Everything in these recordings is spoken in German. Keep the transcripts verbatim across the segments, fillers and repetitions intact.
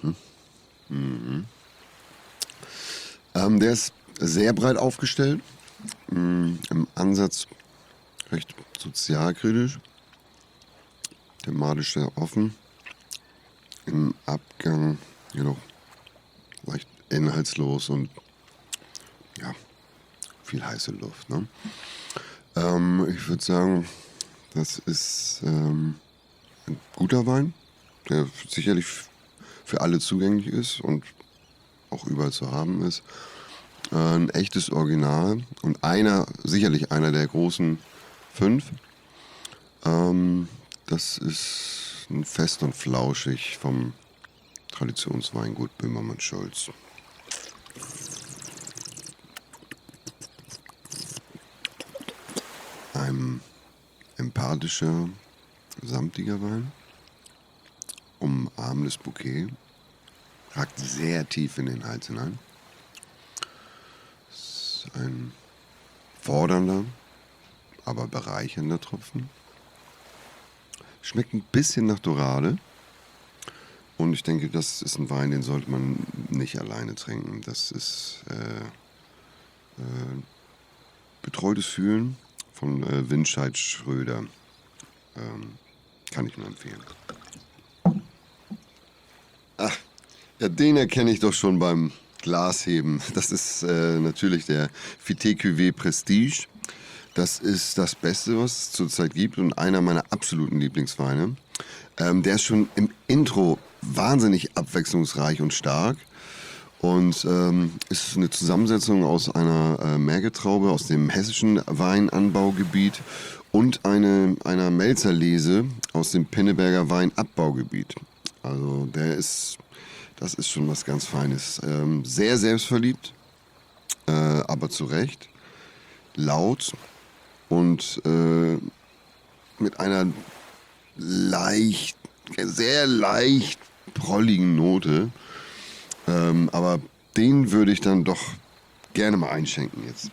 Mhm. Ähm, der ist sehr breit aufgestellt, mm, im Ansatz recht sozialkritisch, thematisch sehr offen, im Abgang jedoch leicht inhaltslos und ja, viel heiße Luft. Ne? Ähm, ich würde sagen, das ist ähm, ein guter Wein, der sicherlich für alle zugänglich ist und auch überall zu haben ist. Äh, ein echtes Original und einer, sicherlich einer der großen fünf. Ähm, das ist ein fest und flauschig vom Traditionsweingut Böhmermann-Scholz. Ein empathischer, samtiger Wein, umarmendes Bouquet, ragt sehr tief in den Hals hinein. Es ist ein fordernder, aber bereichernder Tropfen. Schmeckt ein bisschen nach Dorade. Und ich denke, das ist ein Wein, den sollte man nicht alleine trinken. Das ist äh, äh, betreutes Fühlen von äh, Winscheid Schröder. Ähm, kann ich nur empfehlen. Ach, ja, den erkenne ich doch schon beim Glasheben. Das ist äh, natürlich der Fité Cuvée Prestige. Das ist das Beste, was es zurzeit gibt und einer meiner absoluten Lieblingsweine. Ähm, der ist schon im Intro wahnsinnig abwechslungsreich und stark und ähm, ist eine Zusammensetzung aus einer äh, Mergetraube aus dem hessischen Weinanbaugebiet und eine, einer Melzerlese aus dem Pinneberger Weinabbaugebiet. Also der ist, das ist schon was ganz Feines. Ähm, sehr selbstverliebt, äh, aber zu Recht, laut und äh, mit einer leicht, sehr leicht prolligen Note. Ähm, aber den würde ich dann doch gerne mal einschenken jetzt.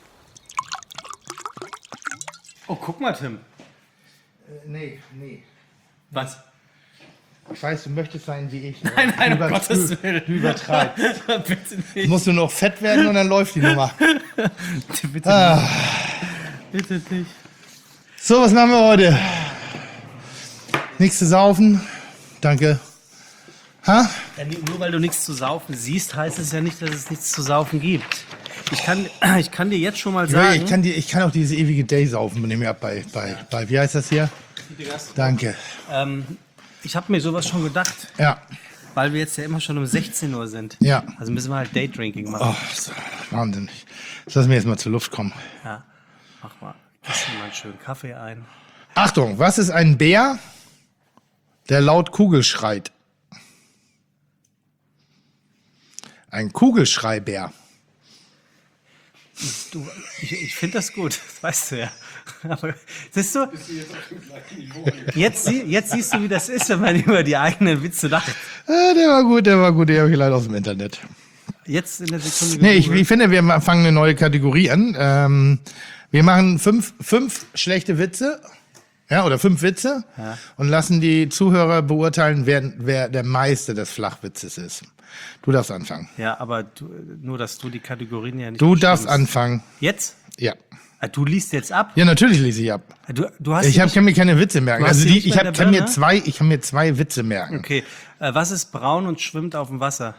Oh, guck mal, Tim. Äh, nee, nee. Was? Ich weiß, du möchtest sein wie ich. Nein, nein, um Über- Gottes du, Willen. Du übertreibst. Bitte nicht. Musst du noch fett werden und dann läuft die Nummer. Bitte Ah. nicht. Bitte nicht. So, was machen wir heute? Nichts zu saufen. Danke. Ha? Ja, nur weil du nichts zu saufen siehst, heißt es ja nicht, dass es nichts zu saufen gibt. Ich kann, ich kann dir jetzt schon mal Ja, sagen... ich, kann die, ich kann auch diese ewige Day saufen, nehme ich ab bei, bei, bei, wie heißt das hier? Danke. Ähm, ich habe mir sowas schon gedacht, Ja, weil wir jetzt ja immer schon um sechzehn Uhr sind. ja. Also müssen wir halt Daydrinking machen. Oh, so, Wahnsinn. Lass mir jetzt mal zur Luft kommen. Ja, mach mal. Gieß dir mal einen schönen Kaffee ein. Achtung, was ist ein Bär, der laut Kugel schreit? Ein Kugelschreibär. Du, ich ich finde das gut, das weißt du ja. Aber siehst du, jetzt, sie- jetzt siehst du, wie das ist, wenn man über die eigenen Witze lacht. Ah, der war gut, der war gut, der habe ich leider aus dem Internet. Jetzt in der Sekunde. Nee, ich, gegoogelt. ich finde, wir fangen eine neue Kategorie an. Ähm, wir machen fünf, fünf schlechte Witze, ja, oder fünf Witze Ja. und lassen die Zuhörer beurteilen, wer, wer der Meister des Flachwitzes ist. Du darfst anfangen. Ja, aber du, nur, dass du die Kategorien ja nicht Du darfst bestimmst. anfangen. Jetzt? Ja. Ah, Du liest jetzt ab? Ja, natürlich lese ich ab. Du, du hast Ich die hab, nicht- kann mir keine Witze merken. Du hast Also die die, nicht ich mehr in hab, der kann mir Birne? zwei, ich kann mir zwei Witze merken. Okay. Äh, was ist braun und schwimmt auf dem Wasser?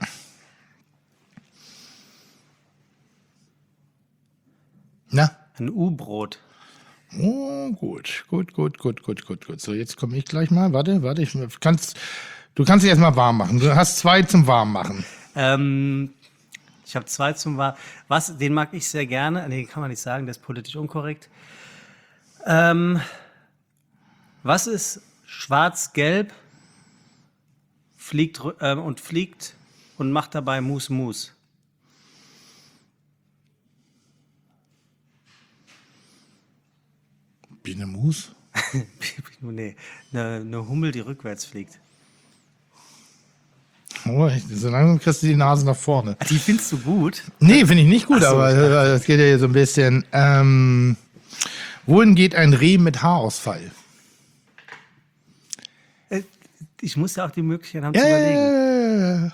Na? Ein U-Brot. Oh, gut, gut, gut, gut, gut, gut, gut. So, jetzt komme ich gleich mal. Warte, warte. Ich kannst, du kannst dich erstmal warm machen. Du hast zwei zum Warmmachen. Ähm, ich habe zwei zum War. Was, den mag ich sehr gerne. Nee, kann man nicht sagen, der ist politisch unkorrekt. Ähm, was ist schwarz-gelb, fliegt rü- ähm, und fliegt und macht dabei Mus Mus? Wie eine Mus? nee, eine, eine Hummel, die rückwärts fliegt. Oh, ich, so langsam kriegst du die Nase nach vorne. Die findest du gut? Nee, finde ich nicht gut, Ach so, aber ich äh, das geht ja hier so ein bisschen. Ähm, wohin geht ein Reh mit Haarausfall? Äh, ich muss ja auch die Möglichkeit haben zu Ja, ja, überlegen. ja, ja, ja.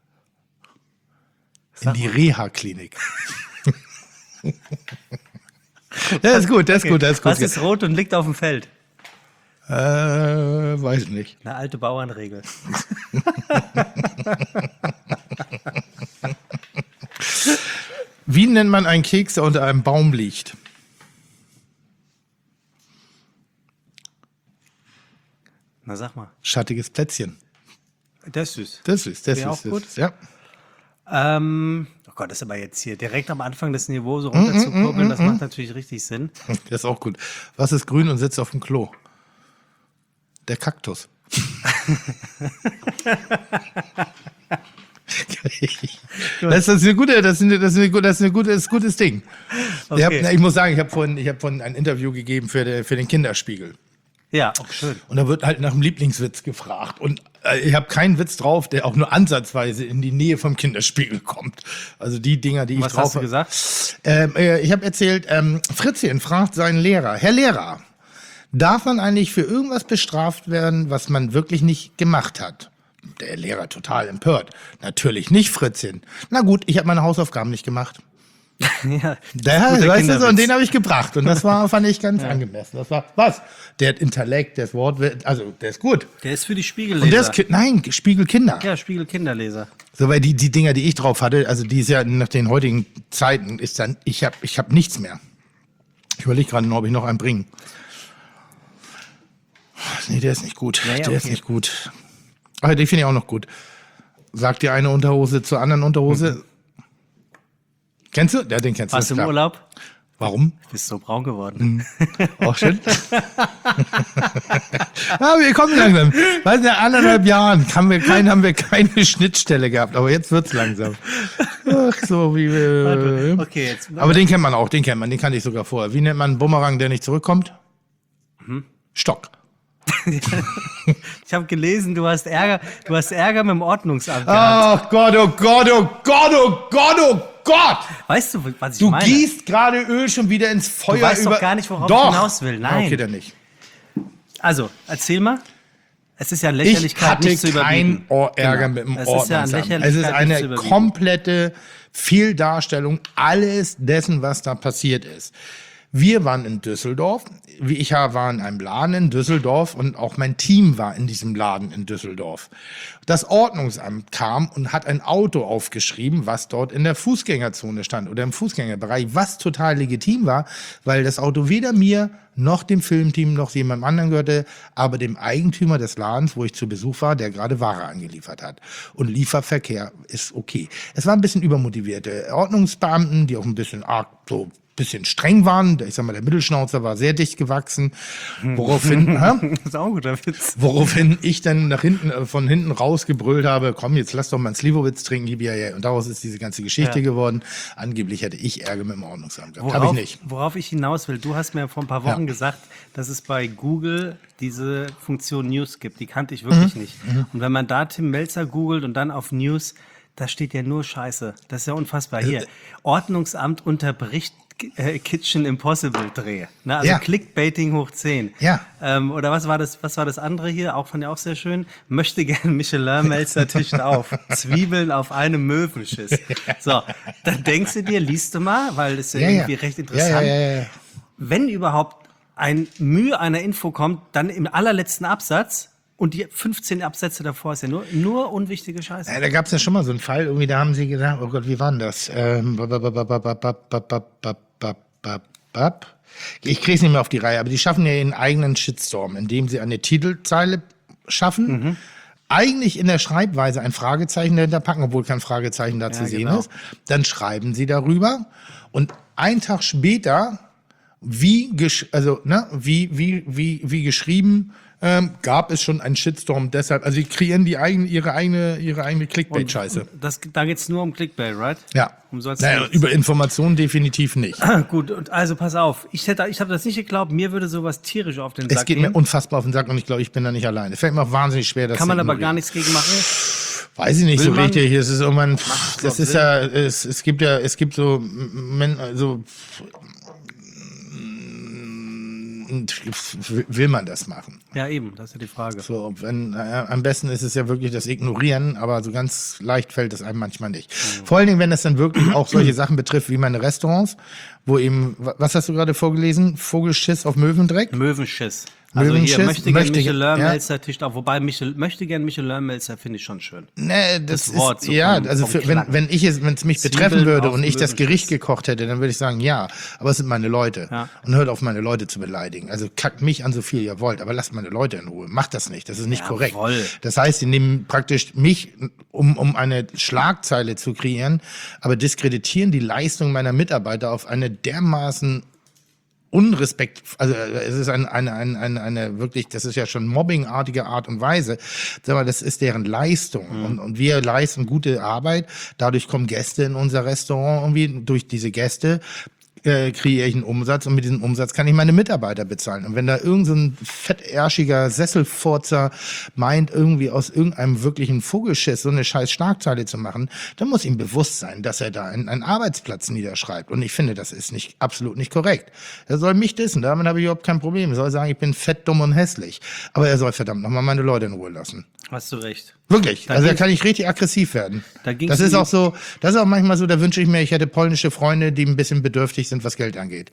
In die Reha-Klinik. Das ist gut, das ist gut, das ist gut. Was ist rot und liegt auf dem Feld? Äh, weiß ich nicht. Eine alte Bauernregel. Wie nennt man einen Keks, der unter einem Baum liegt? Na, sag mal. Schattiges Plätzchen. Das ist süß. Das ist, das Wäre ist, auch das gut. ist, ja. Ähm, oh Gott, das ist aber jetzt hier direkt am Anfang das Niveau so runter zu kurbeln, das macht natürlich richtig Sinn. Das ist auch gut. Was ist grün und sitzt auf dem Klo? Der Kaktus. Das ist eine gute, das ist eine, das ist eine, gute- das ist eine gute, das ist ein gutes Ding. Okay. Ich, hab, ich muss sagen, ich habe vorhin, ich habe vorhin ein Interview gegeben für, den- für den Kinderspiegel. Ja, auch schön. Und da wird halt nach dem Lieblingswitz gefragt. Und äh, ich habe keinen Witz drauf, der auch nur ansatzweise in die Nähe vom Kinderspiegel kommt. Also die Dinger, die ich Was drauf hast du hab- gesagt? Ähm, äh, ich habe erzählt, ähm, Fritzchen fragt seinen Lehrer, Herr Lehrer, darf man eigentlich für irgendwas bestraft werden, was man wirklich nicht gemacht hat? Der Lehrer total empört. Natürlich nicht, Fritzchen. Na gut, ich habe meine Hausaufgaben nicht gemacht. Ja, Der, guter weißt du, so, und Kinderwitz. den habe ich gebracht. Und das war, fand ich ganz angemessen. Das war, was? Der hat Intellekt, der ist Wort, also der ist gut. Der ist für die Und der Spiegelleser. ist, Ki- nein, Spiegel Kinder. Ja, Spiegel Kinderleser. So, weil die, die Dinger, die ich drauf hatte, also die ist ja nach den heutigen Zeiten, ist dann, ich habe ich hab nichts mehr. Ich überlege gerade noch, ob ich noch einen bringe. Nee, der ist nicht gut. Ja, ja, der ist okay. nicht gut. Aber den finde ich auch noch gut. Sagt die eine Unterhose zur anderen Unterhose. Kennst du? Ja, den kennst du. Warst du ist im klar. Urlaub? Warum? Bist so braun geworden. Auch schön. Ja, wir kommen langsam. Weißt du, in anderthalb Jahren haben wir, kein, haben wir keine Schnittstelle gehabt, aber jetzt wird's langsam. Ach, so wie wir. Okay, jetzt. Aber den kennt man auch, den kennt man, den kannte ich sogar vorher. Wie nennt man einen Bumerang, der nicht zurückkommt? Stock. Ich habe gelesen, du hast Ärger, du hast Ärger mit dem Ordnungsamt gehabt. Oh Gott, oh Gott, oh Gott, oh Gott, oh Gott! Weißt du, was ich Du meine? gießt gerade Öl schon wieder ins Feuer. Du weißt doch über gar nicht, worauf doch. ich hinaus will. Nein. Okay, dann nicht. Also, erzähl mal. Es ist ja an Ich Lächerlichkeit hatte nicht zu überbieten. keinen Ohr- Ärger Genau. mit dem Es ist ja an Ordnungsamt. Lächerlichkeit Es ist nicht zu eine überbieten. komplette Fehldarstellung alles dessen, was da passiert ist. Wir waren in Düsseldorf. Wie ich war in einem Laden in Düsseldorf und auch mein Team war in diesem Laden in Düsseldorf. Das Ordnungsamt kam und hat ein Auto aufgeschrieben, was dort in der Fußgängerzone stand oder im Fußgängerbereich, was total legitim war, weil das Auto weder mir noch dem Filmteam noch jemandem anderen gehörte, aber dem Eigentümer des Ladens, wo ich zu Besuch war, der gerade Ware angeliefert hat. Und Lieferverkehr ist okay. Es waren ein bisschen übermotivierte Ordnungsbeamten, die auch ein bisschen arg so bisschen streng waren. Ich sag mal, der Mittelschnauzer war sehr dicht gewachsen. Woraufhin, hä? Das ist auch ein guter Witz. woraufhin ich dann nach hinten, äh, von hinten rausgebrüllt habe, komm, jetzt lass doch mal einen Slivovitz trinken, gib ja, ja. Und daraus ist diese ganze Geschichte Ja. geworden. Angeblich hätte ich Ärger mit dem Ordnungsamt gehabt. Worauf, Habe ich nicht. worauf ich hinaus will, du hast mir vor ein paar Wochen Ja. gesagt, dass es bei Google diese Funktion News gibt. Die kannte ich wirklich Mhm. nicht. Und wenn man da Tim Melzer googelt und dann auf News, da steht ja nur Scheiße. Das ist ja unfassbar. Äh, Hier, Ordnungsamt unterbricht äh, Kitchen Impossible Dreh. Ne? Also Ja. Clickbaiting hoch zehn. Ja. Ähm, oder was war das, was war das andere hier? Auch fand ich auch sehr schön. Möchte gern Michelin-Melzer tischt auf. Zwiebeln auf einem Möwenschiss. So, dann denkst du dir, liest du mal, weil das ist ja, Ja, ja. irgendwie recht Ja, interessant. ja, ja, ja. Wenn überhaupt ein Mühe einer Info kommt, dann im allerletzten Absatz und die fünfzehn Absätze davor ist ja nur, nur unwichtige Scheiße. Ja, da gab es ja schon mal so einen Fall, irgendwie, da haben sie gesagt, oh Gott, wie war denn das? Ähm, bap, bap, bap, bap, bap, bap, bap, bap, bap, bap, bap. Ich krieg's nicht mehr auf die Reihe, aber die schaffen ja ihren eigenen Shitstorm, indem sie eine Titelzeile schaffen, eigentlich in der Schreibweise ein Fragezeichen dahinter packen, obwohl kein Fragezeichen da Ja, zu sehen genau. ist. Dann schreiben sie darüber und einen Tag später, wie, gesch also, ne, wie, wie, wie, wie geschrieben, ähm, gab es schon einen Shitstorm deshalb, also sie kreieren die eigene, ihre eigene, ihre eigene Clickbait-Scheiße. Das, da geht's nur um Clickbait, right? Ja. Um soll's Naja, nichts. über Informationen definitiv nicht. Gut, und also pass auf. Ich hätte, ich habe das nicht geglaubt. Mir würde sowas tierisch auf den Sack Es geht gehen. mir unfassbar auf den Sack und ich glaube, ich bin da nicht alleine. Es fällt mir auch wahnsinnig schwer, das Kann man zu aber gar ignorieren. nichts gegen machen. Weiß ich nicht Will so man- richtig. Es ist irgendwann, das überhaupt ist Sinn? ja, es, es gibt ja, es gibt so, Men- so, will man das machen? Ja, eben, das ist ja die Frage. So, wenn, äh, am besten ist es ja wirklich das Ignorieren, aber so ganz leicht fällt es einem manchmal nicht. Mhm. Vor allen Dingen, wenn es dann wirklich auch solche Sachen betrifft wie meine Restaurants, wo eben, was hast du gerade vorgelesen? Vogelschiss auf Möwendreck? Möwenschiss. Also Möwenschiss, hier möchte gern möchte- Michelin-Melzer Tisch auch, wobei Michel, möchte gern Michelin-Melzer finde ich schon schön. Nee, das, Das Wort ist, so ja, vom- also vom für, wenn, Knacken. wenn ich es, wenn es mich Zwiebeln betreffen würde auf und ich das Möwenschiss. Gericht gekocht hätte, dann würde ich sagen, ja, aber es sind meine Leute. Ja. Und hört auf, meine Leute zu beleidigen. Also kackt mich an, so viel ihr wollt, aber lasst meine Leute in Ruhe. Macht das nicht, das ist nicht Jawohl. korrekt. Das heißt, sie nehmen praktisch mich, um, um eine Schlagzeile zu kreieren, aber diskreditieren die Leistung meiner Mitarbeiter auf eine dermaßen Unrespekt, also es ist ein, eine, eine, eine, eine wirklich, das ist ja schon mobbingartige Art und Weise. Sag mal, das ist deren Leistung. Mhm. Und, und wir leisten gute Arbeit. Dadurch kommen Gäste in unser Restaurant irgendwie. Durch diese Gäste äh, kreiere ich einen Umsatz und mit diesem Umsatz kann ich meine Mitarbeiter bezahlen. Und wenn da irgend so ein fettärschiger Sesselfurzer meint, irgendwie aus irgendeinem wirklichen Vogelschiss so eine scheiß Schlagzeile zu machen, dann muss ihm bewusst sein, dass er da einen, einen Arbeitsplatz niederschreibt. Und ich finde, das ist nicht absolut nicht korrekt. Er soll mich dissen, damit habe ich überhaupt kein Problem. Er soll sagen, ich bin fett, dumm und hässlich. Aber er soll verdammt nochmal meine Leute in Ruhe lassen. Hast du recht. Wirklich. Da Also da ging's- kann ich richtig aggressiv werden. Da ging's Das ist ihm- auch so, das ist auch manchmal so, da wünsche ich mir, ich hätte polnische Freunde, die ein bisschen bedürftig sind, was Geld angeht.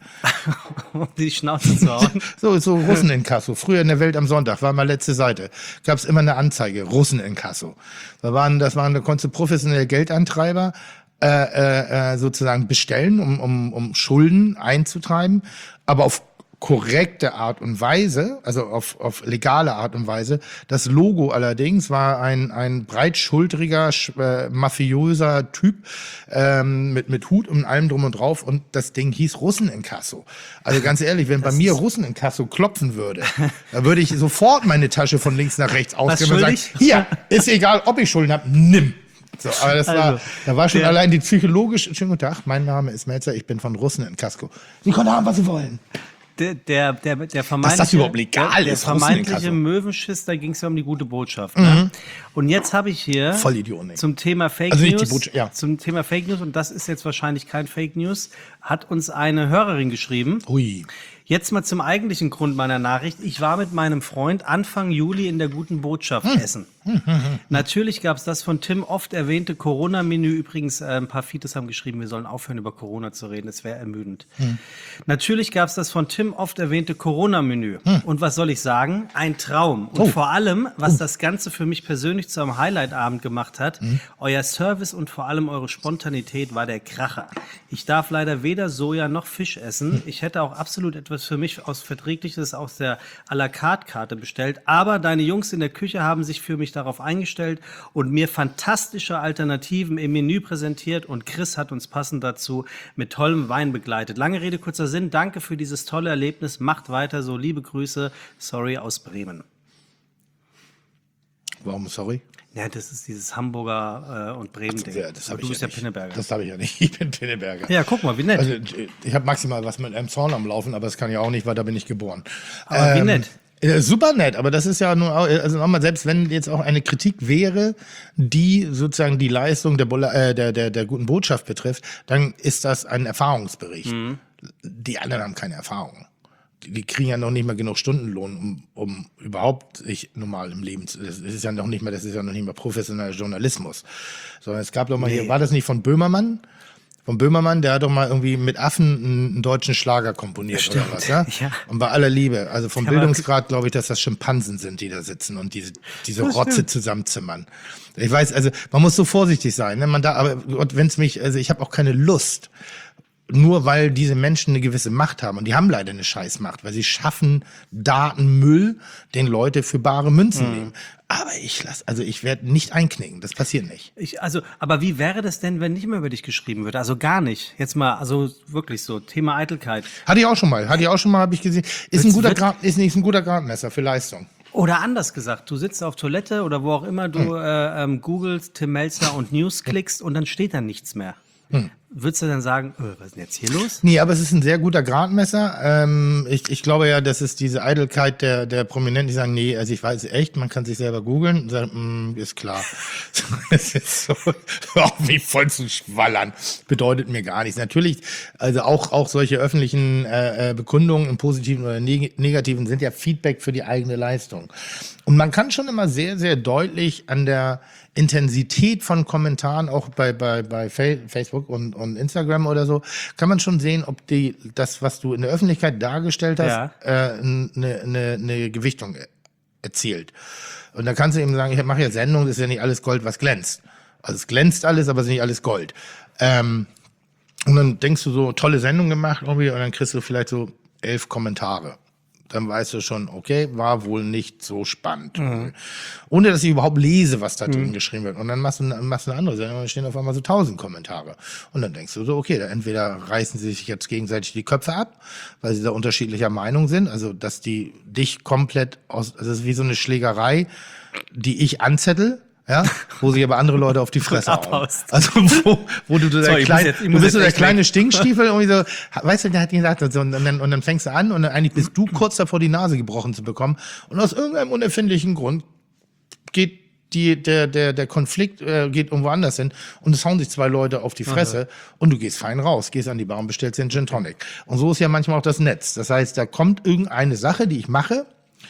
Die Schnauze zu hauen. So, so Russen-Inkasso. Früher in der Welt am Sonntag, war mal letzte Seite, gab es immer eine Anzeige, Russen-Inkasso. Da waren, das waren, da konntest du professionelle Geldantreiber äh, äh, äh, sozusagen bestellen, um, um, um Schulden einzutreiben, aber auf korrekte Art und Weise, also auf, auf legale Art und Weise. Das Logo allerdings war ein, ein breitschultriger, sch- äh, mafiöser Typ ähm, mit, mit Hut und allem drum und drauf und das Ding hieß Russen-Inkasso. Also ganz ehrlich, wenn bei mir Russen-Inkasso klopfen würde, dann würde ich sofort meine Tasche von links nach rechts ausgeben und sagen, schuldig? hier, ist egal, ob ich Schulden habe, nimm. So, aber das war, Also, da war schon der- allein die psychologische, schönen guten Tag, mein Name ist Melzer, ich bin von Russen-Inkasso. Sie können haben, was sie wollen. Der, der, der, der vermeintliche, Dass das überhaupt legal der, der ist, vermeintliche Russen-Inkasso. Möwenschiss, da ging es ja um die gute Botschaft. Ne? Und jetzt habe ich hier Vollidioten, ey. zum Thema Fake Also nicht die News, Botschaft, ja. zum Thema Fake News, und das ist jetzt wahrscheinlich kein Fake News, hat uns eine Hörerin geschrieben. Ui. Jetzt mal zum eigentlichen Grund meiner Nachricht. Ich war mit meinem Freund Anfang Juli in der guten Botschaft essen. Natürlich gab es das von Tim oft erwähnte Corona-Menü. Übrigens, äh, ein paar Fites haben geschrieben, wir sollen aufhören, über Corona zu reden. Es wäre ermüdend. Natürlich gab es das von Tim oft erwähnte Corona-Menü. Und was soll ich sagen? Ein Traum. Und Oh. vor allem, was das Ganze für mich persönlich zu einem Highlight-Abend gemacht hat, euer Service und vor allem eure Spontanität war der Kracher. Ich darf leider weder Soja noch Fisch essen. Ich hätte auch absolut etwas für mich aus Verträgliches aus der à la carte Karte bestellt. Aber deine Jungs in der Küche haben sich für mich darauf eingestellt und mir fantastische Alternativen im Menü präsentiert. Und Chris hat uns passend dazu mit tollem Wein begleitet. Lange Rede, kurzer Sinn. Danke für dieses tolle Erlebnis. Macht weiter so. Liebe Grüße. Sorry aus Bremen. Warum, sorry? Ja, das ist dieses Hamburger äh, und Bremen-Ding. Ja, das Aber hab du ich bist ja ja nicht. Pinneberger. Das habe ich ja nicht. Ich bin Pinneberger. Ja, guck mal, wie nett. Also ich habe maximal was mit einem Zorn am Laufen, aber das kann ich auch nicht, weil da bin ich geboren. Aber wie nett. äh, Super nett, aber das ist ja nur, auch- also nochmal, selbst wenn jetzt auch eine Kritik wäre, die sozusagen die Leistung der, Bola- äh, der, der, der guten Botschaft betrifft, dann ist das ein Erfahrungsbericht. Mhm. Die anderen haben keine Erfahrung. Die, die kriegen ja noch nicht mal genug Stundenlohn, um, um überhaupt sich normal im Leben zu, das ist ja noch nicht mal, das ist ja noch nicht mal professioneller Journalismus. Sondern es gab doch mal hier, war das nicht von Böhmermann? Von Böhmermann, der hat doch mal irgendwie mit Affen einen, einen deutschen Schlager komponiert Stimmt. oder was, ja? Ja. Und bei aller Liebe, also vom Der war- Bildungsgrad glaube ich, dass das Schimpansen sind, die da sitzen und diese, diese Das Rotze stimmt. zusammenzimmern. Ich weiß, also man muss so vorsichtig sein, ne? Man da, aber wenn es mich, also ich habe auch keine Lust, nur weil diese Menschen eine gewisse Macht haben. Und die haben leider eine Scheißmacht, weil sie schaffen Datenmüll, den Leute für bare Münzen Mhm. nehmen. Aber ich lass, also ich werde nicht einknicken. Das passiert nicht. Ich, also, aber wie wäre das denn, wenn nicht mehr über dich geschrieben wird? Also gar nicht. Jetzt mal, also wirklich so, Thema Eitelkeit. Hatte ich auch schon mal. Hatte ich auch schon mal, habe ich gesehen. Ist ein Wird's- guter wird- Grad, ist nicht ein guter Gradmesser für Leistung. Oder anders gesagt, du sitzt auf Toilette oder wo auch immer du Hm. äh, ähm, googelst, Tim Melzer und News klickst und dann steht da nichts mehr. Hm. würdest du dann sagen, öh, was ist denn jetzt hier los? Nee, aber es ist ein sehr guter Gradmesser. Ähm, ich, ich glaube ja, das ist diese Eitelkeit der, der Prominenten, die sagen, nee, also ich weiß echt, man kann sich selber googeln und sagen, mm, ist klar. Das ist so, auch wie voll zu schwallern. Bedeutet mir gar nichts. Natürlich, also auch, auch solche öffentlichen äh, Bekundungen im Positiven oder Neg- Negativen sind ja Feedback für die eigene Leistung. Und man kann schon immer sehr, sehr deutlich an der Intensität von Kommentaren, auch bei, bei, bei Facebook und, und Instagram oder so, kann man schon sehen, ob die, das, was du in der Öffentlichkeit dargestellt hast, Ja. äh, eine, eine, eine Gewichtung erzielt. Und da kannst du eben sagen, ich mache ja Sendung, das ist ja nicht alles Gold, was glänzt. Also es glänzt alles, aber es ist nicht alles Gold. Ähm, und dann denkst du so, tolle Sendung gemacht irgendwie, und dann kriegst du vielleicht so elf Kommentare. Dann weißt du schon, okay, war wohl nicht so spannend. Mhm. Ohne, dass ich überhaupt lese, was da drin mhm. geschrieben wird. Und dann machst du, machst du eine andere Sendung und dann stehen auf einmal so tausend Kommentare. Und dann denkst du so, okay, da entweder reißen sie sich jetzt gegenseitig die Köpfe ab, weil sie da unterschiedlicher Meinung sind. Also, dass die dich komplett aus, also das ist wie so eine Schlägerei, die ich anzettel. Ja, wo sich aber andere Leute auf die Fresse hauen. Also wo, wo du, der Sorry, klein, jetzt, du bist so der kleine weg. Stinkstiefel irgendwie so, weißt du, der hat gesagt, so, und, dann, und dann fängst du an und dann eigentlich bist du kurz davor, die Nase gebrochen zu bekommen. Und aus irgendeinem unerfindlichen Grund geht die, der, der, der Konflikt äh, geht irgendwo anders hin und es hauen sich zwei Leute auf die Fresse. Aha. Und du gehst fein raus, gehst an die Bar und bestellst dir einen Gin Tonic. Und so ist ja manchmal auch das Netz. Das heißt, da kommt irgendeine Sache, die ich mache,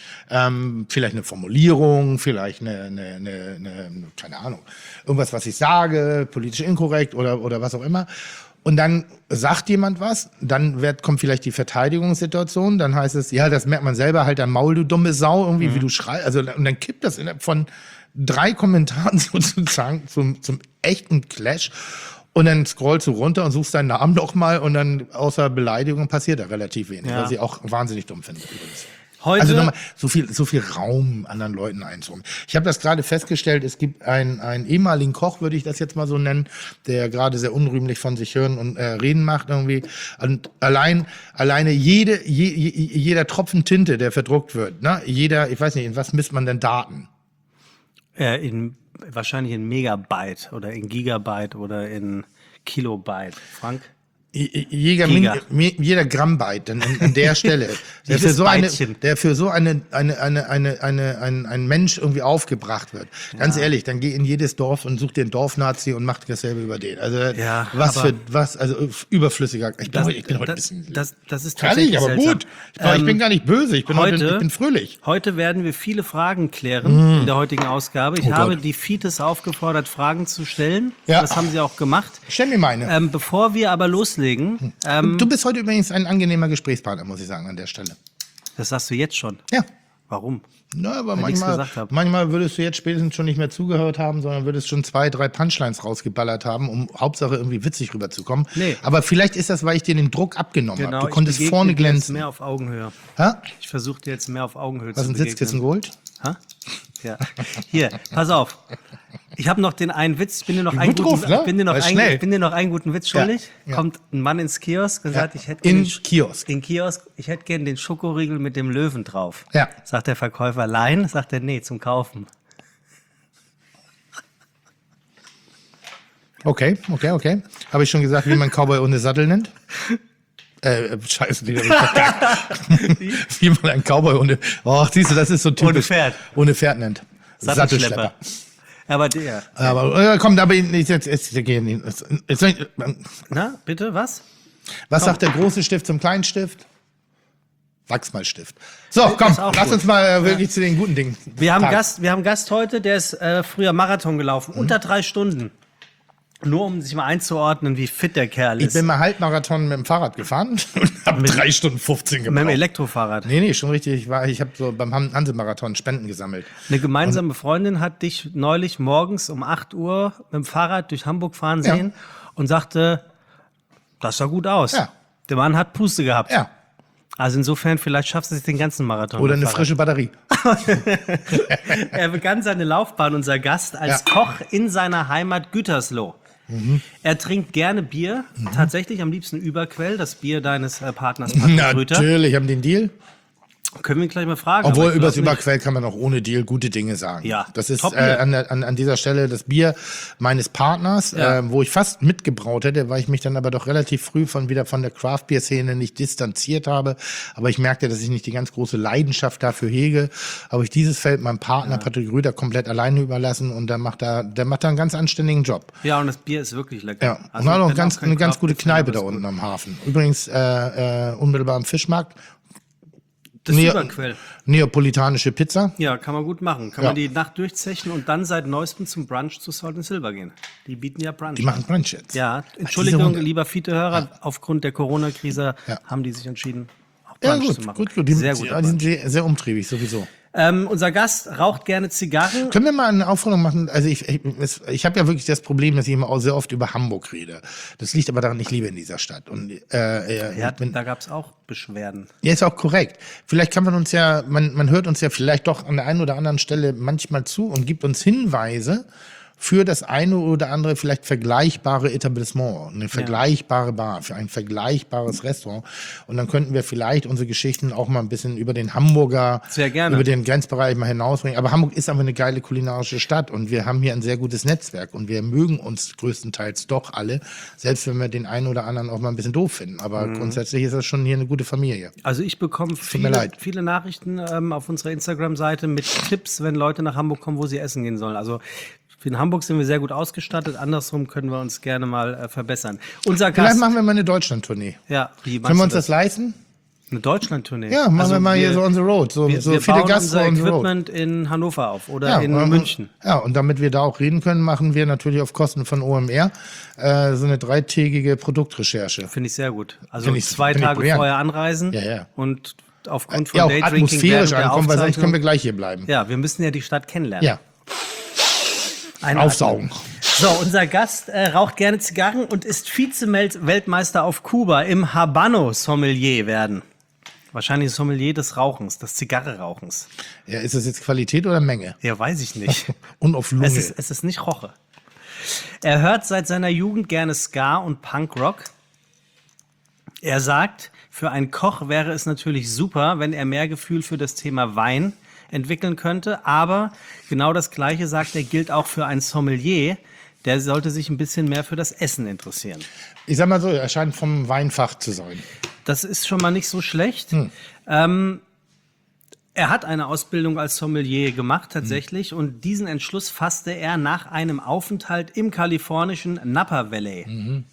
Ähm, vielleicht eine Formulierung, vielleicht eine, eine, eine, eine, keine Ahnung, irgendwas, was ich sage, politisch inkorrekt oder, oder was auch immer. Und dann sagt jemand was, dann wird, kommt vielleicht die Verteidigungssituation, dann heißt es, ja, das merkt man selber, halt am Maul, du dumme Sau, irgendwie, mhm. wie du schreist. Also, und dann kippt das innerhalb von drei Kommentaren sozusagen zum, zum echten Clash. Und dann scrollst du runter und suchst deinen Namen noch mal und dann außer Beleidigung passiert da relativ wenig, ja. Was ich auch wahnsinnig dumm finde übrigens. Heute Also nochmal, so viel, so viel Raum anderen Leuten einzuräumen. Ich habe das gerade festgestellt, es gibt einen, einen ehemaligen Koch, würde ich das jetzt mal so nennen, der gerade sehr unrühmlich von sich hören und äh, reden macht irgendwie. Und allein, alleine jede, je, jeder Tropfen Tinte, der verdruckt wird, ne, jeder, ich weiß nicht, in was misst man denn Daten? Äh, in, wahrscheinlich in Megabyte oder in Gigabyte oder in Kilobyte. Frank? Jeder, Min, jeder Grammbyte an, an der Stelle, der für so eine, der für so eine, eine, eine, eine, eine, ein, ein Mensch irgendwie aufgebracht wird. Ganz ja. ehrlich, dann geh in jedes Dorf und such dir einen Dorfnazi und mach dasselbe über den. Also, ja, was für, was, also, überflüssiger. Ich bin, das, heute, ich bin heute das, ein bisschen. Das, das ist tatsächlich aber seltsam. gut. Ich, ähm, ich bin gar nicht böse. Ich bin heute, heute ich bin fröhlich. Heute werden wir viele Fragen klären mm. in der heutigen Ausgabe. Ich oh habe Gott. die Fites aufgefordert, Fragen zu stellen. Ja. Das haben sie auch gemacht. Stell mir meine. Ähm, bevor wir aber loslegen, ähm, Du bist heute übrigens ein angenehmer Gesprächspartner, muss ich sagen, an der Stelle. Das sagst du jetzt schon? Ja. Warum? Na, aber Weil manchmal, manchmal würdest du jetzt spätestens schon nicht mehr zugehört haben, sondern würdest schon zwei, drei Punchlines rausgeballert haben, um Hauptsache irgendwie witzig rüberzukommen. Nee. Aber vielleicht ist das, weil ich dir den Druck abgenommen genau, habe. Du konntest vorne glänzen. Jetzt mehr auf Augenhöhe. Ha? Ich versuche dir jetzt mehr auf Augenhöhe Was zu ein begegnen. Sitzkissen geholt? Ha? Ja. Hier, pass auf. Ich habe noch den einen Witz. Ich bin dir noch, einen Ruf, guten, ne? ich bin dir noch, ein, schnell. ich bin dir noch einen guten Witz schuldig. Ja, ja. Kommt ein Mann ins Kiosk und sagt, ja. ich hätte in den, Kiosk. In Kiosk, ich hätte gern den Schokoriegel mit dem Löwen drauf. Ja. Sagt der Verkäufer, Lein? Sagt er, nee, zum Kaufen. Okay, okay, okay. Habe ich schon gesagt, wie man Cowboy ohne Sattel nennt? Äh, scheiße, die hab ich verkackt. Wie man einen Cowboy ohne, oh, siehst du, das ist so typisch. Ohne Pferd. Ohne Pferd nennt. Sattelschlepper. Aber der. Aber, äh, komm, aber jetzt, jetzt, jetzt, jetzt, jetzt, jetzt Na, bitte, was? Was komm. sagt der große Stift zum kleinen Stift? Wachsmalstift. So, komm, lass gut. uns mal äh, wirklich ja. zu den guten Dingen. Wir haben, Gast, wir haben einen Gast heute, der ist äh, früher Marathon gelaufen, mhm. unter drei Stunden. Nur um sich mal einzuordnen, wie fit der Kerl ist. Ich bin mal Halbmarathon mit dem Fahrrad gefahren und habe drei Stunden fünfzehn gebraucht. Mit dem Elektrofahrrad? Nee, nee, schon richtig. Ich, war, ich habe so beim Hanse-Marathon Spenden gesammelt. Eine gemeinsame und Freundin hat dich neulich morgens um acht Uhr mit dem Fahrrad durch Hamburg fahren sehen ja. und sagte, das sah gut aus. Ja. Der Mann hat Puste gehabt. Ja. Also insofern, vielleicht schaffst du es den ganzen Marathon. Oder eine frische Batterie. Er begann seine Laufbahn, unser Gast, als ja. Koch in seiner Heimat Gütersloh. Mhm. Er trinkt gerne Bier, mhm. tatsächlich am liebsten Überquell, das Bier deines äh, Partners Patrick Rüther. Natürlich, haben den Deal. Können wir ihn gleich mal fragen. Obwohl, aber ich übers glaub nicht. Überquell kann man auch ohne Deal gute Dinge sagen. Ja, das ist Top äh, Bier. an, der- an, an dieser Stelle das Bier meines Partners, Ja. äh, wo ich fast mitgebraut hätte, weil ich mich dann aber doch relativ früh von wieder von der Craft-Bier-Szene nicht distanziert habe. Aber ich merkte, dass ich nicht die ganz große Leidenschaft dafür hege. Aber ich dieses Feld meinem Partner Patrick Rüder komplett alleine überlassen und der macht da, der macht da einen ganz anständigen Job. Ja, und das Bier ist wirklich lecker. Ja, Also und hat ich auch bin ganz, kein eine ganz gute Craft-Bier-Fan, Kneipe aber da ist gut. unten am Hafen. Übrigens äh, äh, unmittelbar am Fischmarkt. Das Neo- Überquell. Neapolitanische Pizza. Ja, kann man gut machen. Kann Ja. man die Nacht durchzechen und dann seit neuestem zum Brunch zu Salt and Silver gehen. Die bieten ja Brunch. Die machen Brunch jetzt. Ja, diese Entschuldigung, Runde. lieber Fiete-Hörer, aufgrund der Corona-Krise Ja. haben die sich entschieden, auch Ja, Brunch gut, zu machen. gut, gut. Die, Sehr die, gut. die sind sehr, sehr umtriebig sowieso. Ähm, unser Gast raucht gerne Zigarren. Können wir mal eine Aufforderung machen? Also ich, ich, es- ich habe ja wirklich das Problem, dass ich immer auch sehr oft über Hamburg rede. Das liegt aber daran, ich lebe in dieser Stadt. Und äh, äh, Ja, ich bin, da gab es auch Beschwerden. ja, ist auch korrekt. Vielleicht kann man uns ja, man, man hört uns ja vielleicht doch an der einen oder anderen Stelle manchmal zu und gibt uns Hinweise für das eine oder andere vielleicht vergleichbare Etablissement, eine vergleichbare Bar, für ein vergleichbares Restaurant. Und dann könnten wir vielleicht unsere Geschichten auch mal ein bisschen über den Hamburger, Sehr gerne. über den Grenzbereich mal hinausbringen. Aber Hamburg ist aber eine geile kulinarische Stadt und wir haben hier ein sehr gutes Netzwerk und wir mögen uns größtenteils doch alle, selbst wenn wir den einen oder anderen auch mal ein bisschen doof finden. Aber Mhm. grundsätzlich ist das schon hier eine gute Familie. Also ich bekomme mir viele, leid. viele Nachrichten ähm, auf unserer Instagram-Seite mit Tipps, wenn Leute nach Hamburg kommen, wo sie essen gehen sollen. Also in Hamburg sind wir sehr gut ausgestattet. Andersrum können wir uns gerne mal äh, verbessern. Unser Vielleicht Gast. machen wir mal eine Deutschland-Tournee. Ja, wie meinst Können wir du uns das leisten? Eine Deutschland-Tournee. Ja, machen Also wir mal hier so on the road. So, Wir, so wir viele bauen Gastro unser on the road. Equipment in Hannover auf oder Ja, in und- München. Ja, und damit wir da auch reden können, machen wir natürlich auf Kosten von O M R äh, so eine dreitägige Produktrecherche. Finde ich sehr gut. Also Find ich- zwei find ich Tage brillant. vorher anreisen Ja, ja. und aufgrund von Ja, auch Daydrinking atmosphärisch während der ankommen, weil sonst Aufzeichnung- können wir gleich hier bleiben. Ja, wir müssen ja die Stadt kennenlernen. Ja, Einatmen. aufsaugen. So, unser Gast äh, raucht gerne Zigarren und ist Vize-Weltmeister auf Kuba im Habano-Sommelier werden. Wahrscheinlich Sommelier des Rauchens, des Zigarre-Rauchens. Ja, ist das jetzt Qualität oder Menge? Ja, weiß ich nicht. Und auf Lunge. es, ist, es ist nicht Roche. Er hört seit seiner Jugend gerne Ska und Punkrock. Er sagt, für einen Koch wäre es natürlich super, wenn er mehr Gefühl für das Thema Wein entwickeln könnte. Aber genau das Gleiche, sagt er, gilt auch für einen Sommelier. Der sollte sich ein bisschen mehr für das Essen interessieren. Ich sag mal so, er scheint vom Weinfach zu sein. Das ist schon mal nicht so schlecht. Ähm, er hat eine Ausbildung als Sommelier gemacht tatsächlich und diesen Entschluss fasste er nach einem Aufenthalt im kalifornischen Napa Valley.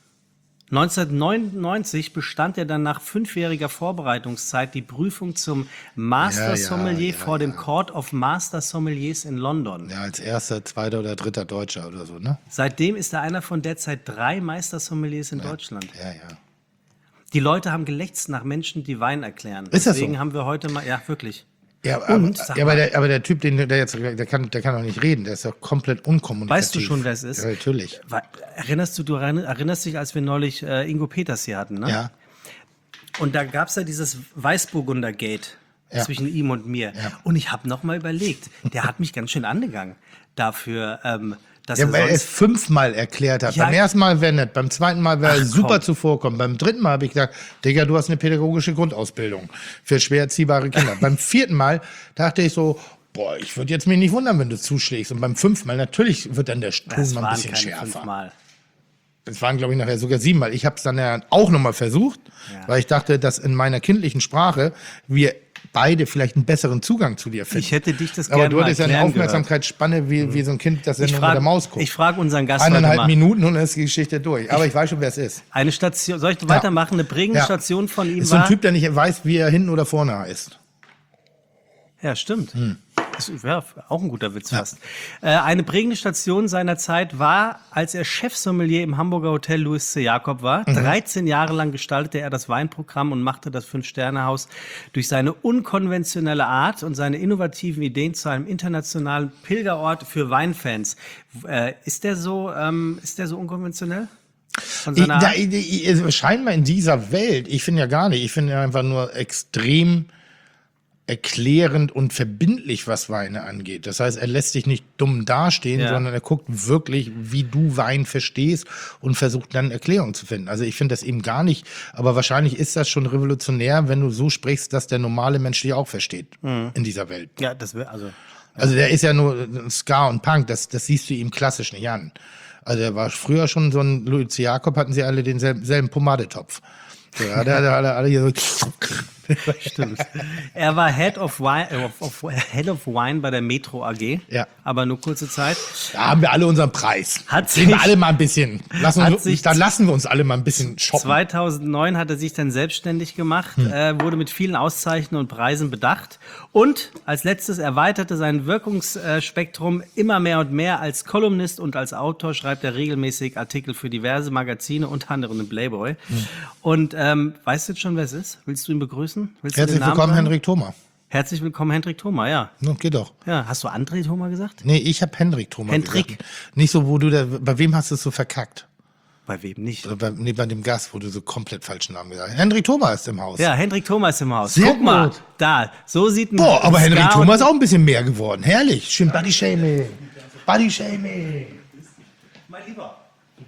neunzehnhundertneunundneunzig bestand er dann nach fünfjähriger Vorbereitungszeit die Prüfung zum Master Ja, ja, Sommelier ja, vor dem ja. Court of Master Sommeliers in London. Ja, als erster, zweiter oder dritter Deutscher oder so, ne? Seitdem ist er einer von derzeit drei Meister Sommeliers in Deutschland. Ja, ja. Die Leute haben gelächzt nach Menschen, die Wein erklären. Ist das Deswegen so? haben wir heute mal, ja wirklich. Ja, aber, Und, sag ja, aber, mal. der, aber der Typ, den, der jetzt, der kann, der kann doch nicht reden, der ist doch komplett unkommunikativ. Weißt du schon, wer es ist? Ja, natürlich. Wa- Erinnerst du, du erinnerst dich, als wir neulich äh, Ingo Peters hier hatten, ne? Ja. Und da gab es ja dieses Weißburgunder-Gate Ja. zwischen ihm und mir. Ja. Und ich habe noch mal überlegt, der hat mich ganz schön angegangen dafür, ähm, dass Ja, er weil er es sonst... fünfmal erklärt hat. Ja. Beim ersten Mal wäre nett, beim zweiten Mal wäre er Ach, super komm. zuvorkommen. Beim dritten Mal habe ich gesagt, Digga, du hast eine pädagogische Grundausbildung für schwer erziehbare Kinder. Beim vierten Mal dachte ich so, boah, ich würde jetzt mich nicht wundern, wenn du zuschlägst. Und beim fünften Mal, natürlich wird dann der Ton Das mal ein waren bisschen keine schärfer. fünfmal. Es waren, glaube ich, nachher sogar siebenmal. Ich habe es dann ja auch nochmal versucht, Ja. weil ich dachte, dass in meiner kindlichen Sprache wir beide vielleicht einen besseren Zugang zu dir finden. Ich hätte dich das Aber gerne du mal hattest ja eine erklären Aufmerksamkeitsspanne wie, wie so ein Kind, das Ich Sendung mit der Maus frage guckt. ich frag unseren Gast heute Eineinhalb mal. Minuten und dann ist die Geschichte durch. Aber ich weiß schon, wer es ist. Eine Station, soll ich weitermachen? Eine prägende Ja. Station von ihm Ist so ein war... Typ, der nicht weiß, wie er hinten oder vorne ist. Ja, stimmt. Hm. Das ist ja, auch ein guter Witz fast. Äh, eine prägende Station seiner Zeit war, als er Chefsommelier im Hamburger Hotel Louis C. Jakob war. Mhm. dreizehn Jahre lang gestaltete er das Weinprogramm und machte das Fünf-Sterne-Haus durch seine unkonventionelle Art und seine innovativen Ideen zu einem internationalen Pilgerort für Weinfans. Äh, ist der so, ähm, ist der so unkonventionell? Von Ich, seiner da, Art? ich, ich, scheinbar in dieser Welt, ich finde ja gar nicht, ich finde einfach nur extrem erklärend und verbindlich, was Weine angeht. Das heißt, er lässt dich nicht dumm dastehen, Ja. sondern er guckt wirklich, wie du Wein verstehst und versucht dann Erklärungen zu finden. Also ich finde das eben gar nicht, aber wahrscheinlich ist das schon revolutionär, wenn du so sprichst, dass der normale Mensch dich auch versteht in dieser Welt. Ja, das wäre also. Also der ist ja nur Ska und Punk, das, das siehst du ihm klassisch nicht an. Also der war früher schon so ein Louis Jakob, hatten sie alle denselben selben Pomadetopf. Ja, der hatte alle, alle hier so. Stimmt. Er war Head of Wine, äh, of, of, Head of Wine bei der Metro A G. Ja. Aber nur kurze Zeit. Da haben wir alle unseren Preis. Hat Sehen wir sich- alle mal ein bisschen. Lassen hat uns, sich- dann lassen wir uns alle mal ein bisschen shoppen. zweitausendneun hat er sich dann selbstständig gemacht, Hm. äh, wurde mit vielen Auszeichnungen und Preisen bedacht und als letztes erweiterte sein Wirkungsspektrum immer mehr und mehr. Als Kolumnist und als Autor schreibt er regelmäßig Artikel für diverse Magazine, unter anderem den Playboy. Hm. Und ähm, weißt du jetzt schon, wer es ist? Willst du ihn begrüßen? Willst du Herzlich den Namen willkommen, sagen? Henrik Thoma. Herzlich willkommen, Hendrik Thoma, ja. No, geht doch. Ja, hast du André Thoma gesagt? Nee, ich habe Henrik Thoma Hendrik. gesagt. Nicht so, wo du da, bei wem hast du es so verkackt? Bei wem nicht? Oder bei, nee, bei dem Gast, wo du so komplett falschen Namen gesagt hast. Henrik Thoma ist im Haus. Ja, Hendrik Thoma ist im Haus. Sehr Guck mal, gut. da, so sieht ein Boah, aber Ska Henrik und- Thoma ist auch ein bisschen mehr geworden. Herrlich. Schön Body Shaming. Body Shaming. Mein Lieber.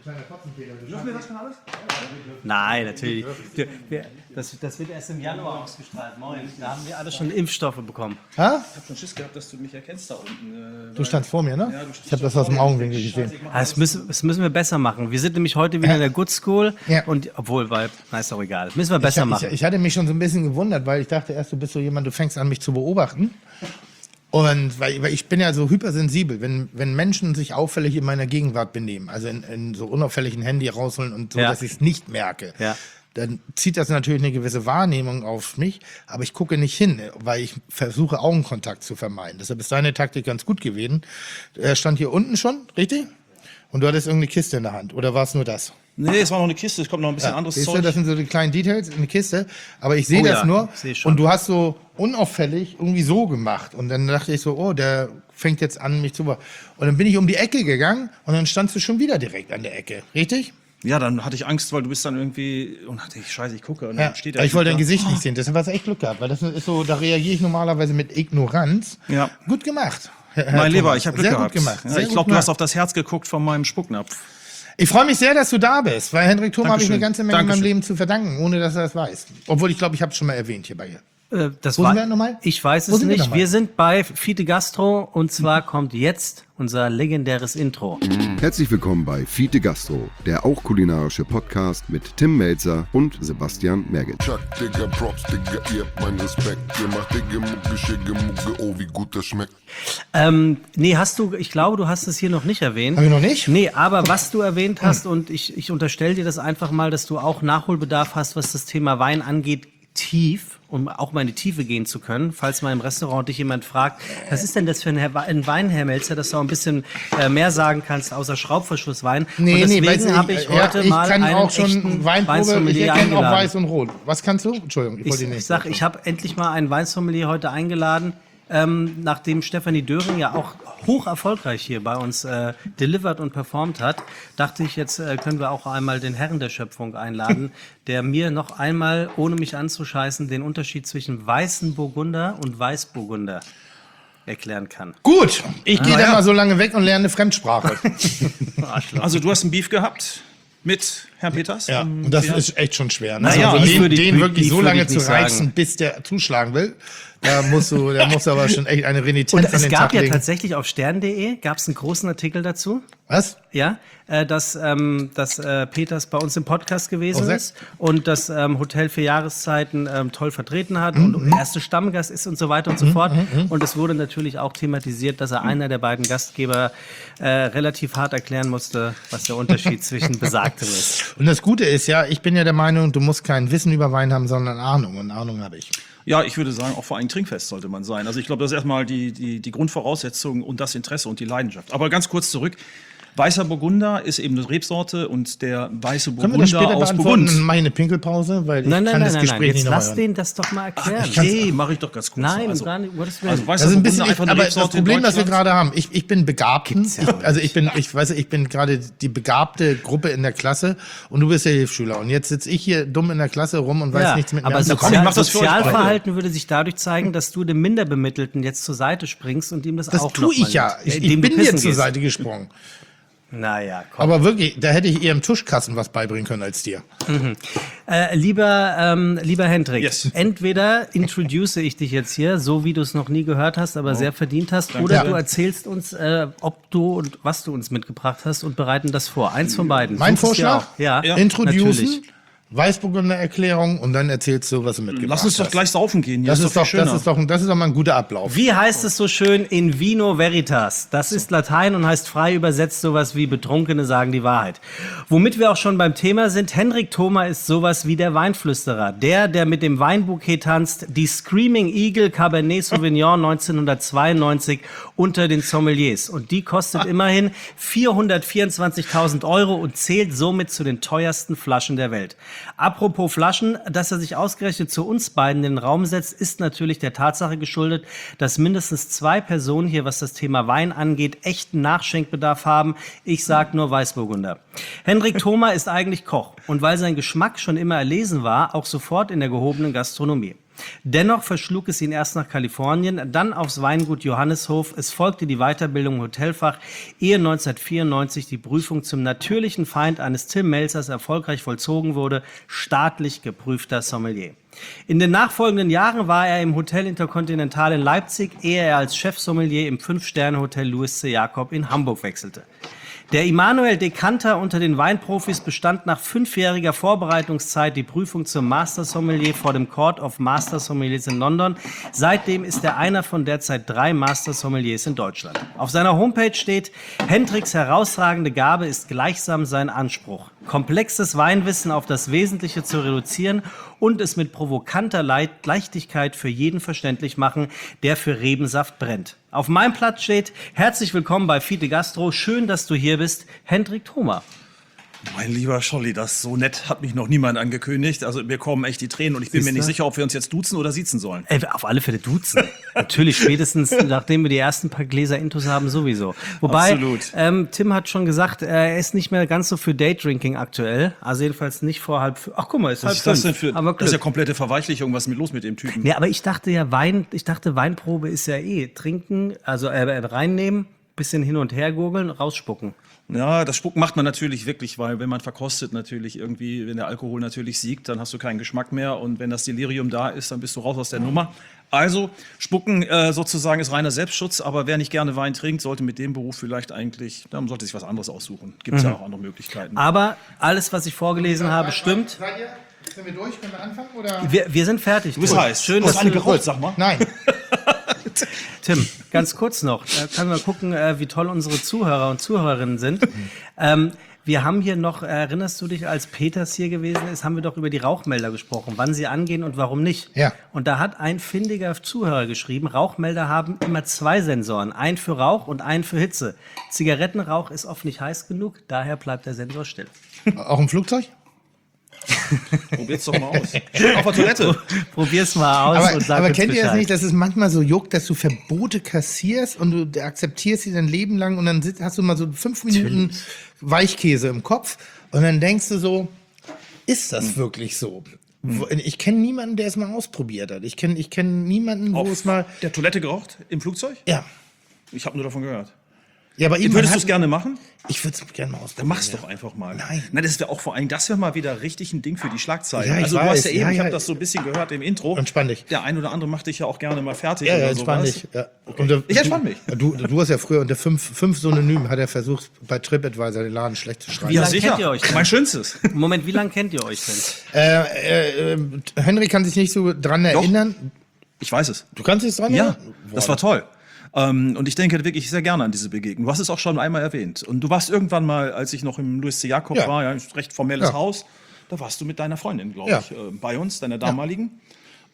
Nein, natürlich. Du, wir, das, das wird erst im Januar ausgestrahlt. Moin. Da haben wir alle schon Impfstoffe bekommen. Ha? Ich hab schon Schiss gehabt, dass du mich erkennst da unten. Äh, Du standst vor mir, ne? Ja, du stehst Ich habe das aus dem Augenwinkel gesehen. Ah, Das müssen, das müssen wir besser machen. Wir sind nämlich heute wieder in der Good School. Ja. Und obwohl, bei, na ist doch egal. Müssen wir Ich, besser ich, machen. ich hatte mich schon so ein bisschen gewundert, weil ich dachte erst, du bist so jemand, du fängst an, mich zu beobachten. Und weil, weil ich bin ja so hypersensibel, wenn, wenn Menschen sich auffällig in meiner Gegenwart benehmen, also in, in so unauffälligen Handy rausholen und so, Ja. dass ich es nicht merke, Ja. dann zieht das natürlich eine gewisse Wahrnehmung auf mich, aber ich gucke nicht hin, weil ich versuche, Augenkontakt zu vermeiden. Deshalb ist deine Taktik ganz gut gewesen. Er stand hier unten schon, richtig? Und du hattest irgendeine Kiste in der Hand, oder war es nur das? nee, es war noch eine Kiste, es kommt noch ein bisschen anderes Siehst du, Zeug. das sind so die kleinen Details in der Kiste. Aber ich sehe Oh das ja, nur. ich seh schon. Und du hast so unauffällig irgendwie so gemacht. Und dann dachte ich so, oh, der fängt jetzt an, mich zu be- Und dann bin ich um die Ecke gegangen und dann standst du schon wieder direkt an der Ecke. Richtig? Ja, dann hatte ich Angst, weil du bist dann irgendwie, und dachte ich, scheiße, ich gucke. Und dann Ja. steht Aber ich wollte dein da. Gesicht nicht sehen. Deshalb hast du echt Glück gehabt. Weil das ist so, da reagiere ich normalerweise mit Ignoranz. Ja. Gut gemacht. Herr- Herr Mein Lieber, Thomas. ich habe Glück Sehr gehabt. gut gemacht. Ja, Sehr ich gut glaube, du gemacht. hast auf das Herz geguckt von meinem Spucknapf. Ich freue mich sehr, dass du da bist, weil Henrik Thoma habe ich eine Dankeschön. ganze Menge in meinem Dankeschön. Leben zu verdanken, ohne dass er das weiß. Obwohl ich glaube, ich habe es schon mal erwähnt hier bei ihr. Äh, das Wo war, sind wir nochmal? Ich weiß Wo es sind wir nicht. nochmal? Wir sind bei Fiete Gastro und zwar kommt jetzt unser legendäres Intro. Herzlich willkommen bei Fiete Gastro, der auch kulinarische Podcast mit Tim Melzer und Sebastian Merget. Chuck, Digga, Props, Digga, ihr habt meinen Respekt. Ihr macht Digga, Mucke, Schicke, Mucke, oh, wie gut das schmeckt. Ähm, nee, hast du, ich glaube, du hast es hier noch nicht erwähnt. Hab ich noch nicht? Nee, aber was du erwähnt hast, und ich, ich unterstelle dir das einfach mal, dass du auch Nachholbedarf hast, was das Thema Wein angeht, tief, um auch mal in die Tiefe gehen zu können. Falls mal im Restaurant dich jemand fragt, was ist denn das für ein, Herr, ein Wein, Herr Melzer, dass du auch ein bisschen äh, mehr sagen kannst, außer Schraubverschlusswein. Nee, und deswegen nee, weißt du, habe ich ja, heute ich mal kann einen auch schon echten Weinprobe, ich Weinsommelier erkenne auch eingeladen. Weiß und Rot. Was kannst du? Entschuldigung, ich, Ich, wollte ihn ich nicht. sag, ich habe endlich mal einen Weinsommelier heute eingeladen, ähm, nachdem Stefanie Döring ja auch hoch erfolgreich hier bei uns äh, delivered und performt hat, dachte ich, jetzt äh, können wir auch einmal den Herren der Schöpfung einladen, der mir noch einmal, ohne mich anzuscheißen, den Unterschied zwischen weißen Burgunder und Weißburgunder erklären kann. Gut, ich gehe Ah, dann ja. mal so lange weg und lerne eine Fremdsprache. Also du hast ein Beef gehabt mit Herrn Peters? Ja, und das ist echt schon schwer. Ne? Naja, also Beef den, würde ich- den wirklich Beef so würde lange ich zu nicht reizen, sagen. bis der zuschlagen will, da musst du, da musst du aber schon echt eine Renitenz Und an es den gab Tag ja legen. tatsächlich auf stern punkt de gab es einen großen Artikel dazu. Was? Ja, äh, dass, ähm, dass äh, Peters bei uns im Podcast gewesen Oh, sehr- ist und das ähm, Hotel für Jahreszeiten ähm, toll vertreten hat Mhm, und erste Stammgast ist und so weiter und so fort. Und es wurde natürlich auch thematisiert, dass er einer der beiden Gastgeber äh, relativ hart erklären musste, was der Unterschied zwischen Besagtem ist. Und das Gute ist ja, ich bin ja der Meinung, du musst kein Wissen über Wein haben, sondern Ahnung. Und Ahnung habe ich. Ja, ich würde sagen, auch vor allem trinkfest sollte man sein. Also ich glaube, das ist erstmal die, die, die Grundvoraussetzung und das Interesse und die Leidenschaft. Aber ganz kurz zurück. Weißer Burgunder ist eben eine Rebsorte und der weiße Können wir das Burgunder später aus beantworten? Burgund. Dann mache ich eine Pinkelpause, weil ich Nein, nein, kann nein, das nein, Gespräch nein. nicht Jetzt nochmal lass hören. den das doch mal erklären. Nee, mache ich doch ganz kurz. Nein, also, gar nicht, um Gottes Willen. also weißer Das ist ein Burgunder bisschen, ich, einfach eine aber das Rebsorte in Problem, was wir Deutschland. gerade haben, ich, ich bin Begabten, ich, also ich bin, ich weiß, ich bin gerade die begabte Gruppe in der Klasse und du bist der Hilfsschüler und jetzt sitze ich hier dumm in der Klasse rum und weiß Ja, nichts mit mir aber anzufangen. komm, ich Sozial mach das für euch Sozialverhalten würde sich dadurch zeigen, dass du dem Minderbemittelten jetzt zur Seite springst und ihm das, Das auch tue noch ich mal ja. nimmt, Ich, indem ich du bin pissen dir zur gehst. Seite gesprungen. Naja, komm. Aber wirklich, da hätte ich eher im Tuschkasten was beibringen können als dir. Äh, lieber, ähm, lieber Hendrik, Yes. entweder introduce ich dich jetzt hier, so wie du es noch nie gehört hast, aber sehr verdient hast, oder Ja. du erzählst uns, äh, ob du und was du uns mitgebracht hast und bereiten das vor. Eins von beiden. Mein Suchst dir Vorschlag? auch. Ja, Ja. Introducen, natürlich. Weißburgunder Erklärung und dann erzählst du, was du mitgebracht Lass uns doch hast. gleich saufen gehen. Hier Das ist, viel doch, das, schöner. ist doch, das ist doch mal ein guter Ablauf. Wie heißt es so schön in vino veritas? Das ist Latein und heißt frei übersetzt sowas wie Betrunkene sagen die Wahrheit. Womit wir auch schon beim Thema sind, Hendrik Thoma ist sowas wie der Weinflüsterer. Der, der mit dem Weinbouquet tanzt, die Screaming Eagle Cabernet Sauvignon neunzehnhundertzweiundneunzig unter den Sommeliers. Und die kostet immerhin vierhundertvierundzwanzigtausend Euro und zählt somit zu den teuersten Flaschen der Welt. Apropos Flaschen, dass er sich ausgerechnet zu uns beiden in den Raum setzt, ist natürlich der Tatsache geschuldet, dass mindestens zwei Personen hier, was das Thema Wein angeht, echten Nachschenkbedarf haben. Ich sag nur Weißburgunder. Hendrik Thoma ist eigentlich Koch und weil sein Geschmack schon immer erlesen war, auch sofort in der gehobenen Gastronomie. Dennoch verschlug es ihn erst nach Kalifornien, dann aufs Weingut Johanneshof. Es folgte die Weiterbildung im Hotelfach, ehe neunzehnhundertvierundneunzig die Prüfung zum natürlichen Feind eines Tim Melzers erfolgreich vollzogen wurde, staatlich geprüfter Sommelier. In den nachfolgenden Jahren war er im Hotel Intercontinental in Leipzig, ehe er als Chefsommelier im Fünf-Sterne-Hotel Louis C. Jakob in Hamburg wechselte. Der Immanuel Decanter unter den Weinprofis bestand nach fünfjähriger Vorbereitungszeit die Prüfung zum Master Sommelier vor dem Court of Master Sommeliers in London. Seitdem ist er einer von derzeit drei Master Sommeliers in Deutschland. Auf seiner Homepage steht, Hendriks herausragende Gabe ist gleichsam sein Anspruch, komplexes Weinwissen auf das Wesentliche zu reduzieren und es mit provokanter Leit- Leichtigkeit für jeden verständlich machen, der für Rebensaft brennt. Auf meinem Platz steht, herzlich willkommen bei Fiete Gastro, schön, dass du hier bist, Hendrik Thoma. Mein lieber Scholli, das so nett hat mich noch niemand angekündigt. Also mir kommen echt die Tränen und ich bin mir Siehste? nicht sicher, ob wir uns jetzt duzen oder siezen sollen. Ey, auf alle Fälle duzen. Natürlich, spätestens nachdem wir die ersten paar Gläser Intus haben, sowieso. Wobei, Absolut. ähm, Tim hat schon gesagt, äh, er ist nicht mehr ganz so für Daydrinking aktuell. Also jedenfalls nicht vor halb fünf. Ach, guck mal, ist halb Was ist das fünf. denn für, Aber das ist ja Glück. komplette Verweichlichung. Was ist mit los mit dem Typen? Nee, aber ich dachte ja, Wein, ich dachte, Weinprobe ist ja eh trinken, also äh, reinnehmen, bisschen hin und her gurgeln, rausspucken. Ja, das Spucken macht man natürlich wirklich, weil wenn man verkostet natürlich irgendwie, wenn der Alkohol natürlich siegt, dann hast du keinen Geschmack mehr und wenn das Delirium da ist, dann bist du raus aus der Nummer. Also Spucken äh, sozusagen ist reiner Selbstschutz, aber wer nicht gerne Wein trinkt, sollte mit dem Beruf vielleicht eigentlich, dann sollte sich was anderes aussuchen. Gibt es ja auch andere Möglichkeiten. Aber alles, was ich vorgelesen habe, stimmt. Seid ihr? Sind wir durch? Können wir anfangen? Oder? Wir, wir sind fertig. Du bist Tim. heiß. Schön, du hast dass eine du, gerollt, sag mal. Nein. Tim, ganz kurz noch, äh, können wir gucken, äh, wie toll unsere Zuhörer und Zuhörerinnen sind. ähm, wir haben hier noch, erinnerst du dich, als Peters hier gewesen ist, haben wir doch über die Rauchmelder gesprochen, wann sie angehen und warum nicht. Ja. Und da hat ein findiger Zuhörer geschrieben, Rauchmelder haben immer zwei Sensoren, einen für Rauch und einen für Hitze. Zigarettenrauch ist oft nicht heiß genug, daher bleibt der Sensor still. Auch im Flugzeug? Probier's doch mal aus. Schön auf der Toilette. Probier's mal aus Aber, und sag aber uns kennt ihr das Bescheid. nicht, dass es manchmal so juckt, dass du Verbote kassierst und du akzeptierst sie dein Leben lang und dann sit- hast du mal so fünf Minuten Weichkäse im Kopf und dann denkst du so, ist das wirklich so? Wo- Ich kenne niemanden, der es mal ausprobiert hat. Ich kenne ich kenn niemanden, wo es mal... Der Toilette geraucht? Im Flugzeug? Ja. Ich habe nur davon gehört. Ja, aber ihm Würdest du hat- es gerne machen? Ich würde es gerne mal Dann ausprobieren. mach's ja. doch einfach mal. Nein. Nein, das wäre auch vor allem, das wäre mal wieder richtig ein Ding für die Schlagzeilen. Ja, ich also du weiß. hast ja eben, Ja, ich ja. habe das so ein bisschen gehört im Intro. Entspann dich. Der ein oder andere macht dich ja auch gerne mal fertig Ja, ja, oder entspann sowas. dich. Ja. Und der- Ich entspann du, mich. Du, du hast ja früher unter fünf, fünf Synonymen hat er versucht, bei TripAdvisor den Laden schlecht zu schreiben. Wie Ja, lange sicher. kennt ihr euch denn? Mein schönstes. Moment, wie lange kennt ihr euch denn? Äh, äh, äh, Henry kann sich nicht so dran erinnern. Ich weiß es. Du kannst dich dran Ja, erinnern? das war toll. Ähm, und ich denke wirklich sehr gerne an diese Begegnung. Du hast es auch schon einmal erwähnt. Und du warst irgendwann mal, als ich noch im Louis C. Jakob Ja. war, ja, ein recht formelles Ja. Haus, da warst du mit deiner Freundin, glaube Ja. ich, äh, bei uns, deiner damaligen.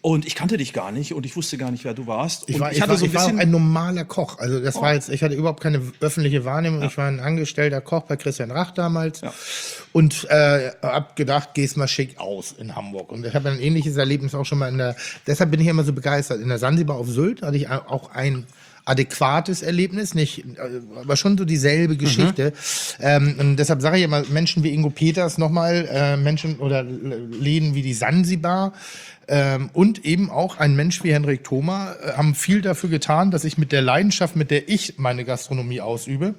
Und ich kannte dich gar nicht und ich wusste gar nicht, wer du warst. Ich und war, ich ich hatte war, so ein ich war auch bisschen. ein normaler Koch. Also das war jetzt, ich hatte überhaupt keine öffentliche Wahrnehmung. Ich war ein angestellter Koch bei Christian Rach damals Ja. und äh, hab gedacht, gehst mal schick aus in Hamburg. Und ich habe ein ähnliches Erlebnis auch schon mal in der, deshalb bin ich immer so begeistert. In der Sansibar auf Sylt hatte ich auch ein adäquates Erlebnis, nicht, aber schon so dieselbe Geschichte. Mhm. Ähm, und deshalb sage ich immer, Menschen wie Ingo Peters nochmal, äh, Menschen oder Läden wie die Sansibar ähm, und eben auch ein Mensch wie Henrik Thoma äh, haben viel dafür getan, dass ich mit der Leidenschaft, mit der ich meine Gastronomie ausübe,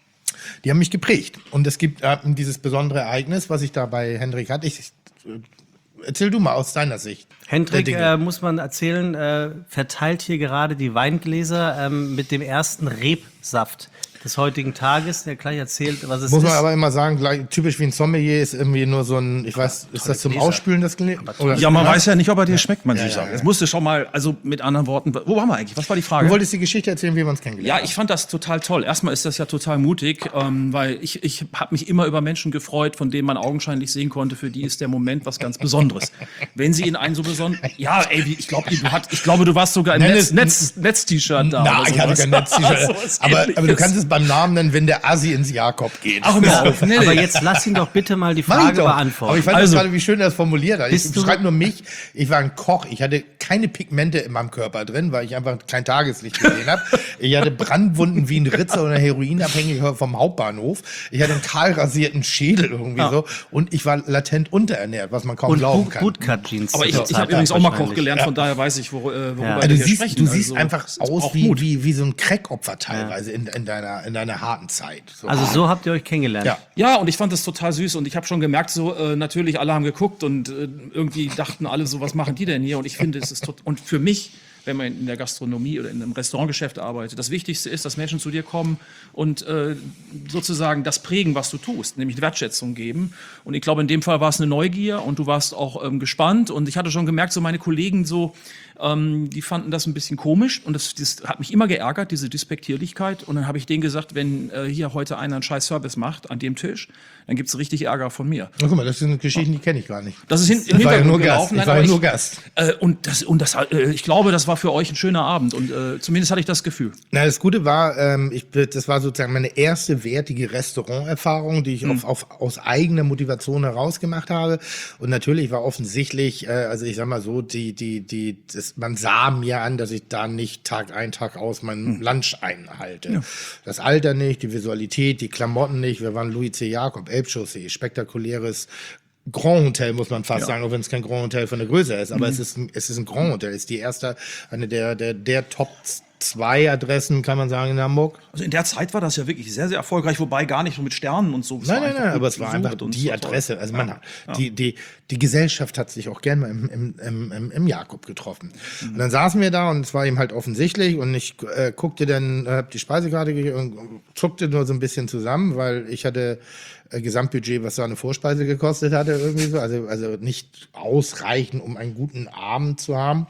die haben mich geprägt. Und es gibt äh, dieses besondere Ereignis, was ich da bei Henrik hatte. Ich, äh, erzähl du mal aus deiner Sicht. Hendrik, äh, muss man erzählen, äh, verteilt hier gerade die Weingläser ähm, mit dem ersten Rebsaft des heutigen Tages, der gleich erzählt, was es Muss ist. man aber immer sagen, gleich, typisch wie ein Sommelier ist irgendwie nur so ein, ich weiß, ist das zum Gläser. Ausspülen das Gläser? Ja, man weiß ja nicht, ob er dir schmeckt, man Ja, sich ja, sagt. ja. Jetzt musste schon mal, also mit anderen Worten, wo waren wir eigentlich? Was war die Du Frage? wolltest die Geschichte erzählen, wie wir uns kennengelernt Ja, haben. ich fand das total toll. Erstmal ist das ja total mutig, ähm, weil ich, ich habe mich immer über Menschen gefreut, von denen man augenscheinlich sehen konnte, für die ist der Moment was ganz Besonderes. Wenn sie in einen so besonderen, ja, ey, wie- ich glaube, du hat, ich glaube, du warst sogar im Nenn Netz, es- Netz, Netz-T-Shirt da. Na, oder ich hatte sowas. kein Netz-T-Shirt. Sowas aber, aber du Ähnliches. kannst es beim Namen nennen, wenn der Assi ins Jakob geht. Ach, hör mal auf. Nee, Aber nee. jetzt lass ihn doch bitte mal die Mach ich Frage doch. beantworten. Aber ich fand Also, das gerade, wie schön er das formuliert hat. Ich bist du- beschreibe nur mich. Ich war ein Koch. Ich hatte keine Pigmente in meinem Körper drin, weil ich einfach kein Tageslicht gesehen habe. Ich hatte Brandwunden wie ein Ritzer oder Heroinabhängiger vom Hauptbahnhof. Ich hatte einen kahl rasierten Schädel irgendwie so. Und ich war latent unterernährt, was man kaum und glauben Boot- kann. Bootcut-Jeans. Aber ich, zur ich Zeit habe übrigens auch mal Koch wahrscheinlich. gelernt, von daher weiß ich, wor, äh, worüber Ja. wir Also du hier siehst, sprechen. du siehst Also, einfach es aus braucht wie, Mut. wie, wie so ein Crackopfer teilweise in, in, deiner, in deiner harten Zeit. So. Also so habt ihr euch kennengelernt. Ja. Ja, und ich fand das total süß und ich habe schon gemerkt, so äh, natürlich alle haben geguckt und äh, irgendwie dachten alle so, was machen die denn hier? Und ich finde, es ist tot und für mich, wenn man in der Gastronomie oder in einem Restaurantgeschäft arbeitet, das Wichtigste ist, dass Menschen zu dir kommen und äh, sozusagen das prägen, was du tust, nämlich Wertschätzung geben. Und ich glaube, in dem Fall war es eine Neugier und du warst auch ähm, gespannt und ich hatte schon gemerkt, so meine Kollegen so, ähm, die fanden das ein bisschen komisch und das, das hat mich immer geärgert, diese Despektierlichkeit. Und dann habe ich denen gesagt, wenn äh, hier heute einer einen scheiß Service macht an dem Tisch, dann gibt es richtig Ärger von mir. Na, guck mal, das sind Geschichten, die kenne ich gar nicht. Das ist hin, im Ich war ja Hintergrund nur Gast. gelaufen. Ich Nein, war ja aber nur ich- Gast. Äh, und das, und das, äh, ich glaube, das war für euch ein schöner Abend und äh, zumindest hatte ich das Gefühl. Na, das Gute war, ähm, ich, das war sozusagen meine erste wertige Restauranterfahrung, die ich auf, auf, aus eigener Motivation heraus gemacht habe. Und natürlich war offensichtlich, äh, also ich sag mal so, die, die, die, das, man sah mir an, dass ich da nicht Tag ein, Tag aus meinen Lunch einhalte. Das Alter nicht, die Visualität, die Klamotten nicht. Wir waren Louis C. Jakob, Elbchaussee, spektakuläres Grand Hotel, muss man fast sagen, auch wenn es kein Grand Hotel von der Größe ist. Aber es ist, ein- es ist ein Grand Hotel. Es ist die erste, eine der, der, der Top zwei Adressen, kann man sagen, in Hamburg. Also in der Zeit war das ja wirklich sehr, sehr erfolgreich, wobei gar nicht so mit Sternen und so. Es Nein, war nein, einfach nein, gut aber es war besucht einfach und die es war toll. Adresse. Also man, hat- Ja. die, die, die Gesellschaft hat sich auch gerne mal im, im, im, im, im Jakob getroffen. Und dann saßen wir da und es war ihm halt offensichtlich und ich äh, guckte dann, äh, hab die Speisekarte gekriegt und zuckte nur so ein bisschen zusammen, weil ich hatte äh, Gesamtbudget, was so eine Vorspeise gekostet hatte, irgendwie so. Also, also nicht ausreichend, um einen guten Abend zu haben.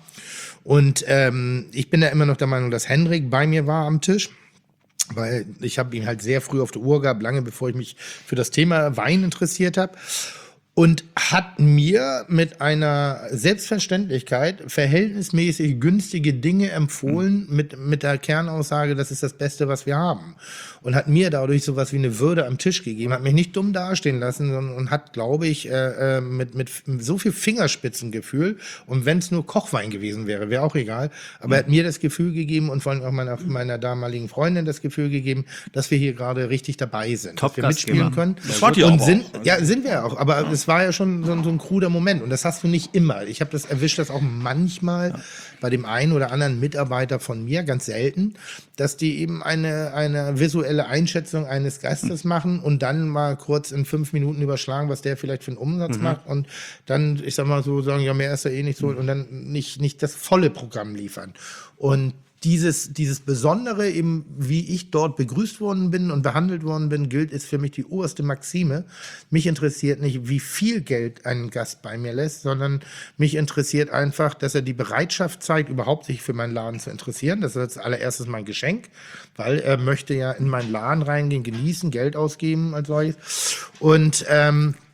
Und ähm, ich bin ja immer noch der Meinung, dass Henrik bei mir war am Tisch. Weil ich habe ihn halt sehr früh auf der Uhr gehabt, lange bevor ich mich für das Thema Wein interessiert habe. Und hat mir mit einer Selbstverständlichkeit verhältnismäßig günstige Dinge empfohlen, mit, mit der Kernaussage, das ist das Beste, was wir haben. Und hat mir dadurch sowas wie eine Würde am Tisch gegeben, hat mich nicht dumm dastehen lassen sondern, und hat, glaube ich, äh, mit, mit so viel Fingerspitzengefühl, und wenn es nur Kochwein gewesen wäre, wäre auch egal, aber er hat mir das Gefühl gegeben und vor allem auch meiner, meiner damaligen Freundin das Gefühl gegeben, dass wir hier gerade richtig dabei sind, dass wir Top-Gastgeber. mitspielen können. Das wart ihr und aber sind, auch. ja, sind wir auch, aber es war ja schon so, so ein kruder Moment und das hast du nicht immer. Ich habe das erwischt, das auch manchmal bei dem einen oder anderen Mitarbeiter von mir, ganz selten, dass die eben eine, eine visuelle Einschätzung eines Gastes machen und dann mal kurz in fünf Minuten überschlagen, was der vielleicht für einen Umsatz macht und dann, ich sag mal so, sagen, ja, mehr ist ja eh nicht so und dann nicht, nicht das volle Programm liefern. Und Dieses, dieses Besondere, eben wie ich dort begrüßt worden bin und behandelt worden bin, gilt, ist für mich die oberste Maxime. Mich interessiert nicht, wie viel Geld ein Gast bei mir lässt, sondern mich interessiert einfach, dass er die Bereitschaft zeigt, überhaupt sich für meinen Laden zu interessieren. Das ist als allererstes mein Geschenk, weil er möchte ja in meinen Laden reingehen, genießen, Geld ausgeben als solches. Und ähm,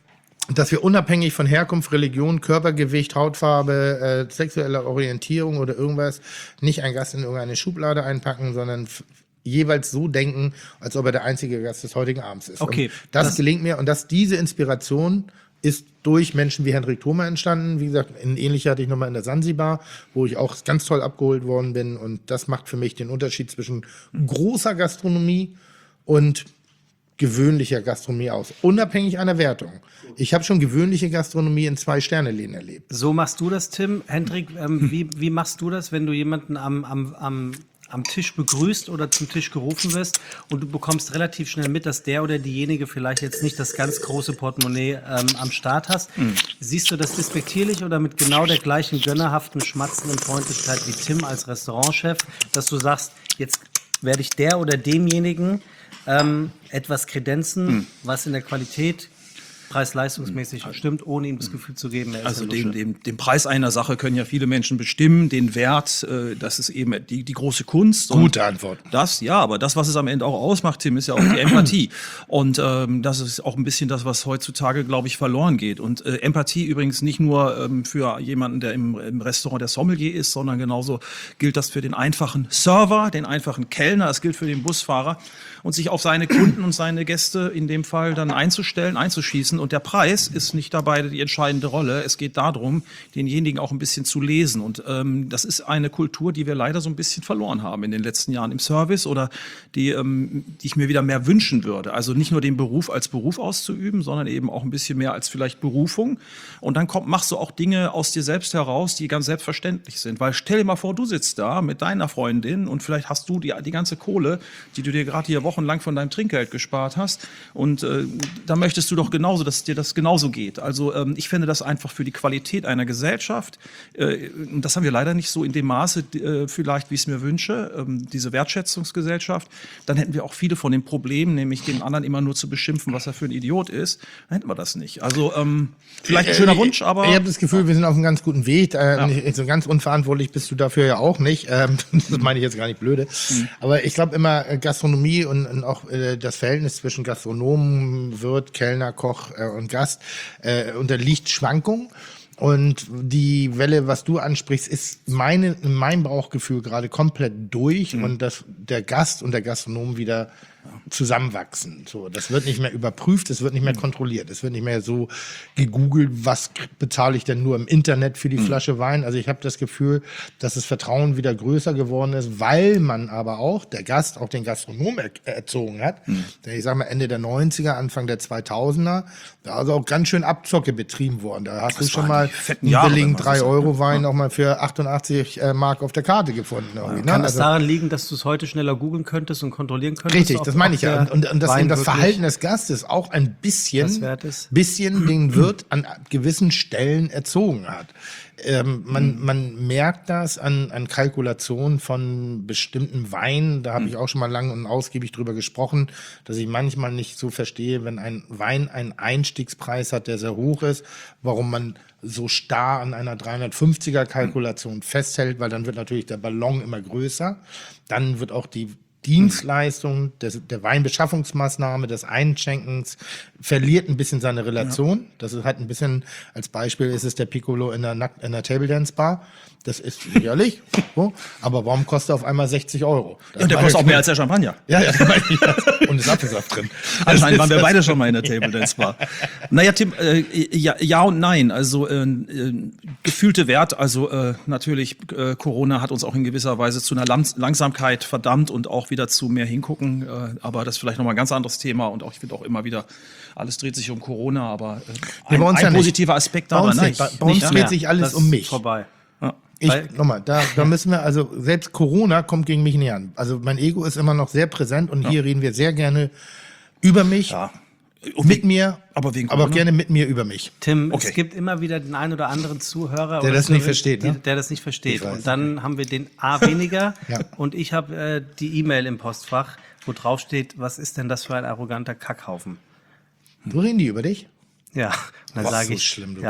dass wir unabhängig von Herkunft, Religion, Körpergewicht, Hautfarbe, äh, sexueller Orientierung oder irgendwas nicht einen Gast in irgendeine Schublade einpacken, sondern f- jeweils so denken, als ob er der einzige Gast des heutigen Abends ist. Okay, Und das, das- gelingt mir und dass diese Inspiration ist durch Menschen wie Hendrik Thoma entstanden. Wie gesagt, ein ähnlicher hatte ich nochmal in der Sansibar, wo ich auch ganz toll abgeholt worden bin. Und das macht für mich den Unterschied zwischen großer Gastronomie und gewöhnlicher Gastronomie aus. Unabhängig einer Wertung. Ich habe schon gewöhnliche Gastronomie in Zwei-Sterne-Läden erlebt. So machst du das, Tim. Hendrik, ähm, wie, wie machst du das, wenn du jemanden am, am, am, am Tisch begrüßt oder zum Tisch gerufen wirst und du bekommst relativ schnell mit, dass der oder diejenige vielleicht jetzt nicht das ganz große Portemonnaie ähm, am Start hast? Siehst du das despektierlich oder mit genau der gleichen gönnerhaften, schmatzenden Freundlichkeit wie Tim als Restaurantchef, dass du sagst, jetzt werde ich der oder demjenigen ähm, etwas kredenzen, was in der Qualität preis-leistungsmäßig stimmt, ohne ihm das Gefühl zu geben, er ist Also eine den, Lusche. den, den Preis einer Sache können ja viele Menschen bestimmen, den Wert, äh, das ist eben die, die große Kunst. Und Gute Antwort. Das, ja, aber das, was es am Ende auch ausmacht, Tim, ist ja auch die Empathie. Und ähm, das ist auch ein bisschen das, was heutzutage, glaube ich, verloren geht. Und äh, Empathie übrigens nicht nur ähm, für jemanden, der im, im Restaurant der Sommelier ist, sondern genauso gilt das für den einfachen Server, den einfachen Kellner, es gilt für den Busfahrer. Und sich auf seine Kunden und seine Gäste in dem Fall dann einzustellen, einzuschießen. Und der Preis ist nicht dabei die entscheidende Rolle. Es geht darum, denjenigen auch ein bisschen zu lesen. Und ähm, das ist eine Kultur, die wir leider so ein bisschen verloren haben in den letzten Jahren im Service oder die, ähm, die ich mir wieder mehr wünschen würde. Also nicht nur den Beruf als Beruf auszuüben, sondern eben auch ein bisschen mehr als vielleicht Berufung. Und dann kommt, machst du auch Dinge aus dir selbst heraus, die ganz selbstverständlich sind. Weil stell dir mal vor, du sitzt da mit deiner Freundin und vielleicht hast du die, die ganze Kohle, die du dir gerade hier wochenlang von deinem Trinkgeld gespart hast. Und äh, da möchtest du doch genauso, dass es dir das genauso geht. Also ähm, ich finde das einfach für die Qualität einer Gesellschaft, äh, das haben wir leider nicht so in dem Maße äh, vielleicht, wie ich es mir wünsche, ähm, diese Wertschätzungsgesellschaft, dann hätten wir auch viele von den Problemen, nämlich den anderen immer nur zu beschimpfen, was er für ein Idiot ist, dann hätten wir das nicht. Also ähm, vielleicht ein schöner Wunsch, aber... Ich habe das Gefühl, wir sind auf einem ganz guten Weg. Äh, nicht, so ganz unverantwortlich bist du dafür ja auch nicht. Ähm, das meine ich jetzt gar nicht blöde. Mhm. Aber ich glaube immer, äh, Gastronomie und, und auch äh, das Verhältnis zwischen Gastronomen, Wirt, Kellner, Koch äh, und Gast äh, unterliegt Schwankungen. Und die Welle, was du ansprichst, ist meine, mein Bauchgefühl gerade komplett durch mhm. und dass der Gast und der Gastronom wieder zusammenwachsen. So, das wird nicht mehr überprüft, es wird nicht mehr kontrolliert, es wird nicht mehr so gegoogelt, was bezahle ich denn nur im Internet für die mhm. Flasche Wein. Also ich habe das Gefühl, dass das Vertrauen wieder größer geworden ist, weil man aber auch, der Gast, auch den Gastronom er erzogen hat. Mhm. Ich sage mal Ende der neunziger, Anfang der zweitausender, da ist auch ganz schön Abzocke betrieben worden. Da hast das du schon mal einen Jahre, billigen drei Euro Wein ja. auch mal für achtundachtzig Mark auf der Karte gefunden. Ja. Ne? Kann das also, daran liegen, dass du es heute schneller googeln könntest und kontrollieren könntest? Richtig, das meine ich ja. Und, und, und dass eben das Verhalten des Gastes auch ein bisschen, bisschen den Wirt an gewissen Stellen erzogen hat. Ähm, man, man merkt das an, an Kalkulationen von bestimmten Weinen. Da habe ich auch schon mal lang und ausgiebig drüber gesprochen, dass ich manchmal nicht so verstehe, wenn ein Wein einen Einstiegspreis hat, der sehr hoch ist, warum man so starr an einer dreihundertfünfziger Kalkulation festhält, weil dann wird natürlich der Ballon immer größer. Dann wird auch die Dienstleistung, des, der Weinbeschaffungsmaßnahme, des Einschenkens verliert ein bisschen seine Relation. Ja. Das ist halt ein bisschen, als Beispiel ist es der Piccolo in der, Nack- in der Table Dance Bar. Das ist sicherlich, so, aber warum kostet er auf einmal sechzig Euro? Das und der kostet auch mehr als der Champagner. Ja, ja, und ist Apfelsaft drin. Anscheinend waren wir beide schon mal in der Table Dance Bar. Naja, Tim, äh, ja, ja und nein. Also äh, äh, gefühlte Wert, also äh, natürlich, äh, Corona hat uns auch in gewisser Weise zu einer Lang- Langsamkeit verdammt und auch wieder zu mehr hingucken. Äh, aber das ist vielleicht nochmal ein ganz anderes Thema und auch ich finde auch immer wieder, alles dreht sich um Corona, aber äh, ein, ja, ein ja positiver Aspekt bei uns daran. nicht. Bei, bei uns dreht sich alles das um mich. Ist vorbei. Ich, nochmal, da, da müssen wir, also selbst Corona kommt gegen mich näher an. Also mein Ego ist immer noch sehr präsent und ja. hier reden wir sehr gerne über mich, ja. mit mir, aber, wegen aber auch gerne mit mir über mich. Tim, okay. es gibt immer wieder den einen oder anderen Zuhörer, der oder das Zuhörer, nicht versteht, die, ne? der das nicht versteht. weiß, Und dann okay. haben wir den A weniger ja. und ich habe äh, die E-Mail im Postfach, wo drauf steht, was ist denn das für ein arroganter Kackhaufen? Wo reden die über dich? Ja, und dann Was, sage so ich, schlimm, du. ja.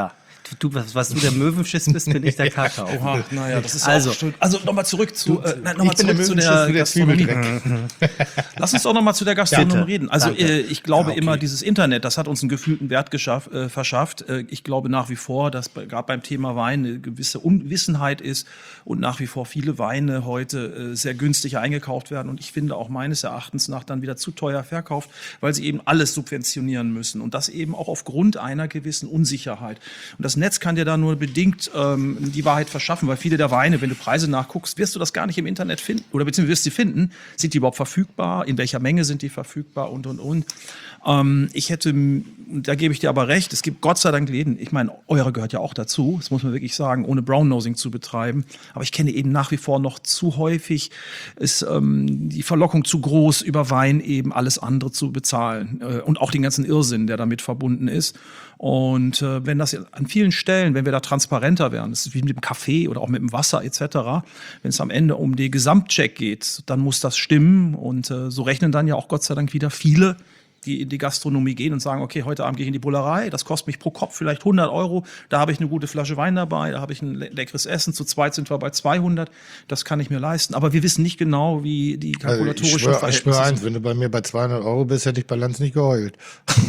Du, was, was du der Möwenschiss bist, bin ich der Kakao. Oha, naja, das ist Also- auch schön. Also nochmal zurück zu, äh, nein, noch mal Ich bin der zurück zu Möwenschiss, der du der Gastronomie. Zwiebeltreck. Lass uns doch nochmal zu der Gastronomie Bitte. reden. Also Danke. äh, ich glaube Ja, okay. immer, dieses Internet, das hat uns einen gefühlten Wert geschaff, äh, verschafft. Äh, ich glaube nach wie vor, dass bei- gerade beim Thema Wein eine gewisse Unwissenheit ist und nach wie vor viele Weine heute äh, sehr günstig eingekauft werden und ich finde auch meines Erachtens nach dann wieder zu teuer verkauft, weil sie eben alles subventionieren müssen und das eben auch aufgrund einer gewissen Unsicherheit. Und das Netz kann dir da nur bedingt ähm, die Wahrheit verschaffen, weil viele der Weine, wenn du Preise nachguckst, wirst du das gar nicht im Internet finden oder beziehungsweise wirst du sie finden. Sind die überhaupt verfügbar? In welcher Menge sind die verfügbar? Und, und, und. Ähm, ich hätte, da gebe ich dir aber recht, es gibt Gott sei Dank Läden, ich meine, eure gehört ja auch dazu, das muss man wirklich sagen, ohne Brownnosing zu betreiben. Aber ich kenne eben nach wie vor noch zu häufig, ist ähm, die Verlockung zu groß, über Wein eben alles andere zu bezahlen. Äh, und auch den ganzen Irrsinn, der damit verbunden ist. Und äh, wenn das an vielen Stellen, wenn wir da transparenter wären, das ist wie mit dem Kaffee oder auch mit dem Wasser et cetera, wenn es am Ende um den Gesamtcheck geht, dann muss das stimmen. Und äh, so rechnen dann ja auch Gott sei Dank wieder viele, die in die Gastronomie gehen und sagen, okay, heute Abend gehe ich in die Bullerei, das kostet mich pro Kopf vielleicht hundert Euro, da habe ich eine gute Flasche Wein dabei, da habe ich ein le- leckeres Essen, zu zweit sind wir bei zweihundert, das kann ich mir leisten. Aber wir wissen nicht genau, wie die Also ich kalkulatorischen schwöre ich Verhältnisse schwör sind. eins, wenn du bei mir bei zweihundert Euro bist, hätte ich bei Lanz nicht geheult.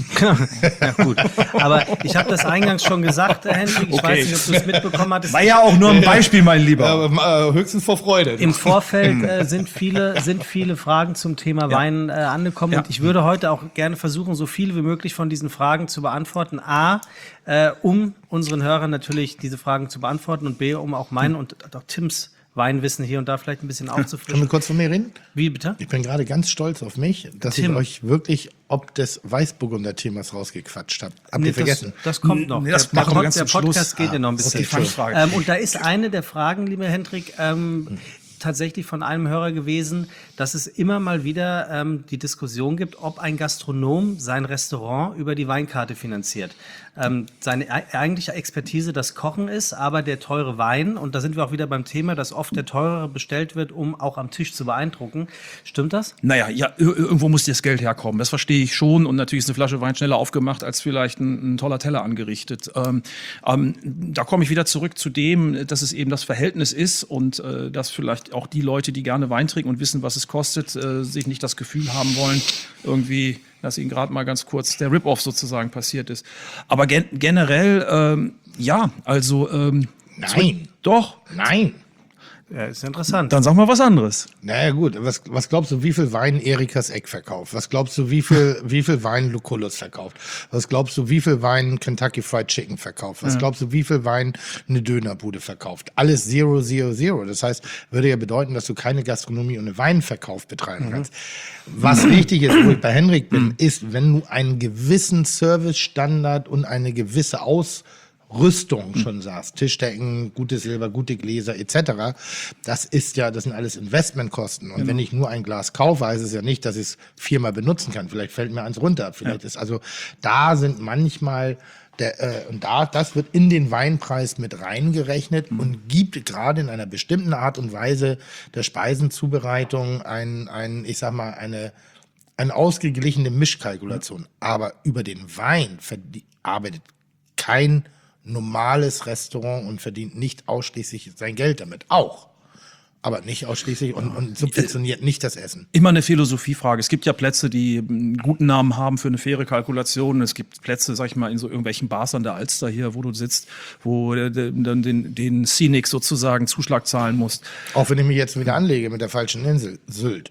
Ja, gut. Aber ich habe das eingangs schon gesagt, Herr Hendrik. Ich Okay. weiß nicht, ob du es mitbekommen hattest. War ja auch nur ein Beispiel, mein Lieber. äh, höchstens vor Freude. Im Vorfeld äh, sind viele sind viele Fragen zum Thema Wein äh, angekommen Ja. und ich würde heute auch gerne versuchen, so viele wie möglich von diesen Fragen zu beantworten. A, äh, um unseren Hörern natürlich diese Fragen zu beantworten und B, um auch meinen und auch Tims Weinwissen hier und da vielleicht ein bisschen Können wir aufzufrischen. kurz von mir reden? Wie bitte? Ich bin gerade ganz stolz auf mich, dass Tim. ich euch wirklich ob des Weißburgunder-Themas rausgequatscht habe. Habt Nee, ihr vergessen? Das, das kommt noch. Nee, das der, machen wir Pod- ganz der zum Schluss. Podcast geht ja noch ein bisschen. okay, Die Fangfrage. Ähm, und da ist eine der Fragen, lieber Hendrik, ähm, tatsächlich von einem Hörer gewesen, dass es immer mal wieder ähm, die Diskussion gibt, ob ein Gastronom sein Restaurant über die Weinkarte finanziert. Ähm, seine e- eigentliche Expertise das Kochen ist, aber der teure Wein, und da sind wir auch wieder beim Thema, dass oft der teurere bestellt wird, um auch am Tisch zu beeindrucken. Stimmt das? Naja, ja, ir- irgendwo muss das Geld herkommen. Das verstehe ich schon. Und natürlich ist eine Flasche Wein schneller aufgemacht als vielleicht ein, ein toller Teller angerichtet. Ähm, ähm, da komme ich wieder zurück zu dem, dass es eben das Verhältnis ist und äh, dass vielleicht auch die Leute, die gerne Wein trinken und wissen, was es kostet, äh, sich nicht das Gefühl haben wollen, irgendwie, dass ihnen gerade mal ganz kurz der Rip-Off sozusagen passiert ist. Aber gen generell, ähm, ja, also ähm, Nein. doch. Nein. Ja, ist interessant. Dann sag mal was anderes. Naja gut, was, was glaubst du, wie viel Wein Erikas Eck verkauft? Was glaubst du, wie viel, wie viel Wein Lucullus verkauft? Was glaubst du, wie viel Wein Kentucky Fried Chicken verkauft? Was glaubst du, wie viel Wein eine Dönerbude verkauft? Alles zero, zero, zero. Das heißt, würde ja bedeuten, dass du keine Gastronomie ohne Weinverkauf betreiben kannst. Was wichtig ist, wo ich bei Henrik bin, ist, wenn du einen gewissen Servicestandard und eine gewisse Aus Rüstung schon sagst, Tischdecken, gutes Silber, gute Gläser et cetera. Das ist ja, das sind alles Investmentkosten. Und wenn ich nur ein Glas kaufe, heißt es ja nicht, dass ich es viermal benutzen kann. Vielleicht fällt mir eins runter. Vielleicht ist also da sind manchmal der, äh, und da das wird in den Weinpreis mit reingerechnet und gibt gerade in einer bestimmten Art und Weise der Speisenzubereitung ein, ein ich sag mal eine eine ausgeglichene Mischkalkulation. Aber über den Wein verdie- arbeitet kein normales Restaurant und verdient nicht ausschließlich sein Geld damit. Auch. Aber nicht ausschließlich und, und subventioniert nicht das Essen. Immer eine Philosophiefrage. Es gibt ja Plätze, die einen guten Namen haben für eine faire Kalkulation. Es gibt Plätze, sag ich mal, in so irgendwelchen Bars an der Alster hier, wo du sitzt, wo du dann den, den Scenic sozusagen Zuschlag zahlen musst. Auch wenn ich mich jetzt wieder anlege mit der falschen Insel, Sylt.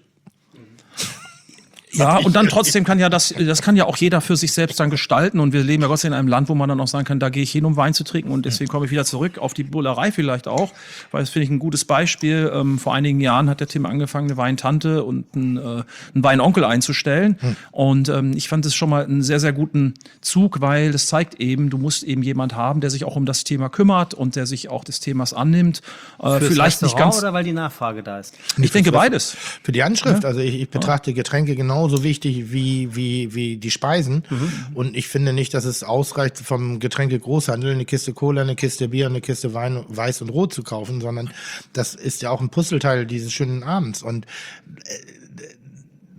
Ja, und dann trotzdem kann ja das, das kann ja auch jeder für sich selbst dann gestalten. Und wir leben ja Gott sei Dank in einem Land, wo man dann auch sagen kann, da gehe ich hin, um Wein zu trinken. Und deswegen komme ich wieder zurück auf die Bullerei vielleicht auch, weil das finde ich ein gutes Beispiel. Ähm, vor einigen Jahren hat der Tim angefangen, eine Weintante und einen, äh, einen Weinonkel einzustellen. Hm. Und ähm, ich fand es schon mal einen sehr, sehr guten Zug, weil das zeigt eben, du musst eben jemand haben, der sich auch um das Thema kümmert und der sich auch des Themas annimmt. Äh, Fürs vielleicht nicht Restaurant ganz. oder weil die Nachfrage da ist? Ich denke beides. Für die Anschrift, also ich, ich betrachte Getränke genauso wichtig wie, wie, wie die Speisen. Mhm. Und ich finde nicht, dass es ausreicht, vom Getränke-Großhandel eine Kiste Cola, eine Kiste Bier, eine Kiste Wein, Weiß und Rot zu kaufen, sondern das ist ja auch ein Puzzleteil dieses schönen Abends. Und äh,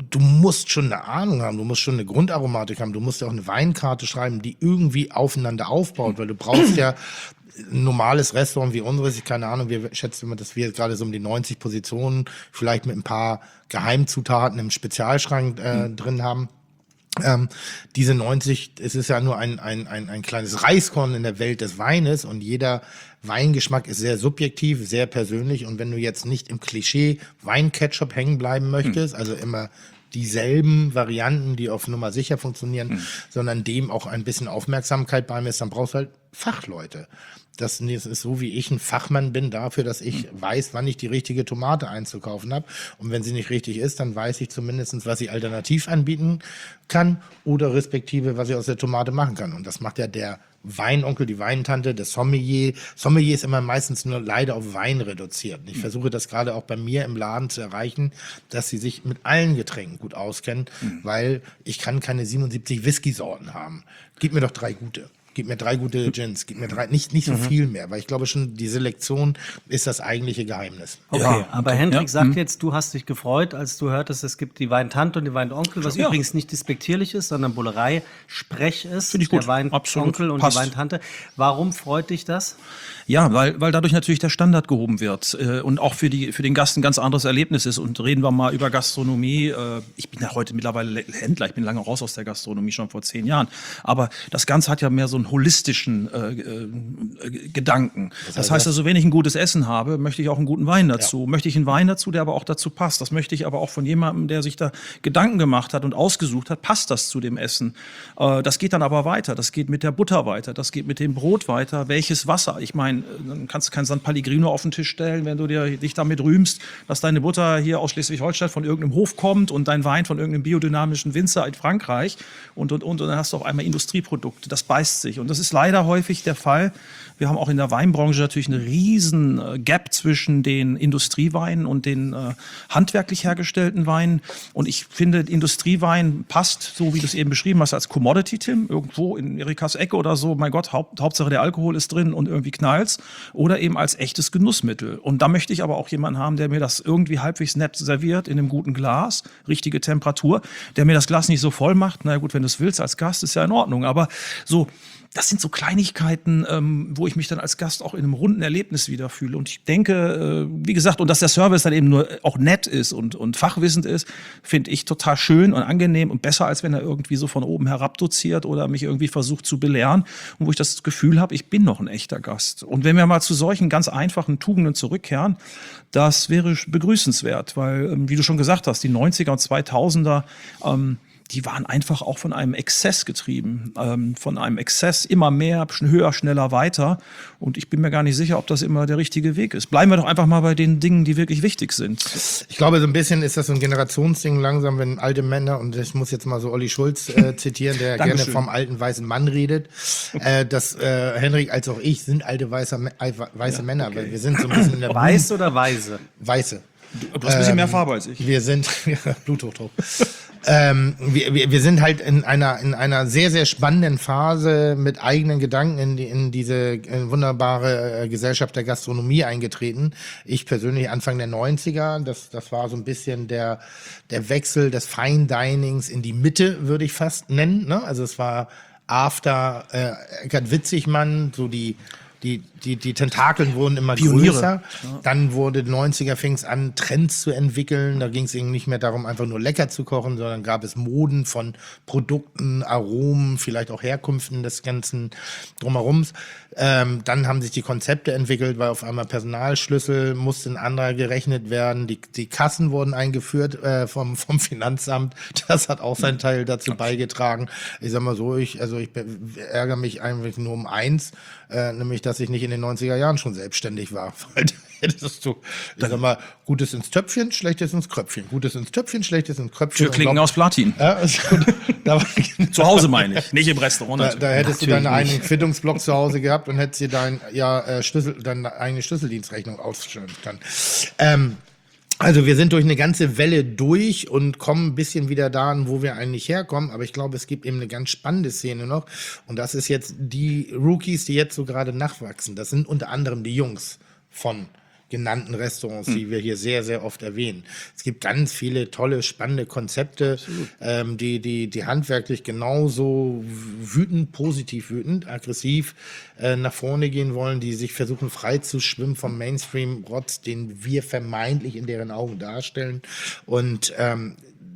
du musst schon eine Ahnung haben, du musst schon eine Grundaromatik haben, du musst ja auch eine Weinkarte schreiben, die irgendwie aufeinander aufbaut, weil du brauchst ja ein normales Restaurant wie unseres, ich keine Ahnung, wir schätzen immer, dass wir gerade so um die neunzig Positionen vielleicht mit ein paar Geheimzutaten im Spezialschrank äh, mhm. drin haben. Ähm, diese neunzig, es ist ja nur ein, ein, ein, ein kleines Reiskorn in der Welt des Weines und jeder Weingeschmack ist sehr subjektiv, sehr persönlich und wenn du jetzt nicht im Klischee Weinketchup hängen bleiben möchtest, mhm. also immer dieselben Varianten, die auf Nummer sicher funktionieren, mhm. sondern dem auch ein bisschen Aufmerksamkeit beimisst, dann brauchst du halt Fachleute. Das ist so, wie ich ein Fachmann bin dafür, dass ich weiß, wann ich die richtige Tomate einzukaufen habe. Und wenn sie nicht richtig ist, dann weiß ich zumindest, was ich alternativ anbieten kann oder respektive, was ich aus der Tomate machen kann. Und das macht ja der Weinonkel, die Weintante, der Sommelier. Sommelier ist immer meistens nur leider auf Wein reduziert. Ich versuche das gerade auch bei mir im Laden zu erreichen, dass sie sich mit allen Getränken gut auskennen, mhm. weil ich kann keine siebenundsiebzig Whisky-Sorten haben. Gib mir doch drei gute. Gib mir drei gute Gins, gib mir drei, nicht, nicht so mhm. viel mehr, weil ich glaube schon, die Selektion ist das eigentliche Geheimnis. Okay, ja, aber okay. Hendrik ja. sagt jetzt, du hast dich gefreut, als du hörtest, es gibt die Weintante und die Weinonkel, was ja. übrigens nicht despektierlich ist, sondern Bullerei, Sprech ist, Finde ich gut. der Weinonkel und Passt. die Weintante. Warum freut dich das? Ja, weil, weil dadurch natürlich der Standard gehoben wird äh, und auch für, die, für den Gast ein ganz anderes Erlebnis ist. Und reden wir mal über Gastronomie. Äh, ich bin ja heute mittlerweile Händler, ich bin lange raus aus der Gastronomie, schon vor zehn Jahren. Aber das Ganze hat ja mehr so einen holistischen äh, äh, Gedanken. Das heißt, das heißt also, wenn ich ein gutes Essen habe, möchte ich auch einen guten Wein dazu. Ja. Möchte ich einen Wein dazu, der aber auch dazu passt. Das möchte ich aber auch von jemandem, der sich da Gedanken gemacht hat und ausgesucht hat, passt das zu dem Essen. Äh, das geht dann aber weiter. Das geht mit der Butter weiter. Das geht mit dem Brot weiter. Welches Wasser? Ich meine, dann kannst du kein San Pellegrino auf den Tisch stellen, wenn du dir, dich damit rühmst, dass deine Butter hier aus Schleswig-Holstein von irgendeinem Hof kommt und dein Wein von irgendeinem biodynamischen Winzer in Frankreich und, und, und, und dann hast du auf einmal Industrieprodukte. Das beißt sich. Und das ist leider häufig der Fall. Wir haben auch in der Weinbranche natürlich eine riesen äh, Gap zwischen den Industrieweinen und den äh, handwerklich hergestellten Weinen. Und ich finde, Industriewein passt, so wie du es eben beschrieben hast, als Commodity, Tim, irgendwo in Erikas Ecke oder so. Mein Gott, Haupt, Hauptsache der Alkohol ist drin und irgendwie knallt's. Oder eben als echtes Genussmittel. Und da möchte ich aber auch jemanden haben, der mir das irgendwie halbwegs nett serviert, in einem guten Glas, richtige Temperatur, der mir das Glas nicht so voll macht. Na gut, wenn du es willst als Gast, ist ja in Ordnung. Aber so, das sind so Kleinigkeiten, ähm, wo ich mich dann als Gast auch in einem runden Erlebnis wiederfühle. Und ich denke, äh, wie gesagt, und dass der Service dann eben nur auch nett ist und, und fachwissend ist, finde ich total schön und angenehm und besser, als wenn er irgendwie so von oben herab doziert oder mich irgendwie versucht zu belehren. Und wo ich das Gefühl habe, ich bin noch ein echter Gast. Und wenn wir mal zu solchen ganz einfachen Tugenden zurückkehren, das wäre begrüßenswert, weil, ähm, wie du schon gesagt hast, die neunziger und zweitausender, ähm, die waren einfach auch von einem Exzess getrieben, ähm, von einem Exzess immer mehr, höher, schneller, weiter. Und ich bin mir gar nicht sicher, ob das immer der richtige Weg ist. Bleiben wir doch einfach mal bei den Dingen, die wirklich wichtig sind. Ich glaube, so ein bisschen ist das so ein Generationsding langsam, wenn alte Männer, und ich muss jetzt mal so Olli Schulz äh, zitieren, der gerne vom alten weißen Mann redet, äh, dass äh, Hendrik als auch ich sind alte weiße, äh, weiße ja, Männer, okay. Weil wir sind so ein bisschen in der Weiß oder Weise? Weiße. Du hast ein bisschen ähm, mehr Farbe als ich. Wir sind, Bluthochdruck. ähm, wir, wir, wir sind halt in einer, in einer sehr, sehr spannenden Phase mit eigenen Gedanken in, die, in diese in wunderbare äh, Gesellschaft der Gastronomie eingetreten. Ich persönlich Anfang der neunziger, das, das war so ein bisschen der, der Wechsel des Fine Dinings in die Mitte, würde ich fast nennen. Ne? Also es war after äh, Eckhard Witzigmann, so die Die, die, die Tentakeln wurden immer Pioniere. größer. Ja. Dann wurde die neunziger fing es an, Trends zu entwickeln. Da ging es eben nicht mehr darum, einfach nur lecker zu kochen, sondern gab es Moden von Produkten, Aromen, vielleicht auch Herkünften des ganzen Drumherums. Ähm, dann haben sich die Konzepte entwickelt, weil auf einmal Personalschlüssel musste ein anderer gerechnet werden. Die, die Kassen wurden eingeführt äh, vom, vom Finanzamt. Das hat auch seinen Teil dazu beigetragen. Ich sag mal so, ich, also ich ärgere mich eigentlich nur um eins, äh, nämlich, dass ich nicht in den neunziger Jahren schon selbstständig war. Weil da hättest du, ich sag mal, Gutes ins Töpfchen, Schlechtes ins Kröpfchen. Gutes ins Töpfchen, Schlechtes ins Kröpfchen. Türklinken aus Platin. Ja, also, da war, zu Hause meine ich, nicht im Restaurant. Da, da hättest natürlich du deinen eigenen Quittungsblock zu Hause gehabt und hättest dir dein, ja, äh, Schlüssel, deine eigene Schlüsseldienstrechnung ausstellen können. Ähm, Also wir sind durch eine ganze Welle durch und kommen ein bisschen wieder dahin, wo wir eigentlich herkommen. Aber ich glaube, es gibt eben eine ganz spannende Szene noch. Und das ist jetzt die Rookies, die jetzt so gerade nachwachsen. Das sind unter anderem die Jungs von genannten Restaurants, die wir hier sehr, sehr oft erwähnen. Es gibt ganz viele tolle, spannende Konzepte, ähm, die, die, die handwerklich genauso wütend, positiv wütend, aggressiv äh, nach vorne gehen wollen, die sich versuchen frei zu schwimmen vom Mainstream-Rotz, den wir vermeintlich in deren Augen darstellen. Und ähm,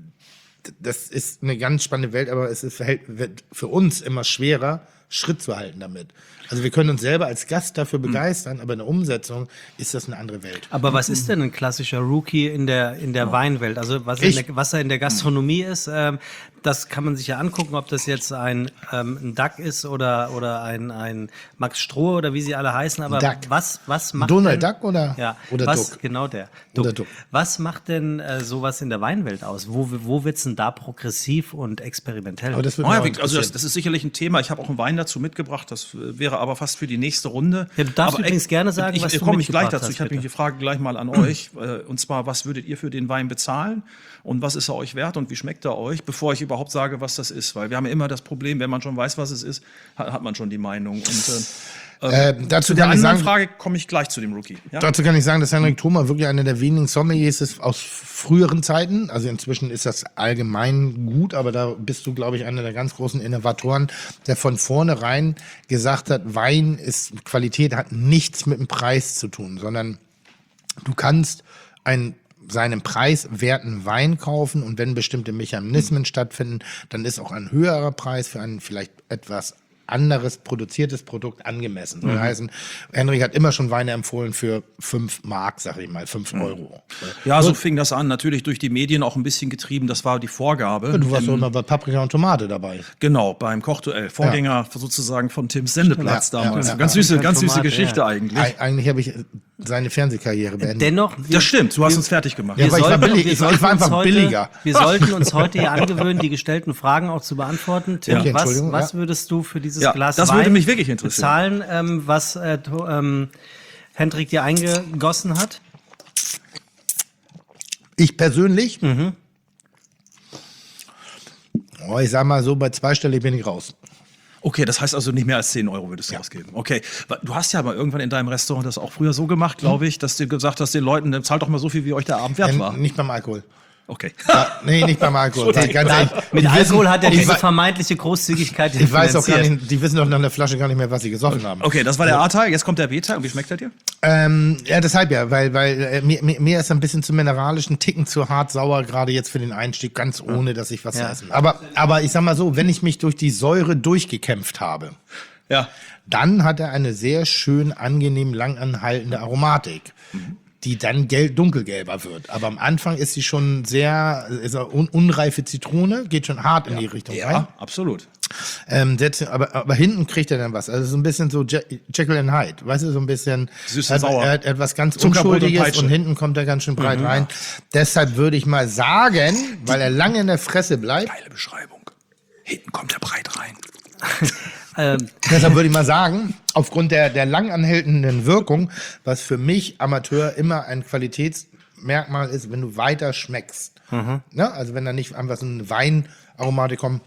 das ist eine ganz spannende Welt, aber es ist für, wird für uns immer schwerer, Schritt zu halten damit. Also wir können uns selber als Gast dafür begeistern, aber in der Umsetzung ist das eine andere Welt. Aber was ist denn ein klassischer Rookie in der, in der Weinwelt? Also was, in Ich- der, was er in der Gastronomie ist, ähm, das kann man sich ja angucken, ob das jetzt ein, ähm, ein Duck ist oder, oder ein, ein Max Stroh oder wie sie alle heißen. Aber Duck. was, was macht Donald denn, Duck oder, ja, oder was, Duck? Genau der. Oder Duck. Was macht denn äh, sowas in der Weinwelt aus? Wo, wo wird's denn da progressiv und experimentell? Aber das wird Oh, mich ja, auch wie- also das, interessieren. das ist sicherlich ein Thema. Ich habe auch einen Wein dazu mitgebracht. Das äh, wäre aber fast für die nächste Runde. Ja, du darfst aber übrigens gerne sagen, ich, was ich, du komme ich gleich mitgebracht dazu. hast, Ich habe bitte. die Frage gleich mal an euch. Äh, Und zwar, was würdet ihr für den Wein bezahlen? Und was ist er euch wert und wie schmeckt er euch, bevor ich überhaupt sage, was das ist? Weil wir haben ja immer das Problem, wenn man schon weiß, was es ist, hat, hat man schon die Meinung. Und äh, Äh, dazu zu der kann ich anderen sagen, Frage komme ich gleich zu dem Rookie. Ja? Dazu kann ich sagen, dass Henrik Thoma wirklich einer der wenigen Sommeliers ist aus früheren Zeiten. Also inzwischen ist das allgemein gut, aber da bist du, glaube ich, einer der ganz großen Innovatoren, der von vornherein gesagt hat, Wein ist Qualität, hat nichts mit dem Preis zu tun, sondern du kannst einen seinen preiswerten Wein kaufen und wenn bestimmte Mechanismen stattfinden, dann ist auch ein höherer Preis für ein vielleicht etwas anderes produziertes Produkt angemessen. Soll heißen, Henrik hat immer schon Weine empfohlen für fünf Mark, sag ich mal, fünf Euro. Ja, so fing das an. Natürlich durch die Medien auch ein bisschen getrieben. Das war die Vorgabe. Du warst doch immer bei Paprika und Tomate dabei. Genau, beim Kochduell. Vorgänger sozusagen von Tims Sendeplatz Ja, ja, damals. ja, ganz ja. süße, ganz süße Tomate, Geschichte ja. eigentlich. Eig eigentlich habe ich seine Fernsehkarriere beendet. Dennoch, wir, Das stimmt, du hast uns fertig gemacht. Ja, wir aber ich war sollten- billig- wir ich war- ich sollten war uns einfach heute, billiger. Wir sollten uns heute hier angewöhnen, die gestellten Fragen auch zu beantworten. Tim, Okay, was, Entschuldigung, was ja. würdest du für dieses Ja, Glas das Wein würde mich wirklich interessieren. bezahlen, ähm, was äh, to- ähm, Hendrik dir eingegossen hat? Ich persönlich, oh, ich sag mal so, bei zweistellig bin ich raus. Okay, das heißt also nicht mehr als zehn Euro würdest du ausgeben. Okay, du hast ja mal irgendwann in deinem Restaurant das auch früher so gemacht, glaube ich, dass du gesagt hast den Leuten, dann zahlt doch mal so viel, wie euch der Abend wert Äh, war. nicht beim Alkohol. Okay. Ja, nee, nicht beim Alkohol. Weil ganz ehrlich, Mit die Alkohol wissen- hat er ich diese wei- vermeintliche Großzügigkeit Ich weiß auch gar finanziert. nicht, die wissen doch nach der Flasche gar nicht mehr, was sie gesoffen haben. Okay, das war der A-Teil, jetzt kommt der B-Teil. Und wie schmeckt er dir? Ähm, ja, deshalb ja, weil, weil äh, mir, mir, mir ist ein bisschen zu mineralisch, ein Ticken zu hart sauer, gerade jetzt für den Einstieg, ganz ohne, dass ich was Ja. esse. Aber, aber ich sag mal so, wenn ich mich durch die Säure durchgekämpft habe, Ja. dann hat er eine sehr schön angenehm langanhaltende Aromatik, die dann gelb, dunkelgelber wird. Aber am Anfang ist sie schon sehr, ist er un, unreife Zitrone, geht schon hart in die Richtung rein. Ja, absolut. Ähm, setzt, aber, aber hinten kriegt er dann was. Also so ein bisschen so Je- Jekyll and Hyde. Weißt du, so ein bisschen Süß und er hat- sauer. Er hat etwas ganz Zuckerbrot und Unschuldiges Peitsche. und, hinten kommt er ganz schön breit rein. Deshalb würde ich mal sagen, weil er lange in der Fresse bleibt, Geile Beschreibung. Hinten kommt er breit rein. Ähm, deshalb würde ich mal sagen, aufgrund der, der lang anhaltenden Wirkung, was für mich Amateur immer ein Qualitätsmerkmal ist, wenn du weiter schmeckst. Ne? Also wenn da nicht einfach so eine Weinaromatik kommt.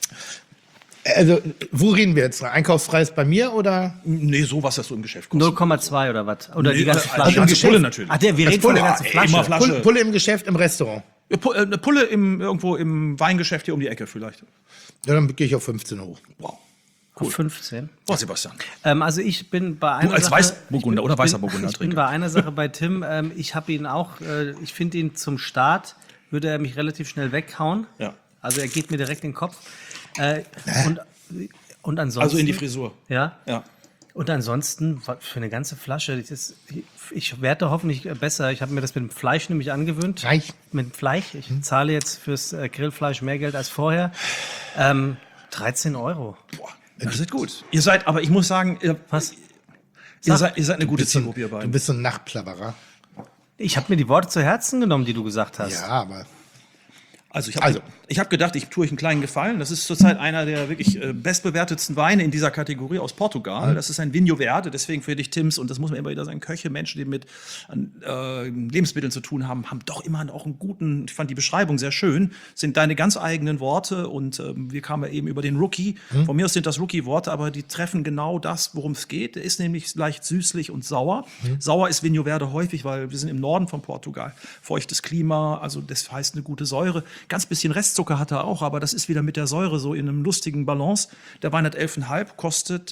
Also, wo reden wir jetzt? Einkaufspreis bei mir oder? Nee, sowas, das so im Geschäft kostet. null Komma zwei oder was? Oder die Nee, ganze äh, Flasche? die ganze Geschäft? Pulle natürlich. Ach, der, wir Das reden von der Pulle, ganzen ey, Flasche. immer Flasche. Pulle, Pulle im Geschäft, im Restaurant. Ja, Pu- äh, Eine Pulle im, irgendwo im Weingeschäft hier um die Ecke vielleicht. Ja, dann gehe ich auf fünfzehn hoch. Wow. Auf fünfzehn. Boah, Sebastian. Ähm, also ich bin bei einer als Sache, Weißburgunder ich bin- oder ich bin- weißer Burgunder Ich bin trinke. bei einer Sache bei Tim. Ähm, ich habe ihn auch, äh, ich finde ihn zum Start, würde er mich relativ schnell weghauen. Ja. Also er geht mir direkt in den Kopf. Äh, und, und ansonsten. Also in die Frisur. Ja. Ja. Und ansonsten wa- für eine ganze Flasche, das ist, ich werde hoffentlich besser. Ich habe mir das mit dem Fleisch nämlich angewöhnt. Fleisch? Mit dem Fleisch. Ich zahle jetzt fürs äh, Grillfleisch mehr Geld als vorher. Ähm, dreizehn Euro. Boah, das ist gut. Ihr seid, aber ich muss sagen, ihr, Was? ihr, Sag. seid, ihr seid eine gute Bist du- Zielgruppe, ihr Du beiden. bist so ein Nachtplapperer. Ich habe mir die Worte zu Herzen genommen, die du gesagt hast. Ja, aber Also ich habe Also. ich hab gedacht, ich tue euch einen kleinen Gefallen. Das ist zurzeit einer der wirklich äh, bestbewertetsten Weine in dieser Kategorie aus Portugal. Das ist ein Vinho Verde, deswegen für dich, Tims, und das muss man immer wieder sagen, Köche, Menschen, die mit äh, Lebensmitteln zu tun haben, haben doch immer auch einen guten, ich fand die Beschreibung sehr schön, sind deine ganz eigenen Worte und ähm, wir kamen ja eben über den Rookie. Mhm. Von mir aus sind das Rookie-Worte, aber die treffen genau das, worum es geht. Der ist nämlich leicht süßlich und sauer. Mhm. Sauer ist Vinho Verde häufig, weil wir sind im Norden von Portugal. Feuchtes Klima, also das heißt eine gute Säure. Ganz bisschen Restzucker hat er auch, aber das ist wieder mit der Säure so in einem lustigen Balance. Der Wein hat elf Komma fünf, kostet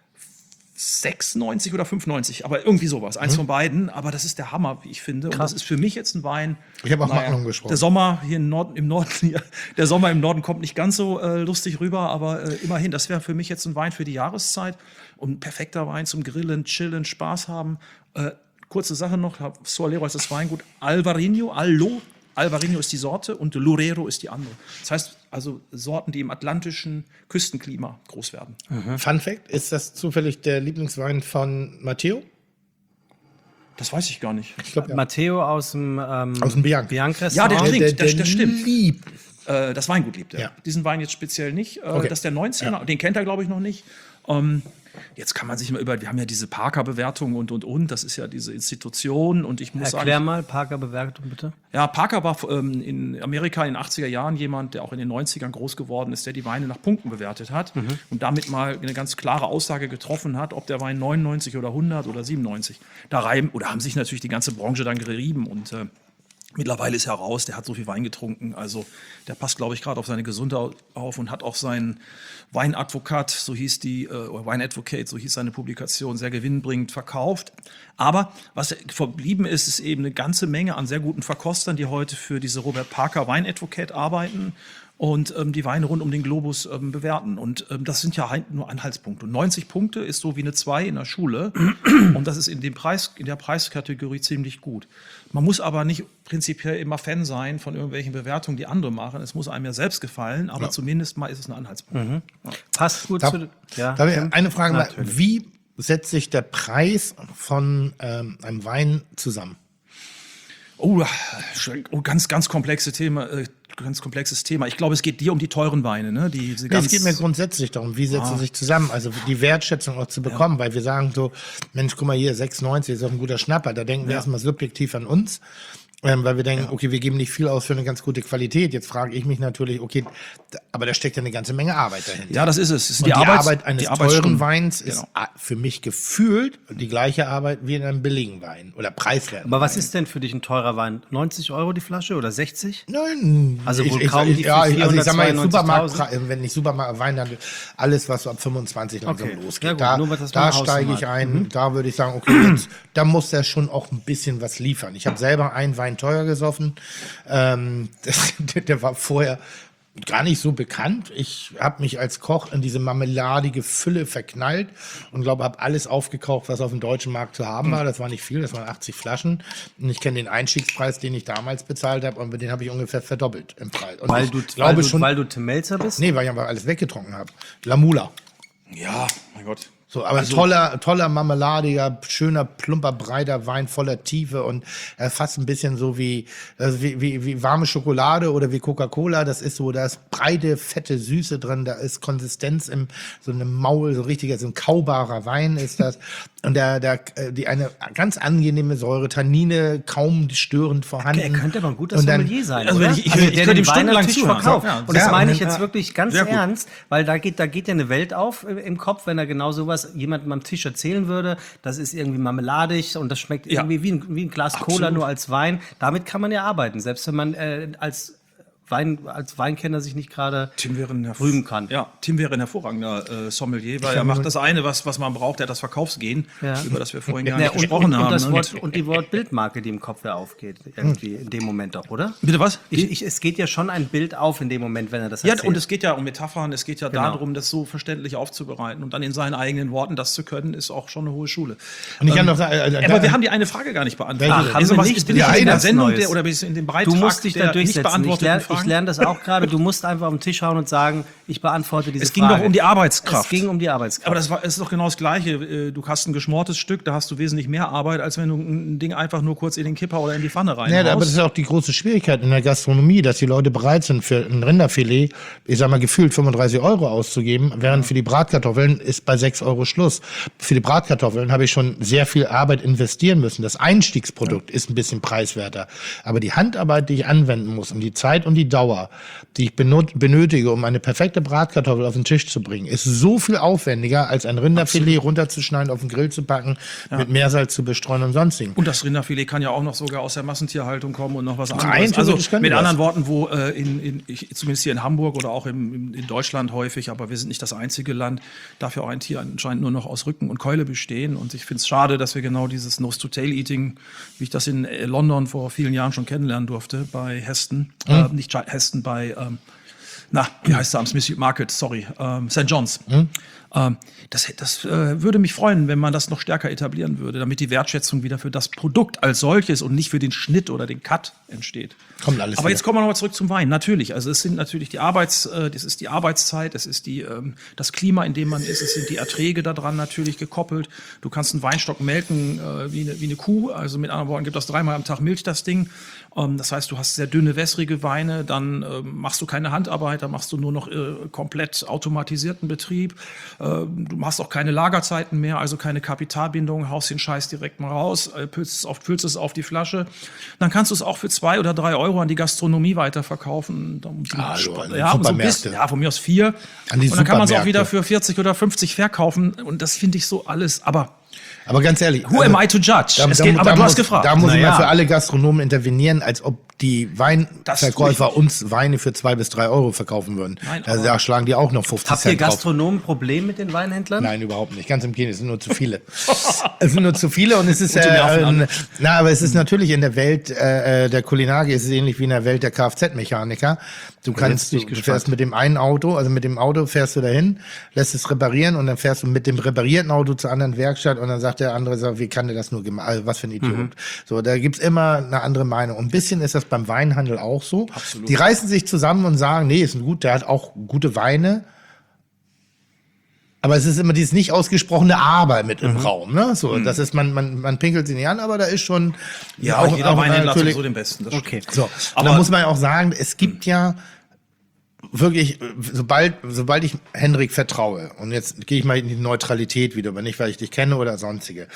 sechs neunzig oder fünf neunzig, aber irgendwie sowas, eins Mhm. von beiden. Aber das ist der Hammer, wie ich finde. Und das ist für mich jetzt ein Wein. Ich habe auch Magnum gesprochen. Der Sommer hier im Norden, im Norden hier, der Sommer im Norden kommt nicht ganz so äh, lustig rüber, aber äh, immerhin, das wäre für mich jetzt ein Wein für die Jahreszeit und ein perfekter Wein zum Grillen, Chillen, Spaß haben. Äh, kurze Sache noch, Soalero ist das Weingut, Alvarinho, Allo, Alvarinho ist die Sorte und Loureiro ist die andere. Das heißt also Sorten, die im atlantischen Küstenklima groß werden. Fun Fact, ist das zufällig der Lieblingswein von Matteo? Das weiß ich gar nicht. Ich glaube, ja. Matteo aus dem, ähm, Aus dem Bianc. Bianc Ja, der Restaurant. trinkt, das- das stimmt. liebt. Äh, das Weingut liebt er. Ja. Diesen Wein jetzt speziell nicht. Äh, Okay. Das ist der neunzehner, den kennt er, glaube ich, noch nicht. Ähm, jetzt kann man sich mal über, wir haben ja diese Parker-Bewertung und, und, und. Das ist ja diese Institution. Und ich muss Erklär sagen, mal, Parker-Bewertung bitte. ja, Parker war ähm, in Amerika in den achtziger Jahren jemand, der auch in den neunzigern groß geworden ist, der die Weine nach Punkten bewertet hat und damit mal eine ganz klare Aussage getroffen hat, ob der Wein neunundneunzig oder hundert oder siebenundneunzig. Da reiben, oder haben sich natürlich die ganze Branche dann gerieben und äh, mittlerweile ist er raus, der hat so viel Wein getrunken, also der passt, glaube ich, gerade auf seine Gesundheit auf und hat auch seinen Weinadvokat, so hieß die, äh, oder Wine Advocate, so hieß seine Publikation, sehr gewinnbringend verkauft. Aber was verblieben ist, ist eben eine ganze Menge an sehr guten Verkostern, die heute für diese Robert Parker Wine Advocate arbeiten und ähm, die Weine rund um den Globus ähm, bewerten. Und ähm, das sind ja halt nur Anhaltspunkte. Und neunzig Punkte ist so wie eine zwei in der Schule. Und das ist in, dem Preis, in der Preiskategorie ziemlich gut. Man muss aber nicht prinzipiell immer Fan sein von irgendwelchen Bewertungen, die andere machen. Es muss einem ja selbst gefallen, aber Ja. zumindest mal ist es ein Anhaltspunkt. Passt gut Da, zu. Ja, da wäre Tim? eine Frage mal, Natürlich. wie setzt sich der Preis von ähm, einem Wein zusammen? Oh, oh, ganz, ganz komplexe Thema, äh, ganz komplexes Thema. Ich glaube, es geht dir um die teuren Weine, ne? Die, diese Nee, ganz, es geht mir grundsätzlich darum, wie setzen sie sich zusammen, also die Wertschätzung auch zu bekommen, weil wir sagen so, Mensch, guck mal hier, sechs neunzig ist auch ein guter Schnapper, da denken wir Ja. erstmal subjektiv an uns, ähm, weil wir denken, okay, wir geben nicht viel aus für eine ganz gute Qualität. Jetzt frage ich mich natürlich, okay, da, aber da steckt ja eine ganze Menge Arbeit dahinter. Ja, das ist es. Es ist Und die, Arbeits- Arbeit eines die teuren Arbeitsstunden. Weins ist Genau. a- für mich gefühlt die gleiche Arbeit wie in einem billigen Wein oder preiswerten Aber was Wein. ist denn für dich ein teurer Wein? neunzig Euro die Flasche oder sechzig? Nein, Also wohl ich, kaum ich, die ja, für ich- also ich sag mal, jetzt Supermarkt, vierhundertzweiundneunzigtausend? wenn ich Supermarkt Weinhandel, alles was so ab fünfundzwanzig langsam Okay. losgeht, Ja gut, da, nur was das da mal steige ich Hausnummer. ein, da würde ich sagen, okay, jetzt, da muss der schon auch ein bisschen was liefern. Ich habe selber einen Wein teuer gesoffen, ähm, das, der, der war vorher gar nicht so bekannt. Ich habe mich als Koch in diese marmeladige Fülle verknallt und glaube, habe alles aufgekauft, was auf dem deutschen Markt zu haben war. Das war nicht viel, das waren achtzig Flaschen. Und ich kenne den Einstiegspreis, den ich damals bezahlt habe, und den habe ich ungefähr verdoppelt im Preis. Und Weil ich du, glaube weil, du, schon, weil du Tim Melzer bist? nee, weil ich einfach alles weggetrunken habe. Lamula. Ja, mein Gott. So, aber ein toller, toller, marmeladiger, schöner, plumper, breiter Wein voller Tiefe und äh, fast ein bisschen so wie, äh, wie, wie, wie warme Schokolade oder wie Coca-Cola. Das ist so, da ist breite, fette Süße drin, da ist Konsistenz im so einem Maul, so richtiger, so ein kaubarer Wein ist das. Und da, da, äh, die eine ganz angenehme Säure, Tannine kaum störend vorhanden. Er könnte aber ein guter Und dann- Sommelier sein, Also oder? wenn ich- ich- also ich der könnte den ihm Wein stundenlang natürlich zuhören. verkauft. Ja, und das ja, meine ich ja. jetzt wirklich ganz Sehr gut. ernst, weil da geht, da geht ja eine Welt auf äh, im Kopf, wenn er genau sowas jemandem am Tisch erzählen würde. Das ist irgendwie marmeladig und das schmeckt Ja. irgendwie wie ein, wie ein Glas Cola Absolut. nur als Wein. Damit kann man ja arbeiten, selbst wenn man äh, als Wein, als Weinkenner sich nicht gerade Tim wäre ein herv- rühmen kann. Ja, Tim wäre ein hervorragender äh, Sommelier, weil er macht das eine, was, was man braucht, der hat das Verkaufsgehen, Ja. über das wir vorhin gar Ja, nicht und, gesprochen und, haben. und, das ne? Wort, und die Wortbildmarke, die im Kopf ja aufgeht, irgendwie in dem Moment auch, oder? Bitte was? Ich, ich, es geht ja schon ein Bild auf in dem Moment, wenn er das Ja, erzählt. und es geht ja um Metaphern, es geht ja Genau. darum, das so verständlich aufzubereiten und dann in seinen eigenen Worten das zu können, ist auch schon eine hohe Schule. Und ich kann noch sagen, äh, Aber wir haben die eine Frage gar nicht beantwortet. Welche denn? Haben wir was nicht, ist denn das ist in der ganz Sendung Neues. der, oder in dem Beitrag Du musst dich da der nicht durchsetzen. Ich, beantworteten lerne, ich fragen? ich lerne das auch gerade. Du musst einfach auf den Tisch hauen und sagen, ich beantworte diese Es ging Frage. doch um die Arbeitskraft. Es ging um die Arbeitskraft. Aber das war, ist doch genau das Gleiche. Du hast ein geschmortes Stück, da hast du wesentlich mehr Arbeit, als wenn du ein Ding einfach nur kurz in den Kipper oder in die Pfanne reinhaust. Ja, aber das ist auch die große Schwierigkeit in der Gastronomie, dass die Leute bereit sind, für ein Rinderfilet, ich sag mal, gefühlt fünfunddreißig Euro auszugeben, während für die Bratkartoffeln ist bei sechs Euro Schluss. Für die Bratkartoffeln habe ich schon sehr viel Arbeit investieren müssen. Das Einstiegsprodukt ja. ist ein bisschen preiswerter. Aber die Handarbeit, die ich anwenden muss und die Zeit und die Dauer, die ich benötige, um eine perfekte Bratkartoffel auf den Tisch zu bringen, ist so viel aufwendiger, als ein Rinderfilet Absolut. runterzuschneiden, auf den Grill zu packen, ja. mit Meersalz zu bestreuen und sonstigen. Und das Rinderfilet kann ja auch noch sogar aus der Massentierhaltung kommen und noch was anderes. Nein, also mit das. anderen Worten, wo äh, in, in, ich, zumindest hier in Hamburg oder auch im, in, in Deutschland häufig, aber wir sind nicht das einzige Land, darf ja auch ein Tier anscheinend nur noch aus Rücken und Keule bestehen. Und ich finde es schade, dass wir genau dieses Nose-to-Tail-Eating, wie ich das in äh, London vor vielen Jahren schon kennenlernen durfte, bei Heston, mhm. äh, nicht Heston, bei ähm, na, wie heißt er am Smith Market, sorry, ähm, Sankt John's. Hm? Ähm, das das äh, würde mich freuen, wenn man das noch stärker etablieren würde, damit die Wertschätzung wieder für das Produkt als solches und nicht für den Schnitt oder den Cut entsteht. Kommt alles Aber wieder. Jetzt kommen wir nochmal zurück zum Wein. Natürlich, also es sind natürlich die Arbeits, äh, das ist die Arbeitszeit, es ist die, ähm, das Klima, in dem man ist, es sind die Erträge daran natürlich gekoppelt. Du kannst einen Weinstock melken äh, wie, eine, wie eine Kuh, also mit anderen Worten gibt das dreimal am Tag Milch das Ding. Ähm, das heißt, du hast sehr dünne, wässrige Weine, dann äh, machst du keine Handarbeit, dann machst du nur noch äh, komplett automatisierten Betrieb. Äh, du machst auch keine Lagerzeiten mehr, also keine Kapitalbindung, haust den Scheiß direkt mal raus, äh, füllst, es auf, füllst es auf die Flasche. Dann kannst du es auch für zwei oder drei Euro an die Gastronomie weiterverkaufen. Um die also an ja, um so ein bisschen, ja, von mir aus vier. An die und dann kann man es auch Supermärkte. wieder für vierzig oder fünfzig verkaufen. Und das finde ich so alles, aber Aber ganz ehrlich. who am I to judge? Da, es da, geht, da, aber da du muss, hast gefragt. Da muss ich Naja. mal für alle Gastronomen intervenieren, als ob die Das tue ich Weinverkäufer nicht. uns Weine für zwei bis drei Euro verkaufen würden. Nein, also aber- da schlagen die auch noch fünfzig Habt ihr Cent drauf. Gastronomen ein Problem mit den Weinhändlern? Nein, überhaupt nicht. Ganz im Gegenteil, es sind nur zu viele. es sind nur zu viele und es ist Und die nerven äh, alle. äh, na, aber es ist natürlich in der Welt äh, der Kulinarik ist es ähnlich wie in der Welt der Kfz-Mechaniker. Du kannst, du, du fährst mit dem einen Auto, also mit dem Auto fährst du dahin, lässt es reparieren und dann fährst du mit dem reparierten Auto zur anderen Werkstatt und dann sagt der andere, so, wie kann der das nur gemacht? Also was für ein Idiot. Mhm. So, da gibt's immer eine andere Meinung. Und ein bisschen ist das beim Weinhandel auch so. Absolut. Die reißen sich zusammen und sagen, nee, ist ein gut, der hat auch gute Weine. Aber es ist immer dieses nicht ausgesprochene Aber mit im Raum, ne? So, das ist, man, man, man pinkelt sie nicht an, aber da ist schon, ja, auch, jeder auch Weinhändler hat natürlich, sowieso den Besten. Das Okay. stimmt. so. Und Aber- da muss man ja auch sagen, es gibt ja wirklich, sobald, sobald ich Henrik vertraue, und jetzt gehe ich mal in die Neutralität wieder, aber nicht, weil ich dich kenne oder sonstige,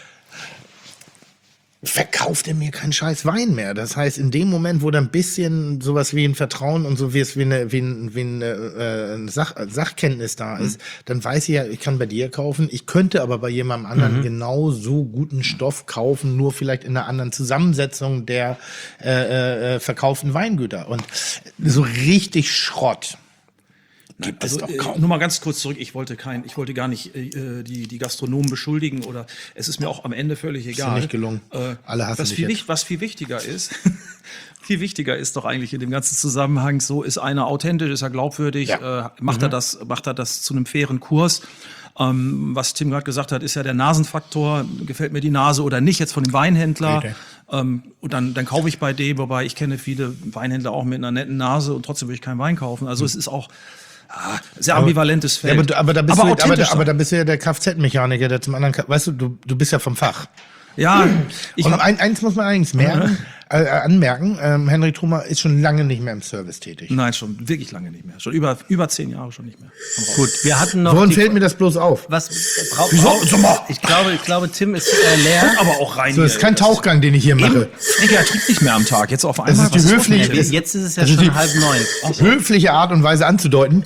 verkauft er mir keinen scheiß Wein mehr. Das heißt, in dem Moment, wo da ein bisschen sowas wie ein Vertrauen und so wie es wie eine, wie ein, wie eine äh, Sach, Sachkenntnis da ist, dann weiß ich ja, ich kann bei dir kaufen, ich könnte aber bei jemandem anderen genau so guten Stoff kaufen, nur vielleicht in einer anderen Zusammensetzung der äh, äh, verkauften Weingüter. Und so richtig Schrott gibt es Also, doch äh, kaum. nur mal ganz kurz zurück, ich wollte kein, ich wollte gar nicht äh, die, die Gastronomen beschuldigen oder es ist mir auch am Ende völlig egal. nicht gelungen. Äh, Alle hassen was dich viel, jetzt. wich- was viel wichtiger ist, viel wichtiger ist doch eigentlich in dem ganzen Zusammenhang, so ist einer authentisch, ist er glaubwürdig, Ja. äh, macht er das, macht er das zu einem fairen Kurs. Ähm, was Tim gerade gesagt hat, ist ja der Nasenfaktor, gefällt mir die Nase oder nicht, jetzt von dem Weinhändler. Okay. Ähm, und dann, dann kaufe ich bei dem, wobei ich kenne viele Weinhändler auch mit einer netten Nase und trotzdem will ich keinen Wein kaufen. Also es ist auch ah, sehr ambivalentes Ja, Feld. aber, du- aber, da bist du, aber, authentisch da, aber sein. da bist du ja der Kfz-Mechaniker, der zum anderen, Ka- weißt du, du, du bist ja vom Fach. Ja, ich Und hab, ein, eins muss man allerdings merken, äh, äh, anmerken, ähm, Henrik Trumer ist schon lange nicht mehr im Service tätig. nein, schon wirklich lange nicht mehr. Schon über, über zehn Jahre schon nicht mehr. Gut, wir hatten noch. Worin die- fällt mir das bloß auf? Was braucht Wieso? Sag mal. Ich glaube, ich glaube, Tim ist äh, leer. Aber auch rein So, das ist kein Tauchgang, den ich hier mache. Frankie, er trinkt nicht mehr am Tag. Jetzt auf einmal. ist die was höfliche- los mit dir? Jetzt ist es ja Das ist schon die- halb neun. Höfliche Art und Weise anzudeuten,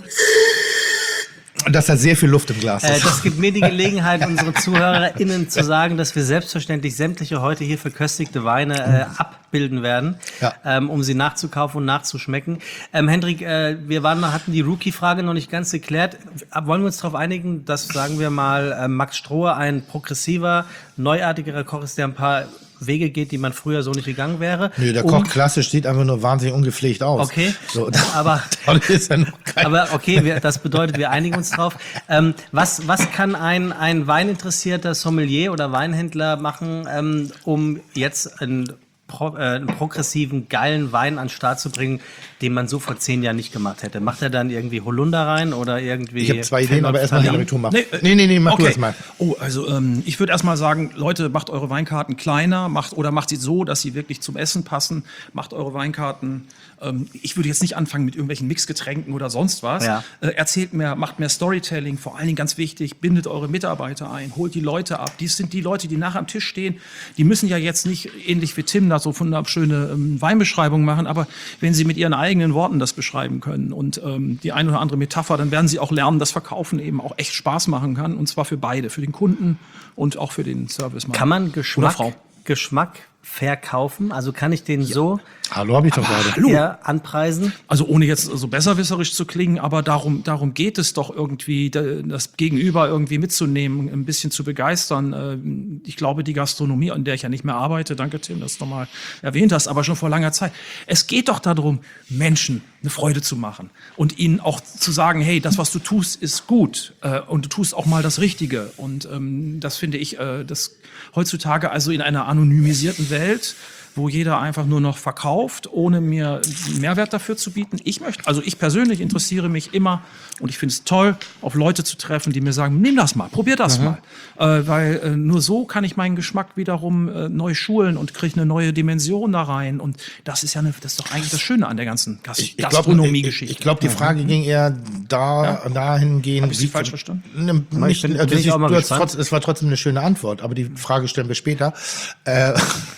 dass da sehr viel Luft im Glas Äh, ist. das gibt mir die Gelegenheit, unsere ZuhörerInnen zu sagen, dass wir selbstverständlich sämtliche heute hier verköstigte Weine äh, abbilden werden, Ja. ähm, um sie nachzukaufen und nachzuschmecken. Ähm, Hendrik, äh, wir waren, mal- hatten die Rookie-Frage noch nicht ganz geklärt. Ab- Wollen wir uns darauf einigen, dass, sagen wir mal, äh, Max Strohe ein progressiver, neuartiger Koch ist, der ein paar Wege geht, die man früher so nicht gegangen wäre? Nö, der um- Koch klassisch sieht einfach nur wahnsinnig ungepflegt aus. Okay, So, aber... das ist ja noch kein Aber okay, wir, das bedeutet, wir einigen uns drauf. Ähm, was, was kann ein, ein weininteressierter Sommelier oder Weinhändler machen, ähm, um jetzt ein pro, äh, einen progressiven, geilen Wein an den Start zu bringen, den man so vor zehn Jahren nicht gemacht hätte? Macht er dann irgendwie Holunder rein oder irgendwie... Ich habe zwei Ideen, aber erstmal die Abitur machen. Nee, Nee, nee, nee, mach okay. du das mal. Oh, also ähm, ich würde erstmal sagen, Leute, macht eure Weinkarten kleiner, macht oder macht sie so, dass sie wirklich zum Essen passen. Macht eure Weinkarten. Ähm, ich würde jetzt nicht anfangen mit irgendwelchen Mixgetränken oder sonst was. Ja. Äh, erzählt mehr, macht mehr Storytelling. Vor allen Dingen ganz wichtig, bindet eure Mitarbeiter ein, holt die Leute ab. Dies sind die Leute, die nachher am Tisch stehen. Die müssen ja jetzt nicht ähnlich wie Tim da so von einer schöne ähm, Weinbeschreibung machen, aber wenn sie mit ihren eigenen Worten das beschreiben können und ähm, die eine oder andere Metapher, dann werden sie auch lernen, dass Verkaufen eben auch echt Spaß machen kann, und zwar für beide, für den Kunden und auch für den Servicemann. Kann man oder Geschmack, Frau. Geschmack verkaufen? Also kann ich den so Hallo, hab ich doch gerade. Hallo. eher anpreisen? Also ohne jetzt so besserwisserisch zu klingen, aber darum, darum geht es doch irgendwie, das Gegenüber irgendwie mitzunehmen, ein bisschen zu begeistern. Ich glaube, die Gastronomie, an der ich ja nicht mehr arbeite, danke Tim, dass du nochmal erwähnt hast, aber schon vor langer Zeit. Es geht doch darum, Menschen eine Freude zu machen und ihnen auch zu sagen, hey, das, was du tust, ist gut und du tust auch mal das Richtige. Und ähm, das finde ich, äh, das heutzutage also in einer anonymisierten Welt, wo jeder einfach nur noch verkauft, ohne mir Mehrwert dafür zu bieten. Ich möchte, also ich persönlich interessiere mich immer und ich finde es toll, auf Leute zu treffen, die mir sagen, nimm das mal, probier das mal. Äh, weil äh, nur so kann ich meinen Geschmack wiederum äh, neu schulen und kriege eine neue Dimension da rein. Und das ist ja eine, das ist doch eigentlich das Schöne an der ganzen Gas Ich glaube, Gastronomie-Geschichte. ich, ich glaub, die Frage ging eher da, dahingehend. Hab ich sie wie- falsch verstanden? Ne, Nicht, bin- also bin ich sie- auch mal du hast gespannt. trotz, es war trotzdem eine schöne Antwort, aber die Frage stellen wir später. Äh,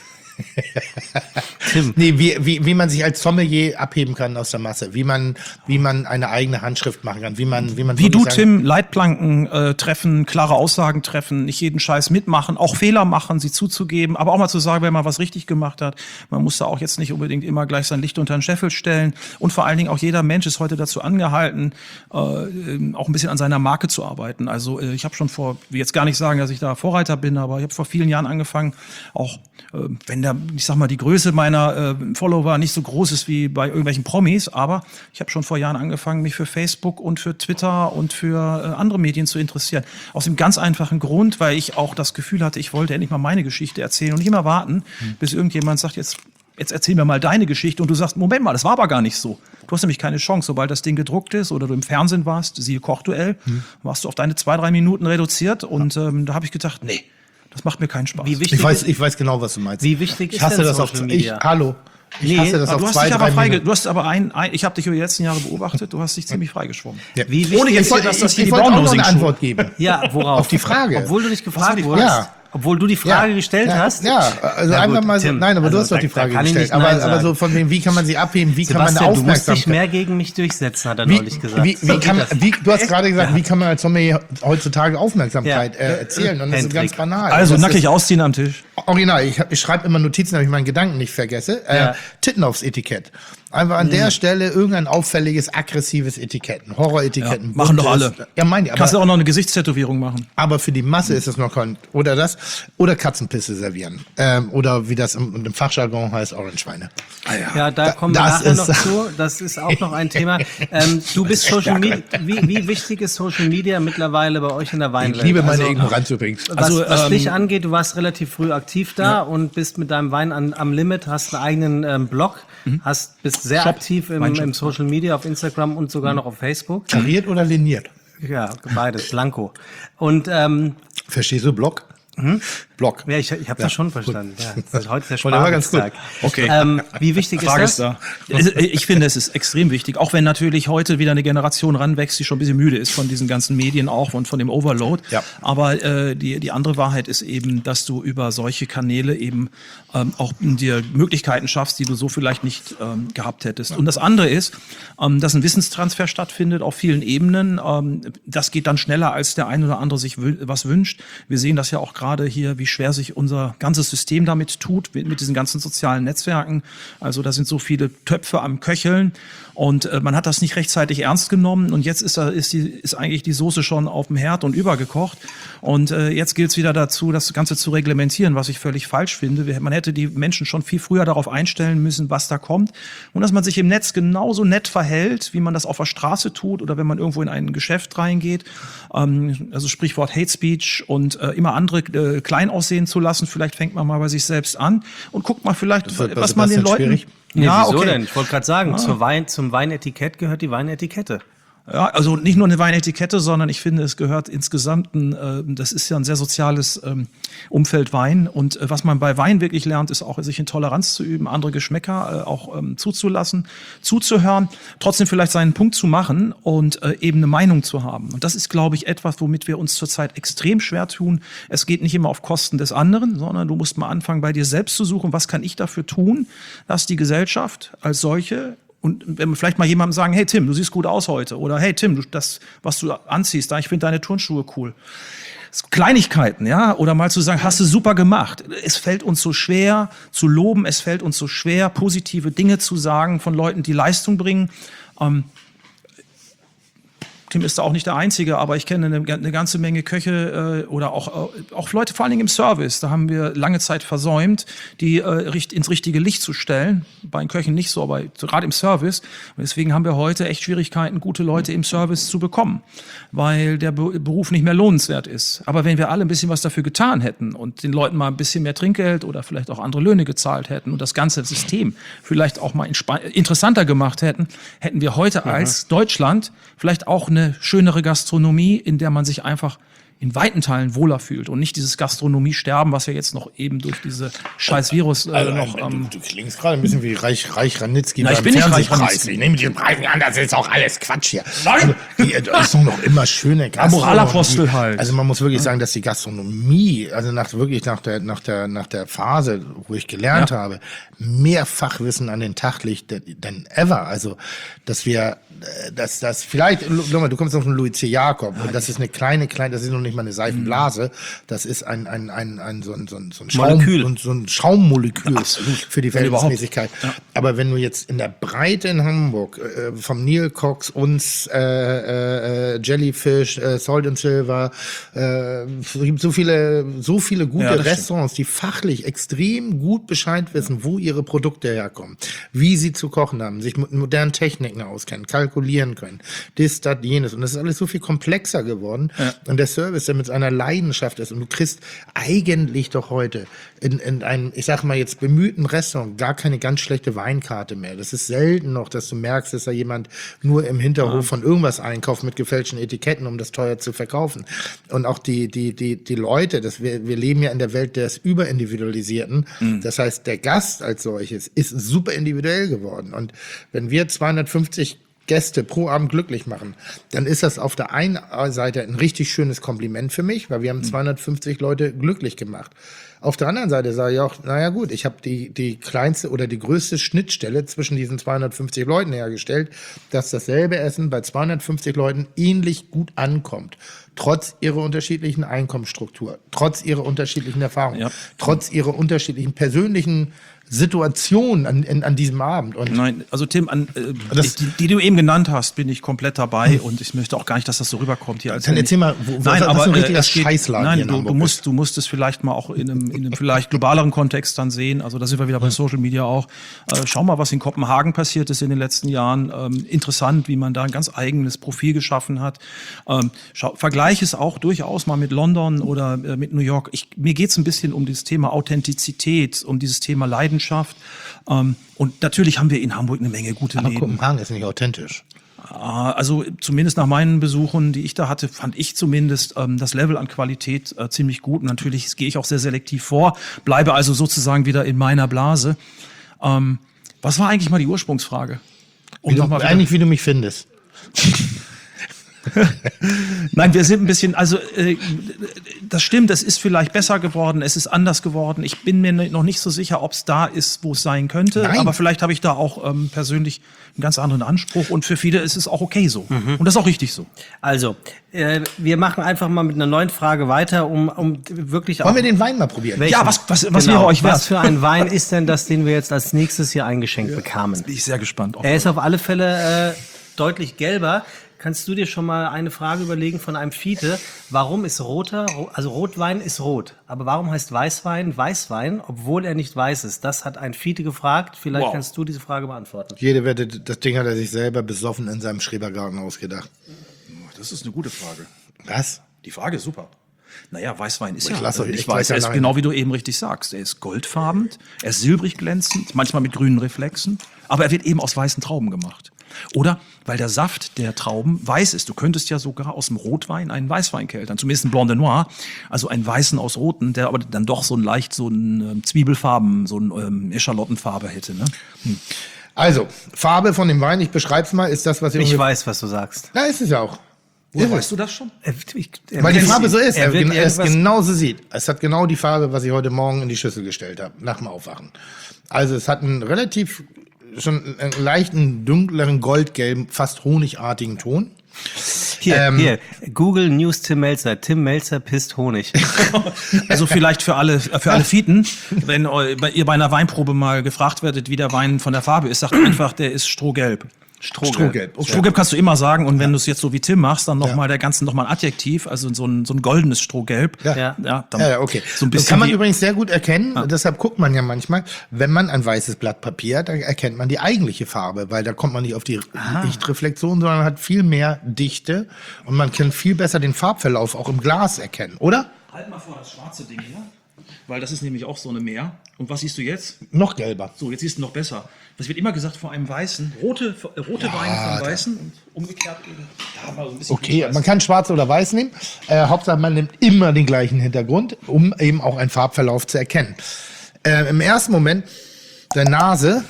Tim. Nee, wie, wie, wie man sich als Sommelier abheben kann aus der Masse, wie man, wie man eine eigene Handschrift machen kann, wie man, wie man Wie du, wirklich sagen- Tim, Leitplanken äh, treffen, klare Aussagen treffen, nicht jeden Scheiß mitmachen, auch Fehler machen, sie zuzugeben, aber auch mal zu sagen, wenn man was richtig gemacht hat. Man muss da auch jetzt nicht unbedingt immer gleich sein Licht unter den Scheffel stellen. Und vor allen Dingen auch jeder Mensch ist heute dazu angehalten, äh, ähm, auch ein bisschen an seiner Marke zu arbeiten. Also äh, ich habe schon vor, will jetzt gar nicht sagen, dass ich da Vorreiter bin, aber ich habe vor vielen Jahren angefangen, auch äh, wenn der, ich sag mal, die Größe meiner äh, Follower nicht so groß ist wie bei irgendwelchen Promis, aber ich habe schon vor Jahren angefangen, mich für Facebook und für Twitter und für äh, andere Medien zu interessieren. Aus dem ganz einfachen Grund, weil ich auch das Gefühl hatte, ich wollte endlich mal meine Geschichte erzählen und nicht immer warten, Hm. bis irgendjemand sagt, jetzt, jetzt erzähl mir mal deine Geschichte und du sagst, Moment mal, das war aber gar nicht so. Du hast nämlich keine Chance, sobald das Ding gedruckt ist oder du im Fernsehen warst, siehe Kochduell, Hm. warst du auf deine zwei, drei Minuten reduziert und ähm, da habe ich gedacht, nee, das macht mir keinen Spaß. Wie wichtig Ich weiß, ist, ich weiß genau, was du meinst. Wie wichtig ich ist hasse denn das auf Social ich, Media? Hallo. Ich Nee, hasse das Aber auf du hast zwei, dich aber drei frei, Minuten. du hast aber ein, ein ich habe dich über die letzten Jahre beobachtet, du hast dich ziemlich freigeschwommen. Ja. Wie wichtig Ohne jetzt Ich hier, wollte dass das ich, hier ich die wollte auch noch eine Braunlosing-Schule- Antwort geben. Ja, worauf? Auf die Frage. Obwohl du nicht gefragt Was war die wurdest. Frage? Obwohl du die Frage gestellt ja, hast. Ja, also Na einfach gut, mal so, Tim, nein, aber also du hast doch da- die da Frage kann ich gestellt. nicht Aber, Nein aber sagen. so von wem, wie kann man sie abheben, wie kann man Sebastian, eine du musst dich Aufmerksamkeit... mehr gegen mich durchsetzen, hat er Wie, neulich gesagt. wie, So wie geht kann, das. wie, du hast gerade gesagt, wie kann man als Sommelier heutzutage Aufmerksamkeit Ja. äh, erzählen? Und das ist Hendrik. ganz banal. Also das nackig ist, ausziehen am Tisch. Original, ich, ich schreibe immer Notizen, damit ich meinen Gedanken nicht vergesse. Äh, Ja. Titten aufs Etikett. Einfach an der Stelle irgendein auffälliges, aggressives Etikett. Ein Horror-Etikett. Ja, ein machen doch buntes. alle. Ja, meine ich. Kannst du Aber, auch noch eine Gesichtstätowierung machen. aber für die Masse ist es noch kein... Oder das. Oder Katzenpisse servieren. Ähm, oder wie das im, im Fachjargon heißt, Orangeweine. Ja, da, Da- kommen wir das nachher ist- noch zu. Das ist auch noch ein Thema. Ähm, du bist Social Media. Wie, wie wichtig ist Social Media mittlerweile bei euch in der Weinwelt? Ich liebe meine Also, Ignoranz übrigens. Was, Also, was ähm, dich angeht, du warst relativ früh aktiv da und bist mit deinem Wein an, am Limit, hast einen eigenen ähm, Blog, hast, bist sehr Shop. aktiv im, Weinshop. im Social Media, auf Instagram und sogar noch auf Facebook. Kariert oder liniert? Ja, beides, blanko. Und ähm, Verstehst du Block? Block. ja, ich, ich habe das schon verstanden. Ja, das ist heute der Und der war ganz gut. Spargelstag. Okay. Ähm, wie wichtig Frage ist ist das? da. Es- Ich finde, es ist extrem wichtig, auch wenn natürlich heute wieder eine Generation ranwächst, die schon ein bisschen müde ist von diesen ganzen Medien auch und von dem Overload. Ja. Aber äh, die, die andere Wahrheit ist eben, dass du über solche Kanäle eben ähm, auch dir Möglichkeiten schaffst, die du so vielleicht nicht ähm, gehabt hättest. Und das andere ist, ähm, dass ein Wissenstransfer stattfindet auf vielen Ebenen. Ähm, das geht dann schneller, als der ein oder andere sich wü- was wünscht. Wir sehen das ja auch gerade hier, wie schwer sich unser ganzes System damit tut, mit, mit diesen ganzen sozialen Netzwerken. Also da sind so viele Töpfe am Köcheln und äh, man hat das nicht rechtzeitig ernst genommen und jetzt ist, da, ist, die, ist eigentlich die Soße schon auf dem Herd und übergekocht und äh, jetzt gilt es wieder dazu, das Ganze zu reglementieren, was ich völlig falsch finde. Wir, man hätte die Menschen schon viel früher darauf einstellen müssen, was da kommt und dass man sich im Netz genauso nett verhält, wie man das auf der Straße tut oder wenn man irgendwo in ein Geschäft reingeht. Ähm, also Sprichwort Hate Speech und äh, immer andere äh, aussehen zu lassen. Vielleicht fängt man mal bei sich selbst an und guckt mal vielleicht, Das wird bei was man den Sebastian Leuten... schwierig. Nee, ja, wieso okay. denn? Ich wollte gerade sagen, zur Wein, zum Weinetikett gehört die Weinetikette. Ja, also nicht nur eine Weinetikette, sondern ich finde, es gehört insgesamt, ein, äh, das ist ja ein sehr soziales ähm, Umfeld Wein. Und äh, was man bei Wein wirklich lernt, ist auch, sich in Toleranz zu üben, andere Geschmäcker äh, auch ähm, zuzulassen, zuzuhören, trotzdem vielleicht seinen Punkt zu machen und äh, eben eine Meinung zu haben. Und das ist, glaube ich, etwas, womit wir uns zurzeit extrem schwer tun. Es geht nicht immer auf Kosten des anderen, sondern du musst mal anfangen, bei dir selbst zu suchen, was kann ich dafür tun, dass die Gesellschaft als solche. Und wenn wir vielleicht mal jemandem sagen, hey Tim, du siehst gut aus heute. Oder hey Tim, du, das, was du anziehst, da, ich finde deine Turnschuhe cool. So Kleinigkeiten, ja. Oder mal zu sagen, hast du super gemacht. Es fällt uns so schwer zu loben, es fällt uns so schwer, positive Dinge zu sagen von Leuten, die Leistung bringen. Ähm, Tim ist da auch nicht der Einzige, aber ich kenne eine, eine ganze Menge Köche äh, oder auch, äh, auch Leute, vor allen Dingen im Service. Da haben wir lange Zeit versäumt, die äh, richt, ins richtige Licht zu stellen. Bei den Köchen nicht so, aber gerade im Service. Und deswegen haben wir heute echt Schwierigkeiten, gute Leute im Service zu bekommen, weil der Be- Beruf nicht mehr lohnenswert ist. Aber wenn wir alle ein bisschen was dafür getan hätten und den Leuten mal ein bisschen mehr Trinkgeld oder vielleicht auch andere Löhne gezahlt hätten und das ganze System vielleicht auch mal inspa- interessanter gemacht hätten, hätten wir heute als Deutschland vielleicht auch eine schönere Gastronomie, in der man sich einfach in weiten Teilen wohler fühlt und nicht dieses Gastronomie-Sterben, was ja jetzt noch eben durch diese scheiß Virus äh, Also, noch... du, Ähm, du klingst gerade ein bisschen wie Reich, Reich Ranitzky Na, ich beim bin nicht Reich Fernsehpreis. Ranitzky. Ich nehme die Preise an, das ist auch alles Quatsch hier. Nein! Also, die, das ist doch noch immer schöne Gastronomie. Moralapostel halt. Also man muss wirklich sagen, dass die Gastronomie, also nach, wirklich nach der, nach der, nach der Phase, wo ich gelernt Ja. habe, mehr Fachwissen an den Tag legt denn ever. Also, dass wir, äh, dass das vielleicht, du kommst noch von Louis C. Jakob und das ist eine kleine, kleine, das ist noch nicht mal eine Seifenblase. Das ist ein, ein, ein, ein, so ein, so ein, so ein, Schaum, Molekül. so ein, so ein Schaummolekül Absolut. für die Wenn überhaupt. Verhältnismäßigkeit. Aber wenn du jetzt in der Breite in Hamburg äh, vom Neil Cox, uns, äh, äh, Jellyfish, äh, Salt and Silver, äh, es gibt so viele, so viele gute Ja, das stimmt. Restaurants, die fachlich extrem gut Bescheid wissen, wo ihre Produkte herkommen, wie sie zu kochen haben, sich mit modernen Techniken auskennen, kalkulieren können, dies, das, jenes. Und das ist alles so viel komplexer geworden. Ja. Und der Service, der mit seiner Leidenschaft ist. Und du kriegst eigentlich doch heute in, in einem, ich sag mal jetzt, bemühten Restaurant gar keine ganz schlechte Weinkarte mehr. Das ist selten noch, dass du merkst, dass da jemand nur im Hinterhof von irgendwas einkauft mit gefälschten Etiketten, um das teuer zu verkaufen. Und auch die, die, die, die Leute, das wir, wir leben ja in der Welt des Überindividualisierten. Mhm. Das heißt, der Gast als solches ist super individuell geworden. Und wenn wir zweihundertfünfzig Gäste pro Abend glücklich machen, dann ist das auf der einen Seite ein richtig schönes Kompliment für mich, weil wir haben zweihundertfünfzig Leute glücklich gemacht. Auf der anderen Seite sage ich auch, naja gut, ich habe die, die kleinste oder die größte Schnittstelle zwischen diesen zweihundertfünfzig Leuten hergestellt, dass dasselbe Essen bei zweihundertfünfzig Leuten ähnlich gut ankommt. Trotz ihrer unterschiedlichen Einkommensstruktur, trotz ihrer unterschiedlichen Erfahrungen, Ja. trotz ihrer unterschiedlichen persönlichen Situation an, an, an diesem Abend. Und Nein, also Tim, an, äh, Das- die, die du eben genannt hast, bin ich komplett dabei und ich möchte auch gar nicht, dass das so rüberkommt hier. Als Dann wenn erzähl ich- mal, wo- wo- nein, was aber ein äh, richtiger es geht- Scheißladen Nein, hier in du, du Hamburg musst, ist. du musst es vielleicht mal auch in einem, in einem vielleicht globaleren Kontext dann sehen. Also da sind wir wieder bei Social Media auch. Äh, schau mal, was in Kopenhagen passiert ist in den letzten Jahren. Ähm, interessant, wie man da ein ganz eigenes Profil geschaffen hat. Ähm, schau, vergleich es auch durchaus mal mit London oder äh, mit New York. Ich, mir geht es ein bisschen um dieses Thema Authentizität, um dieses Thema Leidenschaft. Ähm, und natürlich haben wir in Hamburg eine Menge gute aber Läden. Kopenhagen ist nicht authentisch. Ah, Also zumindest nach meinen Besuchen, die ich da hatte, fand ich zumindest ähm, das Level an Qualität äh, ziemlich gut. Und natürlich gehe ich auch sehr selektiv vor, bleibe also sozusagen wieder in meiner Blase. Ähm, was war eigentlich mal die Ursprungsfrage? Um Wie du, noch mal wieder- eigentlich, wie du mich findest. Nein, wir sind ein bisschen, also äh, das stimmt, es ist vielleicht besser geworden, es ist anders geworden. Ich bin mir noch nicht so sicher, ob es da ist, wo es sein könnte. Nein. Aber vielleicht habe ich da auch ähm, persönlich einen ganz anderen Anspruch. Und für viele ist es auch okay so. Und das ist auch richtig so. Also, äh, wir machen einfach mal mit einer neuen Frage weiter, um, um wirklich auch... Wollen wir den Wein mal probieren? Welchen? Ja, was- was- was genau, wäre euch wert? Was für ein Wein ist denn das, den wir jetzt als nächstes hier eingeschenkt bekamen? Bin ich sehr gespannt. Er ist auf alle Fälle äh, deutlich gelber. Kannst du dir schon mal eine Frage überlegen von einem Fiete? Warum ist roter, ro- also Rotwein ist rot, aber warum heißt Weißwein Weißwein, obwohl er nicht weiß ist? Das hat ein Fiete gefragt. Vielleicht Wow. kannst du diese Frage beantworten. Jede Wette, das Ding hat er sich selber besoffen in seinem Schrebergarten ausgedacht. Das ist eine gute Frage. Was? Die Frage ist super. Naja, Weißwein ist Ich ja, lass euch- ich ich weiß, weiß ja er ist nein. genau wie du eben richtig sagst. Er ist goldfarben, er ist silbrig glänzend, manchmal mit grünen Reflexen, aber er wird eben aus weißen Trauben gemacht. Oder weil der Saft der Trauben weiß ist. Du könntest ja sogar aus dem Rotwein einen Weißwein keltern, zumindest einen Blanc de Noir, also einen weißen aus Roten, der aber dann doch so ein leicht so ein ähm, Zwiebelfarben, so ein ähm, Eschalottenfarbe hätte. Ne? Also, Farbe von dem Wein, ich beschreib's mal, ist das, was ihr Ich ungefähr- weiß, was du sagst. Da ist es ja auch. Woher Ist es. weißt du das schon? Er- ich- er Weil die wird- Farbe so ist, Er er, wird er es irgendwas- genauso sieht. Es hat genau die Farbe, was ich heute Morgen in die Schüssel gestellt habe, nach dem Aufwachen. Also es hat einen relativ, schon einen leichten, dunkleren, goldgelben, fast honigartigen Ton. Hier, Ähm, hier, Google News Tim Melzer. Tim Melzer pisst Honig. Also vielleicht für alle, für alle Fieten, wenn eu- bei- ihr bei einer Weinprobe mal gefragt werdet, wie der Wein von der Farbe ist, sagt einfach, der ist strohgelb. Strohgelb. Okay. Strohgelb kannst du immer sagen, und wenn du es jetzt so wie Tim machst, dann nochmal der ganzen nochmal ein Adjektiv, also so ein, so ein goldenes Strohgelb. Ja. Ja. Ja, dann Ja, ja, okay. So ein das bisschen kann man wie- übrigens sehr gut erkennen. Deshalb guckt man ja manchmal, wenn man ein weißes Blatt Papier hat, dann erkennt man die eigentliche Farbe, weil da kommt man nicht auf die Lichtreflexion, sondern hat viel mehr Dichte und man kann viel besser den Farbverlauf auch im Glas erkennen, oder? Halt mal vor das schwarze Ding hier, weil das ist nämlich auch so eine Meer. Und was siehst du jetzt? Noch gelber. So, jetzt siehst du noch besser. Das wird immer gesagt vor einem Weißen. Rote, äh, rote Weine vom Weißen und umgekehrt eben. Da mal so ein bisschen Okay, Grün-Weiß. man kann schwarz oder weiß nehmen. Äh, Hauptsache, man nimmt immer den gleichen Hintergrund, um eben auch einen Farbverlauf zu erkennen. Äh, Im ersten Moment, der Nase,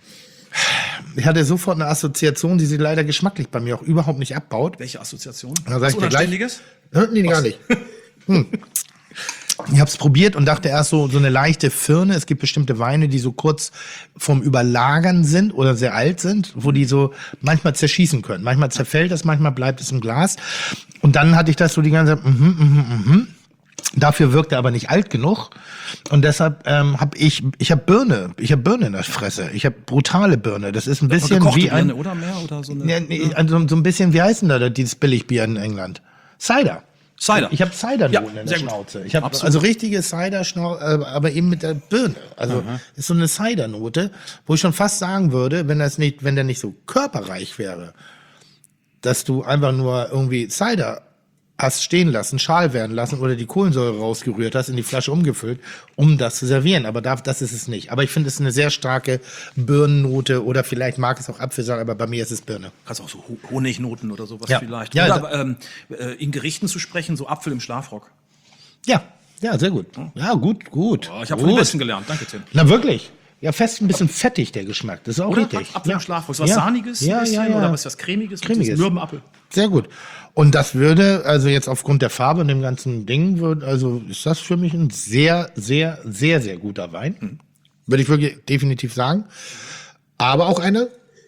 ich hatte sofort eine Assoziation, die sie leider geschmacklich bei mir auch überhaupt nicht abbaut. Welche Assoziation? Da sag Was ich dir gleich. Unanständiges? Hä? Nee, gar nicht. Hm. Ich habe es probiert und dachte erst so, so eine leichte Firne. Es gibt bestimmte Weine, die so kurz vorm Überlagern sind oder sehr alt sind, wo die so manchmal zerschießen können. Manchmal zerfällt es, manchmal bleibt es im Glas. Und dann hatte ich das so die ganze Zeit, mhm, mhm, mhm. Dafür wirkt er aber nicht alt genug. Und deshalb ähm, habe ich, ich habe Birne, ich habe Birne in der Fresse. Ich habe brutale Birne. Das ist ein bisschen Gekochte wie ein, Birne oder mehr oder so eine. ja, nee, also so ein bisschen, wie heißt denn da dieses Billigbier in England? Cider. Cider. Ich habe Cider-Noten Ja, in der sehr gut. Schnauze. Ich habe Absolut. also richtige Cider, aber eben mit der Birne. Also ist so eine Cider-Note, wo ich schon fast sagen würde, wenn das nicht, wenn der nicht so körperreich wäre, dass du einfach nur irgendwie Cider hast stehen lassen, Schal werden lassen oder die Kohlensäure rausgerührt hast, in die Flasche umgefüllt, um das zu servieren. Aber da, das ist es nicht. Aber ich finde es eine sehr starke Birnennote oder vielleicht mag es auch Apfel sein, aber bei mir ist es Birne. Kannst auch so Ho- Honignoten oder sowas Ja. vielleicht. Ja, oder also- aber, ähm, äh, in Gerichten zu sprechen, so Apfel im Schlafrock. Ja, ja, sehr gut. Ja, gut, gut. Oh, ich habe von den Gut. Besten gelernt. Danke, Tim. Na wirklich? Ja, fest ein bisschen fettig, der Geschmack. Das ist auch Oder richtig. Apfel ja. im Schlafrock. So was ja. Sahniges ein ja, bisschen, ja, ja. oder was, was Cremiges? mit Cremiges. diesem Mürben Apfel. Sehr gut. Und das würde, also jetzt aufgrund der Farbe und dem ganzen Ding, wird, also ist das für mich ein sehr, sehr, sehr, sehr guter Wein. Mhm. Würde ich wirklich definitiv sagen. Aber auch eine,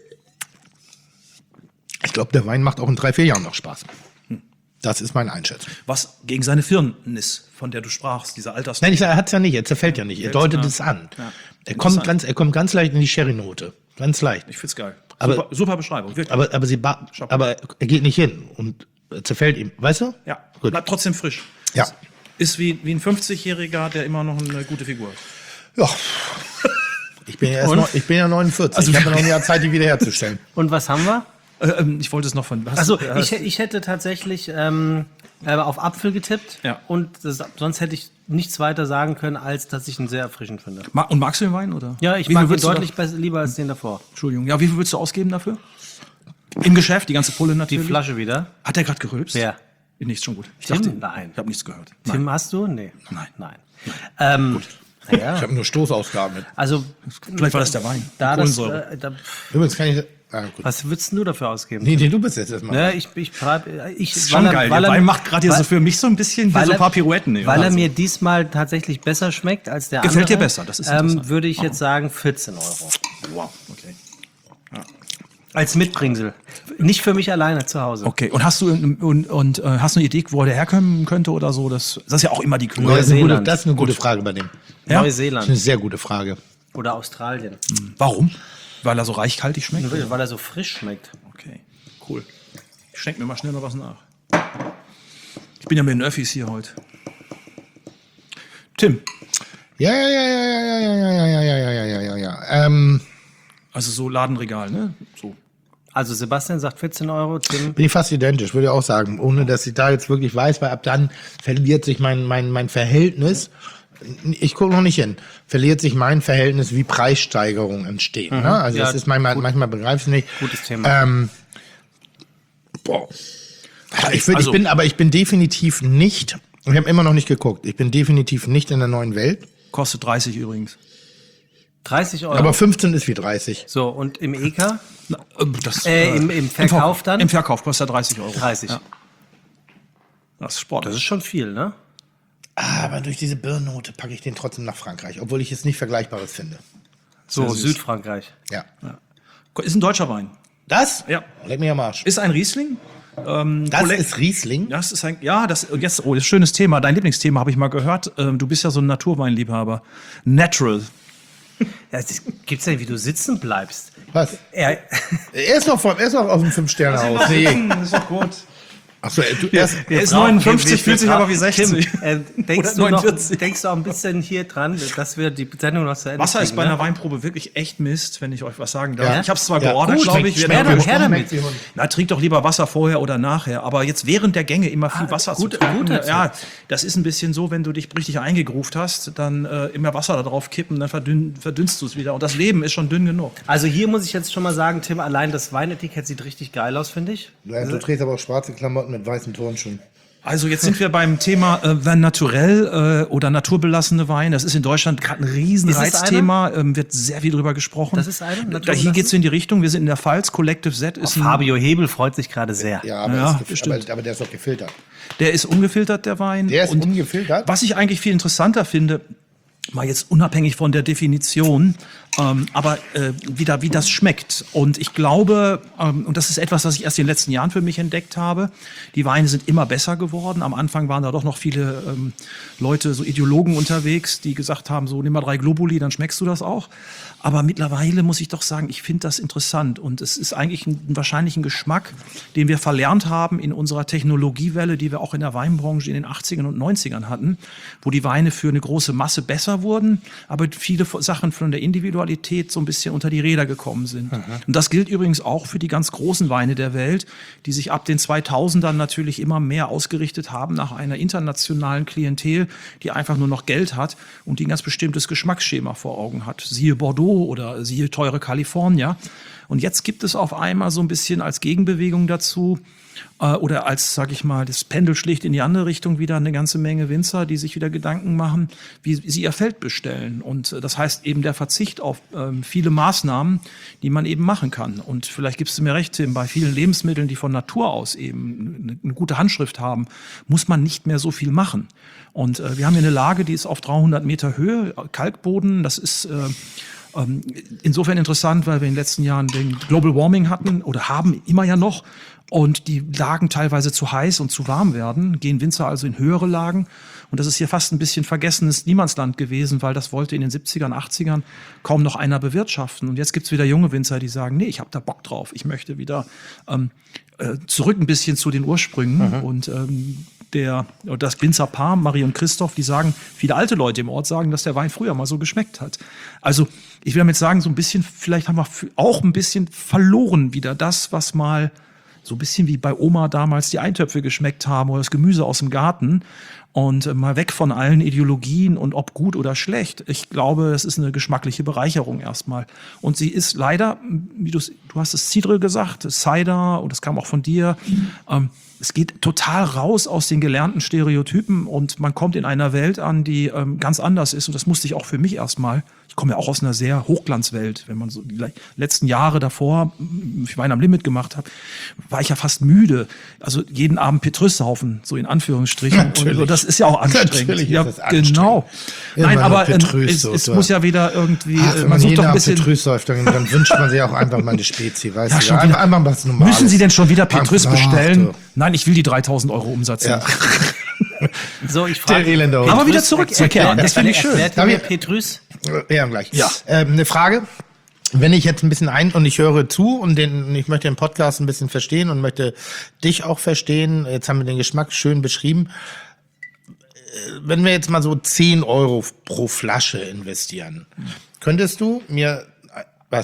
ich glaube, der Wein macht auch in drei, vier Jahren noch Spaß. Hm. Das ist meine Einschätzung. Was gegen seine Firnis, von der du sprachst, dieser Alters. Nein, ich sage, er hat es ja nicht, er zerfällt ja nicht. Er deutet ja. es an. Ja. Er, kommt Interessant. ganz, er kommt ganz leicht in die Sherry-Note. Ganz leicht. Ich find's geil. Aber- super, super Beschreibung. Wirklich. Aber, aber, sie ba aber er geht nicht hin und zerfällt ihm. Weißt du? ja, Gut. bleibt trotzdem frisch. Ja. Ist wie, wie ein fünfzigjähriger, der immer noch eine gute Figur hat. Ja. Ich bin ja, erst Und? noch, ich bin ja neunundvierzig. Also- ich habe ja noch ein Jahr Zeit, die wiederherzustellen. Und was haben wir? Äh, ähm, ich wollte es noch von. hast Also du- ich, ich hätte tatsächlich ähm, äh, auf Apfel getippt. Ja. Und das, sonst hätte ich nichts weiter sagen können, als dass ich ihn sehr erfrischend finde. Ma- Und magst du den Wein, oder? Ja, ich Wie viel mag ihn würdest du deutlich besser, lieber als den davor. Da, Entschuldigung. Ja, wie viel würdest du ausgeben dafür? Im Geschäft, die ganze Pulle Die natürlich. Flasche wieder. Hat er gerade gerülpst? Wer? Nichts, schon gut. Ich Tim? dachte, Nein. Ich habe nichts gehört. Tim, hast du? Nee. Nein. Nein. Ähm, naja, Ich habe nur Stoßausgaben mit. also Vielleicht war das der Wein. da Die das, Kohlensäure. äh, da, Übrigens kann ich. Ah, gut. was würdest du dafür ausgeben? Nee, nee, du bist jetzt erstmal. Ja, ich, ich, treib- ich, Das ist schon geil. Der Wein macht gerade hier so für mich so ein bisschen hier weil so ein er- paar Pirouetten. Ja, Weil er also. mir diesmal tatsächlich besser schmeckt als der Gefällt andere. dir besser, das ist ähm, interessant. Würde ich jetzt sagen vierzehn Euro. Wow, okay. Als Mitbringsel. Nicht für mich alleine zu Hause. Okay, und hast du und, und, und äh, hast du eine Idee, wo der herkommen könnte oder so? Das, das ist ja auch immer die das, Kühe. ist eine gute, Neuseeland. das ist eine gute Frage bei dem. Ja? Das ist Neuseeland eine sehr gute Frage. oder Australien. Warum? Weil er so reichhaltig schmeckt? Weil er so frisch schmeckt. Okay, cool. Ich schenke mir mal schnell noch was nach. Ich bin ja mit den Öffis hier heute. Tim, Ja, ja, ja, ja, ja, ja, ja, ja, ja, ja, ja, ja, ja, ja. Ähm, also so Ladenregal, ne? So. Also Sebastian sagt vierzehn Euro, Tim. Bin ich fast identisch, würde ich auch sagen. Ohne, dass ich da jetzt wirklich weiß, weil ab dann verliert sich mein, mein, mein Verhältnis. Ich gucke noch nicht hin. Verliert sich mein Verhältnis, wie Preissteigerungen entstehen. Ne? Also Ja, das ist manchmal, gut. manchmal begreife ich nicht. Gutes Thema. Ähm, boah. Ich, will, Also- ich bin, aber ich bin definitiv nicht, ich habe immer noch nicht geguckt, ich bin definitiv nicht in der neuen Welt. Kostet dreißig übrigens. dreißig Euro. Aber fünfzehn ist wie dreißig. So, und im E K? Na, äh, das, Äh, im- im Verkauf dann? Im Verkauf kostet er dreißig Euro. dreißig. Ja. Das ist Sport. Das ist schon viel, ne? Aber durch diese Birnnote packe ich den trotzdem nach Frankreich, obwohl ich es nicht Vergleichbares finde. So, süß. Südfrankreich. Ja. Ist ein deutscher Wein. Das? Ja. Leck mich am Arsch. Ist ein Riesling. Ähm, Das Kollek- ist Riesling? Das ist ein, ja, das, und jetzt, oh, das ist ein schönes Thema. Dein Lieblingsthema habe ich mal gehört. Ähm, du bist ja so ein Naturweinliebhaber. Natural. Ja, das gibt's denn, wie du sitzen bleibst? Was? Er, Er ist noch, vor, er ist noch aus dem Fünf-Sterne-Haus. Nee. Das ist doch gut. Achso, du erst. Er ist brauchen- neunundfünfzig, wir- fühlt sich wir aber wie brauchen- sechzig. Tim, äh, denkst, Oder du noch, neunundvierzig. denkst du auch ein bisschen hier dran, dass wir die Sendung noch zu Ende Wasser ist kriegen, bei einer ne? Weinprobe wirklich echt Mist, wenn ich euch was sagen darf. Ja. Ich habe es zwar Ja, geordert, gut, glaube ich. schmeckt- wir schmeckt werden- mir her damit. Schmeckt wie Hund. Na, trink doch lieber Wasser vorher oder nachher. Aber jetzt während der Gänge immer viel Ah, Wasser gut- zu trinken. guter Tipp. Ja, das ist ein bisschen so, wenn du dich richtig eingegruft hast, dann äh, immer Wasser da drauf kippen, dann verdünn, verdünnst du es wieder. Und das Leben ist schon dünn genug. Also hier muss ich jetzt schon mal sagen, Tim, allein das Weinetikett sieht richtig geil aus, finde ich. Ja, du trägst aber auch schwarze Klamotten mit weißen Turnschuhen. Also jetzt sind wir beim Thema äh, Wein naturell äh, oder naturbelassene Weine. Das ist in Deutschland gerade ein riesen Ist es Reizthema. Ähm, wird sehr viel drüber gesprochen. Das ist eine? Da, hier Naturbelassen? geht's in die Richtung. Wir sind in der Pfalz. Collective Z ist ein, Fabio Hebel freut sich gerade sehr. Ja, aber, Ja, ist gef- bestimmt. aber, aber der ist doch gefiltert. der ist ungefiltert, der Wein. Der ist Und ungefiltert? Was ich eigentlich viel interessanter finde, mal jetzt unabhängig von der Definition, ähm, aber äh, wieder wie das schmeckt. Und ich glaube, ähm, und das ist etwas, was ich erst in den letzten Jahren für mich entdeckt habe, die Weine sind immer besser geworden. Am Anfang waren da doch noch viele ähm, Leute, so Ideologen unterwegs, die gesagt haben, so nimm mal drei Globuli, dann schmeckst du das auch. Aber mittlerweile muss ich doch sagen, ich finde das interessant. Und es ist eigentlich ein, wahrscheinlich ein Geschmack, den wir verlernt haben in unserer Technologiewelle, die wir auch in der Weinbranche in den achtzigern und neunzigern hatten, wo die Weine für eine große Masse besser wurden, aber viele Sachen von der Individualität so ein bisschen unter die Räder gekommen sind. Und das gilt übrigens auch für die ganz großen Weine der Welt, die sich ab den zweitausendern natürlich immer mehr ausgerichtet haben nach einer internationalen Klientel, die einfach nur noch Geld hat und die ein ganz bestimmtes Geschmacksschema vor Augen hat. Siehe Bordeaux oder siehe teure California. Und jetzt gibt es auf einmal so ein bisschen als Gegenbewegung dazu äh, oder als, sag ich mal, das Pendel schlägt in die andere Richtung wieder eine ganze Menge Winzer, die sich wieder Gedanken machen, wie sie ihr Feld bestellen. Und äh, das heißt eben der Verzicht auf ähm, viele Maßnahmen, die man eben machen kann. Und vielleicht gibst du mir recht, Tim, bei vielen Lebensmitteln, die von Natur aus eben eine, eine gute Handschrift haben, muss man nicht mehr so viel machen. Und äh, wir haben hier eine Lage, die ist auf dreihundert Meter Höhe, Kalkboden, das ist äh, insofern interessant, weil wir in den letzten Jahren den Global Warming hatten oder haben immer ja noch und die Lagen teilweise zu heiß und zu warm werden, gehen Winzer also in höhere Lagen und das ist hier fast ein bisschen vergessenes Niemandsland gewesen, weil das wollte in den siebzigern, achtzigern kaum noch einer bewirtschaften und jetzt gibt's wieder junge Winzer, die sagen, nee, ich habe da Bock drauf, ich möchte wieder ähm, äh, zurück ein bisschen zu den Ursprüngen und ähm, der, das Winzerpaar, Marie und Christoph, die sagen, viele alte Leute im Ort sagen, dass der Wein früher mal so geschmeckt hat. Also ich will damit sagen, so ein bisschen, vielleicht haben wir auch ein bisschen verloren wieder das, was mal so ein bisschen wie bei Oma damals die Eintöpfe geschmeckt haben oder das Gemüse aus dem Garten und mal weg von allen Ideologien und ob gut oder schlecht. Ich glaube, es ist eine geschmackliche Bereicherung erstmal. Und sie ist leider, wie du, du hast es Cidre gesagt, Cider und das kam auch von dir, ähm, es geht total raus aus den gelernten Stereotypen und man kommt in einer Welt an, die ähm, ganz anders ist. Und das musste ich auch für mich erstmal. Ich komme ja auch aus einer sehr Hochglanzwelt. Wenn man so die letzten Jahre davor ich Wein am Limit gemacht habe, war ich ja fast müde. Also jeden Abend Petrus-Saufen, so in Anführungsstrichen. Natürlich. Und das ist ja auch anstrengend. Natürlich ist ja, das anstrengend. Genau. Immer Nein, nur aber ähm, Petrus, es, so, es so. muss ja wieder irgendwie, Ach, äh, wenn man sucht jeden doch ein Abend bisschen... Petrus säuft, dann, dann wünscht man sich auch einfach mal eine Spezi, weißt Ja, du? schon Einfach, wieder. einfach was Normales. Müssen Sie denn schon wieder Petrus Ach, bestellen? du. Nein, ich will die dreitausend Euro Umsatz. Ja. So, ich Der frage. elende Hund. Aber wieder zurück zur Kern, das finde ich schön. Erklärt ihr Darf mir ich- Petrus? Ja, gleich. Ja. Ähm, eine Frage. Wenn ich jetzt ein bisschen ein und ich höre zu und den, ich möchte den Podcast ein bisschen verstehen und möchte dich auch verstehen, jetzt haben wir den Geschmack schön beschrieben. Äh, Wenn wir jetzt mal so zehn Euro pro Flasche investieren, könntest du mir, äh, was?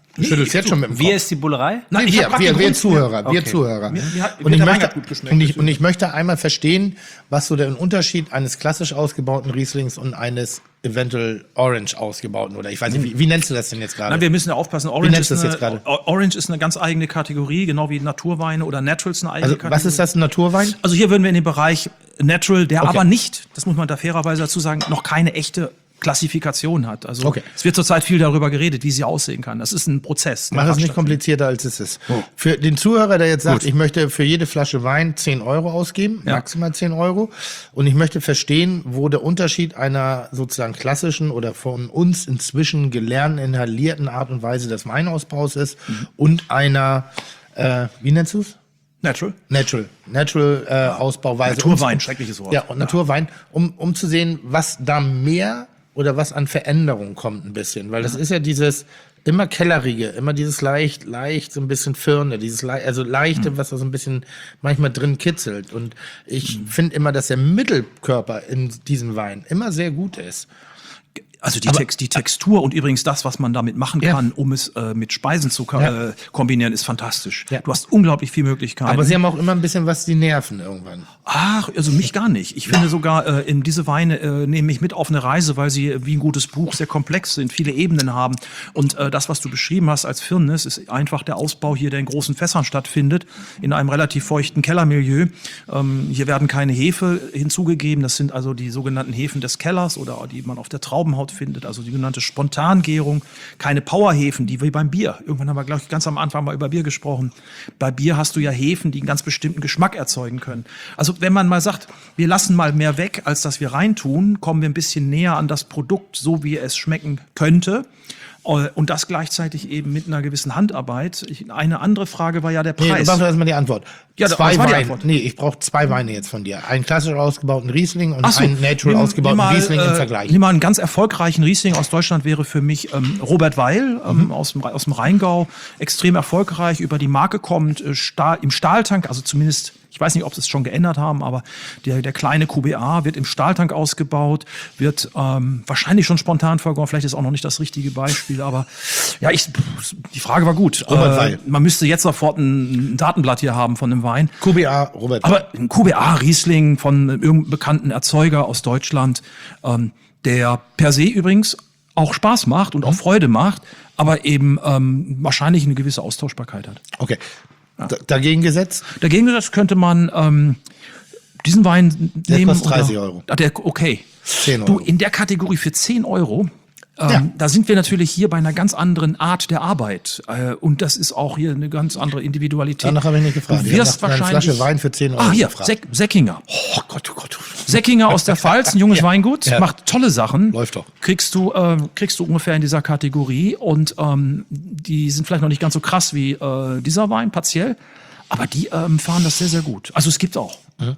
Du schüttelst jetzt schon mit dem Kopf. Wie ist die Bullerei? Nein, ich wir, hab grad wir, den wir Grund- Zuhörer, wir Okay. Zuhörer. Mir- mir hat- und, mir ich der Wein möchte, hat gut geschmeckt, und, ich, deswegen. und ich möchte einmal verstehen, was so der Unterschied eines klassisch ausgebauten Rieslings und eines eventuell Orange ausgebauten, oder ich weiß nicht, wie, wie nennst du das denn jetzt gerade? Nein, wir müssen ja aufpassen. Orange nennst ist, du das eine, jetzt gerade? O- Orange ist eine ganz eigene Kategorie, genau wie Naturweine oder Naturals eine eigene Also, Kategorie. was ist das, ein Naturwein? Also hier würden wir in den Bereich Natural, der Okay. aber nicht, das muss man da fairerweise dazu sagen, noch keine echte Klassifikation hat. Also Okay. es wird zurzeit viel darüber geredet, wie sie aussehen kann. Das ist ein Prozess. der Mach es nicht stattfindet. komplizierter, als es ist. Für den Zuhörer, der jetzt sagt, ich möchte für jede Flasche Wein zehn Euro ausgeben, Ja. maximal zehn Euro, und ich möchte verstehen, wo der Unterschied einer sozusagen klassischen oder von uns inzwischen gelernten, inhalierten Art und Weise des Weinausbaus ist Mhm. und einer, äh, wie nennst du es? Natural. Natural, Natural äh, Ausbauweise. Naturwein, Um- schreckliches Wort. Ja, und Naturwein, um, um zu sehen, was da mehr oder was an Veränderung kommt ein bisschen. Weil das ist ja dieses immer kellerige, immer dieses leicht, leicht, so ein bisschen Firne, dieses le also leichte, was da so ein bisschen manchmal drin kitzelt. Und ich finde immer, dass der Mittelkörper in diesem Wein immer sehr gut ist. Also die, Text, die Textur und übrigens das, was man damit machen Ja. kann, um es äh, mit Speisen zu ko Ja. äh, kombinieren, ist fantastisch. Ja. Du hast unglaublich viele Möglichkeiten. Aber sie haben auch immer ein bisschen was, die nerven irgendwann. Ach, also mich gar nicht. Ich finde sogar, äh, in diese Weine äh, nehmen mich mit auf eine Reise, weil sie äh, wie ein gutes Buch sehr komplex sind, viele Ebenen haben. Und äh, das, was du beschrieben hast als Firnis, ist einfach der Ausbau hier, der in großen Fässern stattfindet, in einem relativ feuchten Kellermilieu. Ähm, hier werden keine Hefe hinzugegeben. Das sind also die sogenannten Hefen des Kellers oder die man auf der Traubenhaut findet, also die genannte Spontangärung. Keine Powerhefen, die wie beim Bier. Irgendwann haben wir, glaube ich, ganz am Anfang mal über Bier gesprochen. Bei Bier hast du ja Hefen, die einen ganz bestimmten Geschmack erzeugen können. Also wenn man mal sagt, wir lassen mal mehr weg, als dass wir reintun, kommen wir ein bisschen näher an das Produkt, so wie es schmecken könnte. Und das gleichzeitig eben mit einer gewissen Handarbeit. Ich, eine andere Frage war ja der Nee, Preis. mach doch erstmal die Antwort. Ja, da- zwei was war die Weine. Antwort? Nee, ich brauche zwei Weine jetzt von dir. Einen klassisch ausgebauten Riesling und Ach so, einen natural nimm- ausgebauten nimm mal, Riesling im äh, Vergleich. Nimm mal einen ganz erfolgreichen Riesling aus Deutschland wäre für mich ähm, Robert Weil ähm, Mhm. aus, dem, aus dem Rheingau. Extrem erfolgreich, über die Marke kommt, äh, Stahl, im Stahltank, also zumindest, ich weiß nicht, ob sie es schon geändert haben, aber der, der kleine Q B A wird im Stahltank ausgebaut, wird ähm, wahrscheinlich schon spontan vergoren, vielleicht ist auch noch nicht das richtige Beispiel, aber ja, ich, die Frage war gut. Robert Weil. Man müsste jetzt sofort ein, ein Datenblatt hier haben von einem Wein. Q B A, Robert. Aber ein Q B A-Riesling von irgendeinem bekannten Erzeuger aus Deutschland, ähm, der per se übrigens auch Spaß macht und auch Freude macht, aber eben ähm, wahrscheinlich eine gewisse Austauschbarkeit hat. Okay. D dagegen gesetzt? Dagegen das könnte man ähm, diesen Wein Der nehmen. kostet dreißig oder- Euro. Ah, der, okay. zehn Du, Euro. in der Kategorie für zehn Euro, ähm, Ja. da sind wir natürlich hier bei einer ganz anderen Art der Arbeit. Äh, und das ist auch hier eine ganz andere Individualität. Danach habe ich nicht gefragt. Du Ich habe wirst nach einer wahrscheinlich Flasche Wein für zehn Euro Ah, hier, gefragt. Sek Säckinger. Oh Gott, oh Gott. Säckinger aus der Pfalz, ein junges Weingut, Ja. macht tolle Sachen. Läuft doch. Kriegst du, äh, kriegst du ungefähr in dieser Kategorie und ähm, die sind vielleicht noch nicht ganz so krass wie äh, dieser Wein, partiell, aber die ähm, fahren das sehr, sehr gut. Also es gibt auch.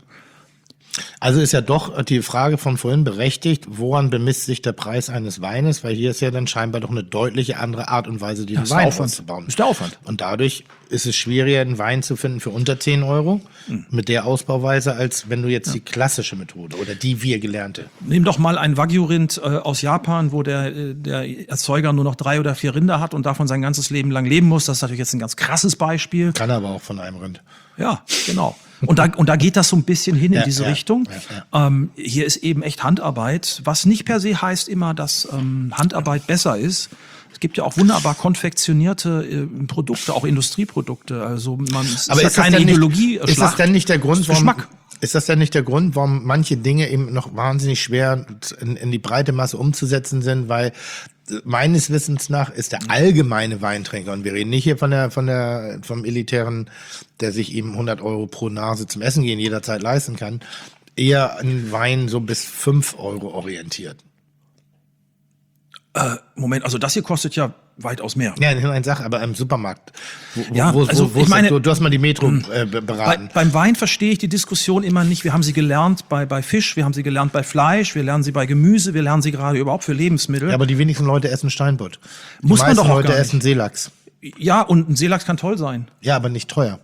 Also ist ja doch die Frage von vorhin berechtigt, woran bemisst sich der Preis eines Weines? Weil hier ist ja dann scheinbar doch eine deutliche andere Art und Weise, den ist der Wein Aufwand. auszubauen. Ist der Aufwand. Und dadurch ist es schwieriger, einen Wein zu finden für unter zehn Euro mit der Ausbauweise, als wenn du jetzt die klassische Methode oder die wir gelernte. Nimm doch mal ein Wagyu-Rind äh, aus Japan, wo der, äh, der Erzeuger nur noch drei oder vier Rinder hat und davon sein ganzes Leben lang leben muss. Das ist natürlich jetzt ein ganz krasses Beispiel. Kann aber auch von einem Rind. Ja, genau. Und da, und da geht das so ein bisschen hin in Ja, diese ja, Richtung. ja, Ähm, hier ist eben echt Handarbeit, was nicht per se heißt immer, dass ähm, Handarbeit besser ist. Es gibt ja auch wunderbar konfektionierte äh, Produkte, auch Industrieprodukte. Also man es Aber ist, ist ja das keine denn nicht- Ideologie. Ist das denn nicht der Grund, warum, Geschmack. ist das denn nicht der Grund, warum manche Dinge eben noch wahnsinnig schwer in, in die breite Masse umzusetzen sind? Weil meines Wissens nach ist der allgemeine Weintrinker, und wir reden nicht hier von der, von der, vom Elitären, der sich eben hundert Euro pro Nase zum Essen gehen jederzeit leisten kann, eher an Wein so bis fünf Euro orientiert. Moment, also das hier kostet ja weitaus mehr. Ja, eine Sache, aber im Supermarkt. Wo, Ja, wo, wo, also wo ich ist meine- das, du, du hast mal die Metro äh, be- Bei, beraten. beim Wein verstehe ich die Diskussion immer nicht. Wir haben sie gelernt bei, bei Fisch, wir haben sie gelernt bei Fleisch, wir lernen sie bei Gemüse, wir lernen sie gerade überhaupt für Lebensmittel. Ja, aber die wenigsten Leute essen Steinbutt. Die Muss man meisten doch auch Leute gar nicht. essen Seelachs. Ja, und ein Seelachs kann toll sein. Ja, aber nicht teuer.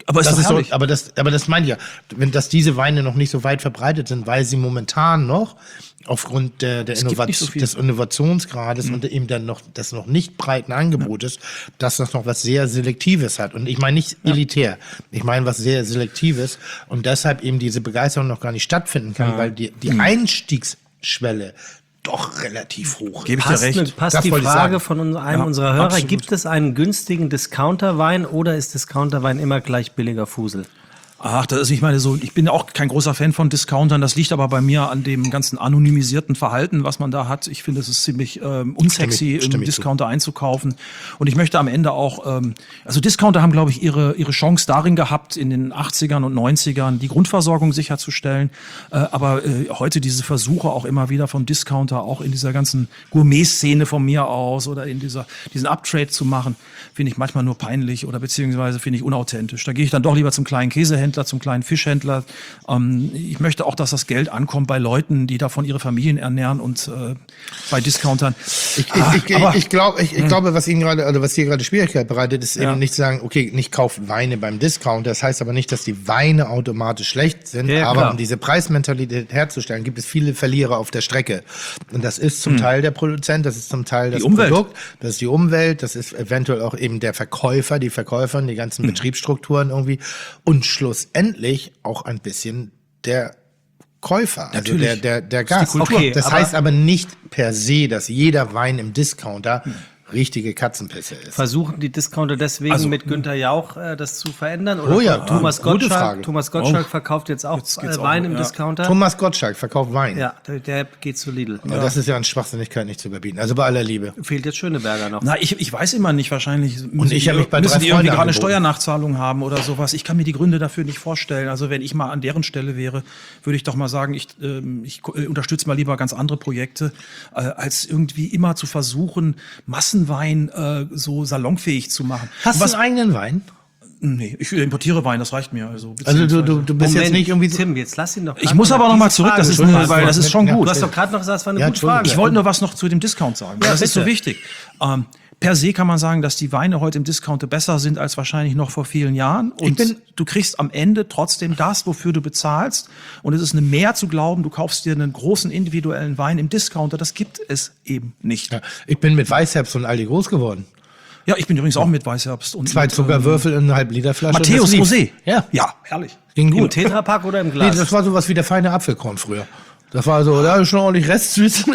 Aber ist das doch ist so, herrlich. aber das, aber das meine ich ja, wenn dass diese Weine noch nicht so weit verbreitet sind, weil sie momentan noch aufgrund der, der Es gibt Innovat- nicht so viel. des Innovationsgrades Mhm. und eben dann noch des noch nicht breiten Angebotes, dass das noch was sehr Selektives hat. Und ich meine nicht elitär, ich meine was sehr Selektives und deshalb eben diese Begeisterung noch gar nicht stattfinden kann, weil die, die Mhm. Einstiegsschwelle doch relativ hoch ist. Gebe ich dir Passt, recht. ne- passt Das die wollte ich Frage sagen. von uns, einem Ja, unserer Hörer, absolut. gibt es einen günstigen Discounterwein oder ist Discounterwein immer gleich billiger Fusel? Ach, das ist, ich meine, so, ich bin auch kein großer Fan von Discountern. Das liegt aber bei mir an dem ganzen anonymisierten Verhalten, was man da hat. Ich finde, es ist ziemlich ähm, unsexy, Stimme ich- stimme im ich zu. Discounter einzukaufen. Und ich möchte am Ende auch, ähm, also Discounter haben, glaube ich, ihre, ihre Chance darin gehabt, in den achtzigern und neunzigern die Grundversorgung sicherzustellen. Äh, aber äh, heute diese Versuche auch immer wieder vom Discounter, auch in dieser ganzen Gourmet-Szene von mir aus oder in dieser, diesen Uptrade zu machen, finde ich manchmal nur peinlich oder beziehungsweise finde ich unauthentisch. Da gehe ich dann doch lieber zum kleinen Käsehändler, zum kleinen Fischhändler. Ähm, ich möchte auch, dass das Geld ankommt bei Leuten, die davon ihre Familien ernähren und äh, bei Discountern. Ich, Ah, ich, ich, aber- ich, glaub, ich, ich glaube, was Ihnen gerade, also was hier gerade Schwierigkeit bereitet, ist Ja. eben nicht zu sagen, okay, nicht kauft Weine beim Discount. Das heißt aber nicht, dass die Weine automatisch schlecht sind. Ja, aber klar. um diese Preismentalität herzustellen, gibt es viele Verlierer auf der Strecke. Und das ist zum Teil der Produzent, das ist zum Teil das Umwelt. Produkt, das ist die Umwelt, das ist eventuell auch eben der Verkäufer, die Verkäufer, die ganzen Betriebsstrukturen irgendwie. Und schlussendlich auch ein bisschen der Käufer, also Natürlich. der, der, der Das ist die Gast. Kultur. Okay, das aber- heißt aber nicht per se, dass jeder Wein im Discounter richtige Katzenpisse ist. Versuchen die Discounter deswegen Also, mit Günter Jauch äh, das zu verändern? Oder Oh ja, Thomas gute Gottschalk, Frage. Thomas Gottschalk Oh. verkauft jetzt auch Jetzt geht's äh, auch, Wein im ja. Discounter. Thomas Gottschalk verkauft Wein. Ja, der, der geht zu Lidl. Ja, das ist ja an Schwachsinnigkeit nicht zu überbieten. Also bei aller Liebe. Fehlt jetzt Schöneberger noch. Na, ich, ich weiß immer nicht, wahrscheinlich müssen ich die, hab mich bei müssen drei die irgendwie Freunden gerade eine angeboten. Steuernachzahlung haben oder sowas. Ich kann mir die Gründe dafür nicht vorstellen. Also wenn ich mal an deren Stelle wäre, würde ich doch mal sagen, ich, ähm, ich äh, unterstütze mal lieber ganz andere Projekte, äh, als irgendwie immer zu versuchen, Massenwein äh, so salonfähig zu machen. Hast Was, du einen eigenen Wein? Nee, ich importiere Wein, das reicht mir. Also, Also du, du, beziehungsweise- du bist jetzt nicht irgendwie so, Tim, jetzt lass ihn doch. Ich muss aber noch mal zurück, das ist eine, weil das ist schon Ja, gut. Du hast doch gerade noch gesagt, das war eine Ja, gute Entschuldigung. Frage. Ich wollte nur was noch zu dem Discount sagen. weil Ja, das ist so bitte. wichtig. Ähm, per se kann man sagen, dass die Weine heute im Discounter besser sind als wahrscheinlich noch vor vielen Jahren. Und bin- du kriegst am Ende trotzdem das, wofür du bezahlst. Und es ist eine Mehr zu glauben, du kaufst dir einen großen individuellen Wein im Discounter. Das gibt es eben nicht. ja, ich bin mit Weißherbst und Aldi groß geworden. Ja, ich bin übrigens auch mit Weißherbst. Und Zwei mit, Zuckerwürfel in einer halb Liter Flasche. Ähm, Matthäus das lief. Rosé. Ja, Ja, herrlich. ging Im gut. Tetrapack oder im Nee, Glas? das war sowas wie der feine Apfelkorn früher. Das war so, da ist schon ordentlich Restsüße.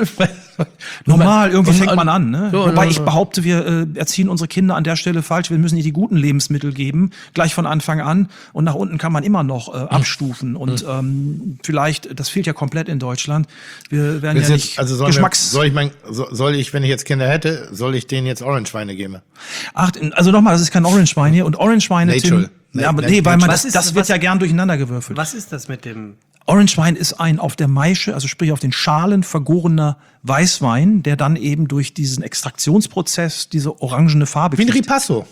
Normal, irgendwie Und- fängt man an. Ne? So, Wobei und- ich behaupte, wir äh, erziehen unsere Kinder an der Stelle falsch. Wir müssen ihnen die guten Lebensmittel geben, gleich von Anfang an. Und nach unten kann man immer noch äh, abstufen. Und ähm, vielleicht, das fehlt ja komplett in Deutschland. Wir werden Ist ja jetzt, nicht also sollen wir, Geschmacks... soll ich mein, so- soll ich, wenn ich jetzt Kinder hätte, soll ich denen jetzt Orangeweine geben? Ach, also nochmal, das ist kein Orange-Wein hier. Und Orange-Weine, Natural. Tim, ja, aber Na- nee, weil man Was das, ist- das wird was- ja gern durcheinander gewürfelt. Was ist das mit dem? Orange-Wein ist ein auf der Maische, also sprich auf den Schalen vergorener Weißwein, der dann eben durch diesen Extraktionsprozess diese orangene Farbe Wie ein kriegt. Ripasso.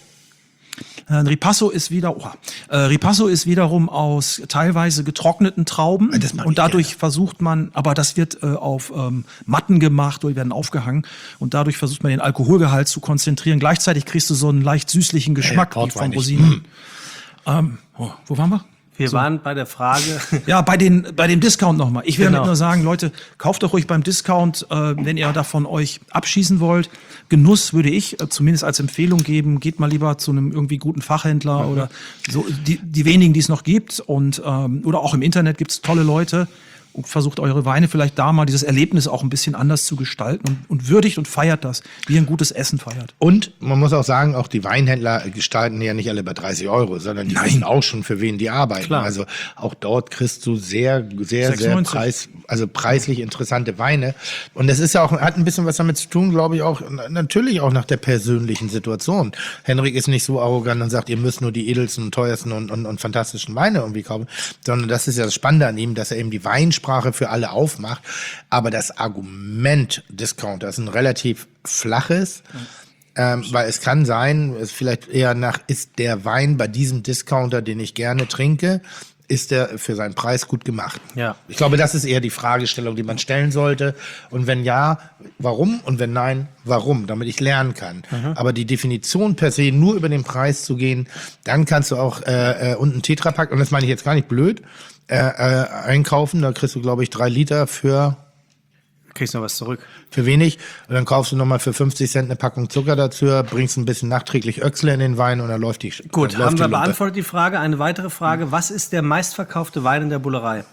Äh, Ripasso ist wieder, oh, äh, Ripasso ist wiederum aus teilweise getrockneten Trauben Das mag ich und dadurch versucht man, aber das wird äh, auf ähm, Matten gemacht oder die werden aufgehangen und dadurch versucht man den Alkoholgehalt zu konzentrieren. Gleichzeitig kriegst du so einen leicht süßlichen Geschmack wie von portweinig. Rosinen. Ähm, oh, wo waren wir? Wir waren bei der Frage. Ja, bei, den, bei dem Discount nochmal. Ich will Genau. damit nur sagen, Leute, kauft doch ruhig beim Discount, äh, wenn ihr davon euch abschießen wollt. Genuss würde ich äh, zumindest als Empfehlung geben. Geht mal lieber zu einem irgendwie guten Fachhändler oder so die, die wenigen, die es noch gibt. Und, ähm, oder auch im Internet gibt es tolle Leute. Und versucht eure Weine vielleicht da mal dieses Erlebnis auch ein bisschen anders zu gestalten und, und würdigt und feiert das, wie ihr ein gutes Essen feiert. Und man muss auch sagen, auch die Weinhändler gestalten ja nicht alle bei dreißig Euro, sondern die Nein. wissen auch schon, für wen die arbeiten. Klar. Also auch dort kriegst du sehr, sehr, sechs sehr neunzig. preis, also preislich interessante Weine. Und das ist ja auch, hat ein bisschen was damit zu tun, glaube ich, auch na- natürlich auch nach der persönlichen Situation. Henrik ist nicht so arrogant und sagt, ihr müsst nur die edelsten, teuersten und, und, und fantastischen Weine irgendwie kaufen, sondern das ist ja das Spannende an ihm, dass er eben die Weinsprache für alle aufmacht. Aber das Argument Discounter ist ein relativ flaches. Ähm, weil es kann sein, es vielleicht eher nach, ist der Wein bei diesem Discounter, den ich gerne trinke, ist der für seinen Preis gut gemacht? Ja. Ich glaube, das ist eher die Fragestellung, die man stellen sollte. Und wenn ja, warum? Und wenn nein, warum? Damit ich lernen kann. Mhm. Aber die Definition per se, nur über den Preis zu gehen, dann kannst du auch äh, äh, unten einen Tetrapack, und das meine ich jetzt gar nicht blöd, äh, äh, einkaufen. Da kriegst du, glaube ich, drei Liter für... Kriegst noch was zurück. Für wenig. Und dann kaufst du nochmal für fünfzig Cent eine Packung Zucker dazu, bringst ein bisschen nachträglich Öchsle in den Wein und dann läuft die Gut, dann läuft haben die wir Lumpe. beantwortet die Frage. Eine weitere Frage. Was ist der meistverkaufte Wein in der Bullerei?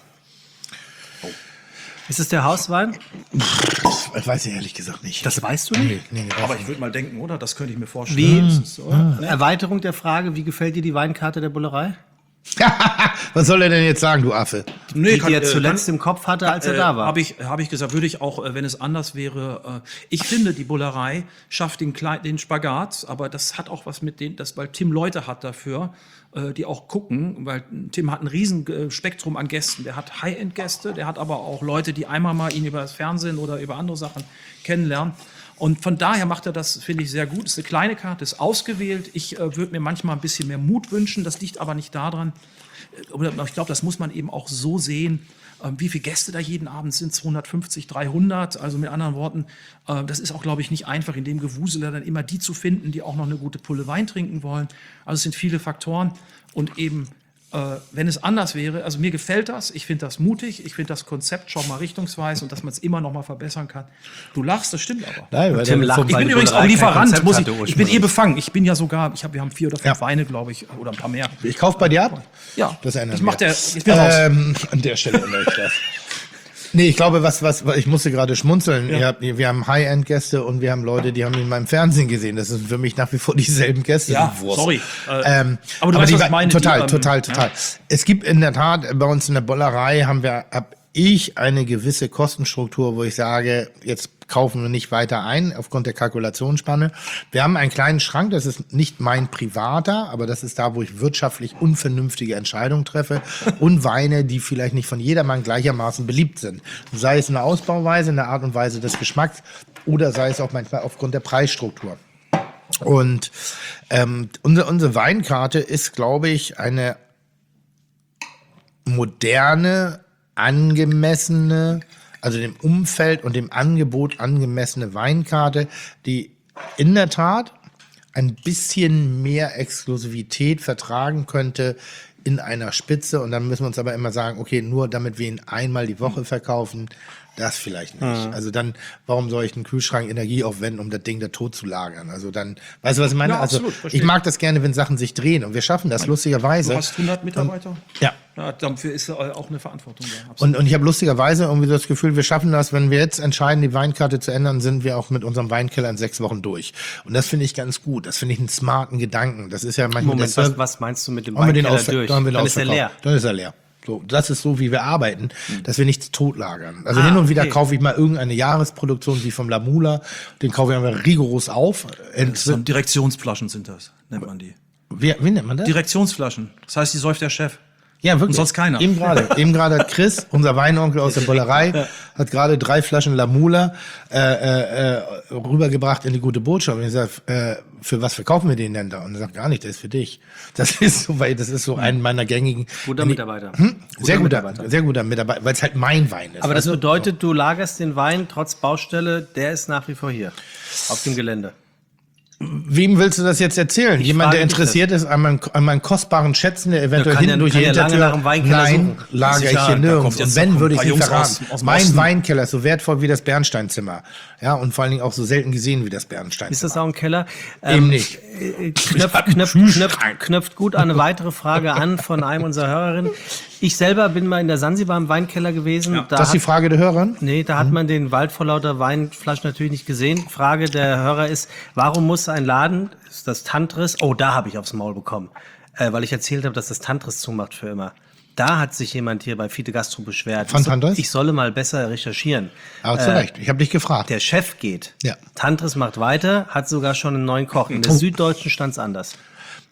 Ist es der Hauswein? Das weiß ich ehrlich gesagt nicht. Das weißt du nicht? Nee, nee, nee, Aber weiß ich würde mal denken, oder? Das könnte ich mir Wie? vorstellen. Das ist, oder? Eine Erweiterung der Frage, wie gefällt dir die Weinkarte der Bullerei? Was soll er denn jetzt sagen, du Affe? Nee, Die, kann- die er äh, zuletzt kann- im Kopf hatte, als er da war. Habe ich, hab ich gesagt, würde ich auch, äh, wenn es anders wäre. Äh, ich finde, die Bullerei schafft den, Klei- den Spagat, aber das hat auch was mit den, das, weil Tim Leute hat dafür, äh, die auch gucken, weil Tim hat ein riesen äh, Spektrum an Gästen. Der hat High-End-Gäste, der hat aber auch Leute, die einmal mal ihn über das Fernsehen oder über andere Sachen kennenlernen. Und von daher macht er das, finde ich, sehr gut. Ist eine kleine Karte, ist ausgewählt. Ich äh, würde mir manchmal ein bisschen mehr Mut wünschen. Das liegt aber nicht daran. Oder ich glaube, das muss man eben auch so sehen, äh, wie viele Gäste da jeden Abend sind, zweihundertfünfzig, dreihundert. Also mit anderen Worten, äh, das ist auch, glaube ich, nicht einfach, in dem Gewusel dann immer die zu finden, die auch noch eine gute Pulle Wein trinken wollen. Also es sind viele Faktoren und eben, äh, wenn es anders wäre, also mir gefällt das, ich finde das mutig, ich finde das Konzept schon mal richtungsweise und dass man es immer noch mal verbessern kann. Du lachst, das stimmt aber. Nein, weil Tim der- lacht, Ich weil bin die übrigens auch Bullerei kein Lieferant, Konzept muss ich, hatte ich bin ursprünglich. eh befangen. Ich bin ja sogar, ich hab, wir haben vier oder fünf Ja. Weine, glaube ich, oder ein paar mehr. Ich kauf bei dir ab? Ja, Das ändern das wir. macht der, ich bin raus. Ähm, an der Stelle ändere ich das. Nee, ich glaube, was, was, was ich musste gerade schmunzeln. Ihr habt, wir haben High-End-Gäste und wir haben Leute, die haben ihn in meinem Fernsehen gesehen. Das sind für mich nach wie vor dieselben Gäste. Ja, die Wurst. sorry. Äh, Ähm, aber du weißt, die was wa- ich meine, Total, die, ähm, total, total. ja. Es gibt in der Tat, bei uns in der Bollerei haben wir, hab ich eine gewisse Kostenstruktur, wo ich sage, jetzt kaufen wir nicht weiter ein, aufgrund der Kalkulationsspanne. Wir haben einen kleinen Schrank, das ist nicht mein privater, aber das ist da, wo ich wirtschaftlich unvernünftige Entscheidungen treffe und Weine, die vielleicht nicht von jedermann gleichermaßen beliebt sind. Sei es in der Ausbauweise, in der Art und Weise des Geschmacks oder sei es auch manchmal aufgrund der Preisstruktur. Und ähm, unsere, unsere Weinkarte ist, glaube ich, eine moderne, angemessene, also dem Umfeld und dem Angebot angemessene Weinkarte, die in der Tat ein bisschen mehr Exklusivität vertragen könnte in einer Spitze. Und dann müssen wir uns aber immer sagen, okay, nur damit wir ihn einmal die Woche verkaufen, das vielleicht nicht. Mhm. Also dann, warum soll ich den Kühlschrank Energie aufwenden, um das Ding da tot zu lagern? Also dann, weißt du, was ich meine? Ja, also absolut, verstehe ich mag das gerne, wenn Sachen sich drehen. Und wir schaffen das lustigerweise. Du hast hundert Mitarbeiter? Ja. Ja, dafür ist äh, auch eine Verantwortung da. Absolut. Und, und ich habe lustigerweise irgendwie das Gefühl, wir schaffen das, wenn wir jetzt entscheiden, die Weinkarte zu ändern, sind wir auch mit unserem Weinkeller in sechs Wochen durch. Und das finde ich ganz gut. Das finde ich einen smarten Gedanken. Das ist ja manchmal Moment, der was, was meinst du mit dem Haben wir den Weinkeller Ausver- durch? Dann, haben wir den Dann ist er ausverkauft. leer. Dann ist er leer. So, das ist so, wie wir arbeiten, dass wir nichts totlagern. Also Ah, hin und wieder okay. kaufe ich mal irgendeine Jahresproduktion wie vom Lamula. Den kaufe ich einfach rigoros auf. So Direktionsflaschen sind das, nennt man die. Wie, wie nennt man das? Direktionsflaschen. Das heißt, die säuft der Chef. Ja, wirklich. Und sonst keiner. Eben gerade. Eben gerade hat Chris, unser Weinonkel aus der Bollerei, hat gerade drei Flaschen Lamula äh, äh, äh, rübergebracht in die gute Botschaft. Und ich sage, äh, für was verkaufen wir den denn da? Und er sagt, gar nicht, der ist für dich. Das ist so, weil das ist so ein meiner gängigen. Guter wenn ich- Mitarbeiter. Hm? Sehr guter, Mitarbeiter. sehr guter Mitarbeiter, weil es halt mein Wein ist. Aber das weißt du? bedeutet, du lagerst den Wein trotz Baustelle, der ist nach wie vor hier, auf dem Gelände. Wem willst du das jetzt erzählen? Jemand, frage der dich interessiert ist an meinen, an meinen kostbaren Schätzen, der eventuell kann ja- hinten durch kann die ja lange Hintertür... nach dem Weinkeller Nein, suchen. lager Sicher, ich hier da nirgends. kommt jetzt- Und da wenn, kommen würde ein ich paar nicht Jungs verraten. aus- aus dem Mein Osten. Weinkeller ist so wertvoll wie das Bernsteinzimmer. Ja, und vor allen Dingen auch so selten gesehen wie das Bernsteinzimmer. Ist das auch ein Keller? Eben nicht. äh, Knöpft, knöpft, knöpft, knöpft gut eine weitere Frage an von einem unserer Hörerinnen. Ich selber bin mal in der Sansibar im Weinkeller gewesen. Da Das ist die hat, Frage der Hörerin? nee, da hat man den Wald vor lauter Weinflaschen natürlich nicht gesehen. Frage der Hörer ist, warum muss ein Laden, ist das Tantris, oh, da habe ich aufs Maul bekommen, äh, weil ich erzählt habe, dass das Tantris zumacht für immer. Da hat sich jemand hier bei Fide Gastro beschwert. Von Ich so- Tantris? Ich solle mal besser recherchieren. Aber zu Recht, ich habe dich gefragt. Der Chef geht. Ja. Tantris macht weiter, hat sogar schon einen neuen Koch. In der Oh. Süddeutschen stand's anders.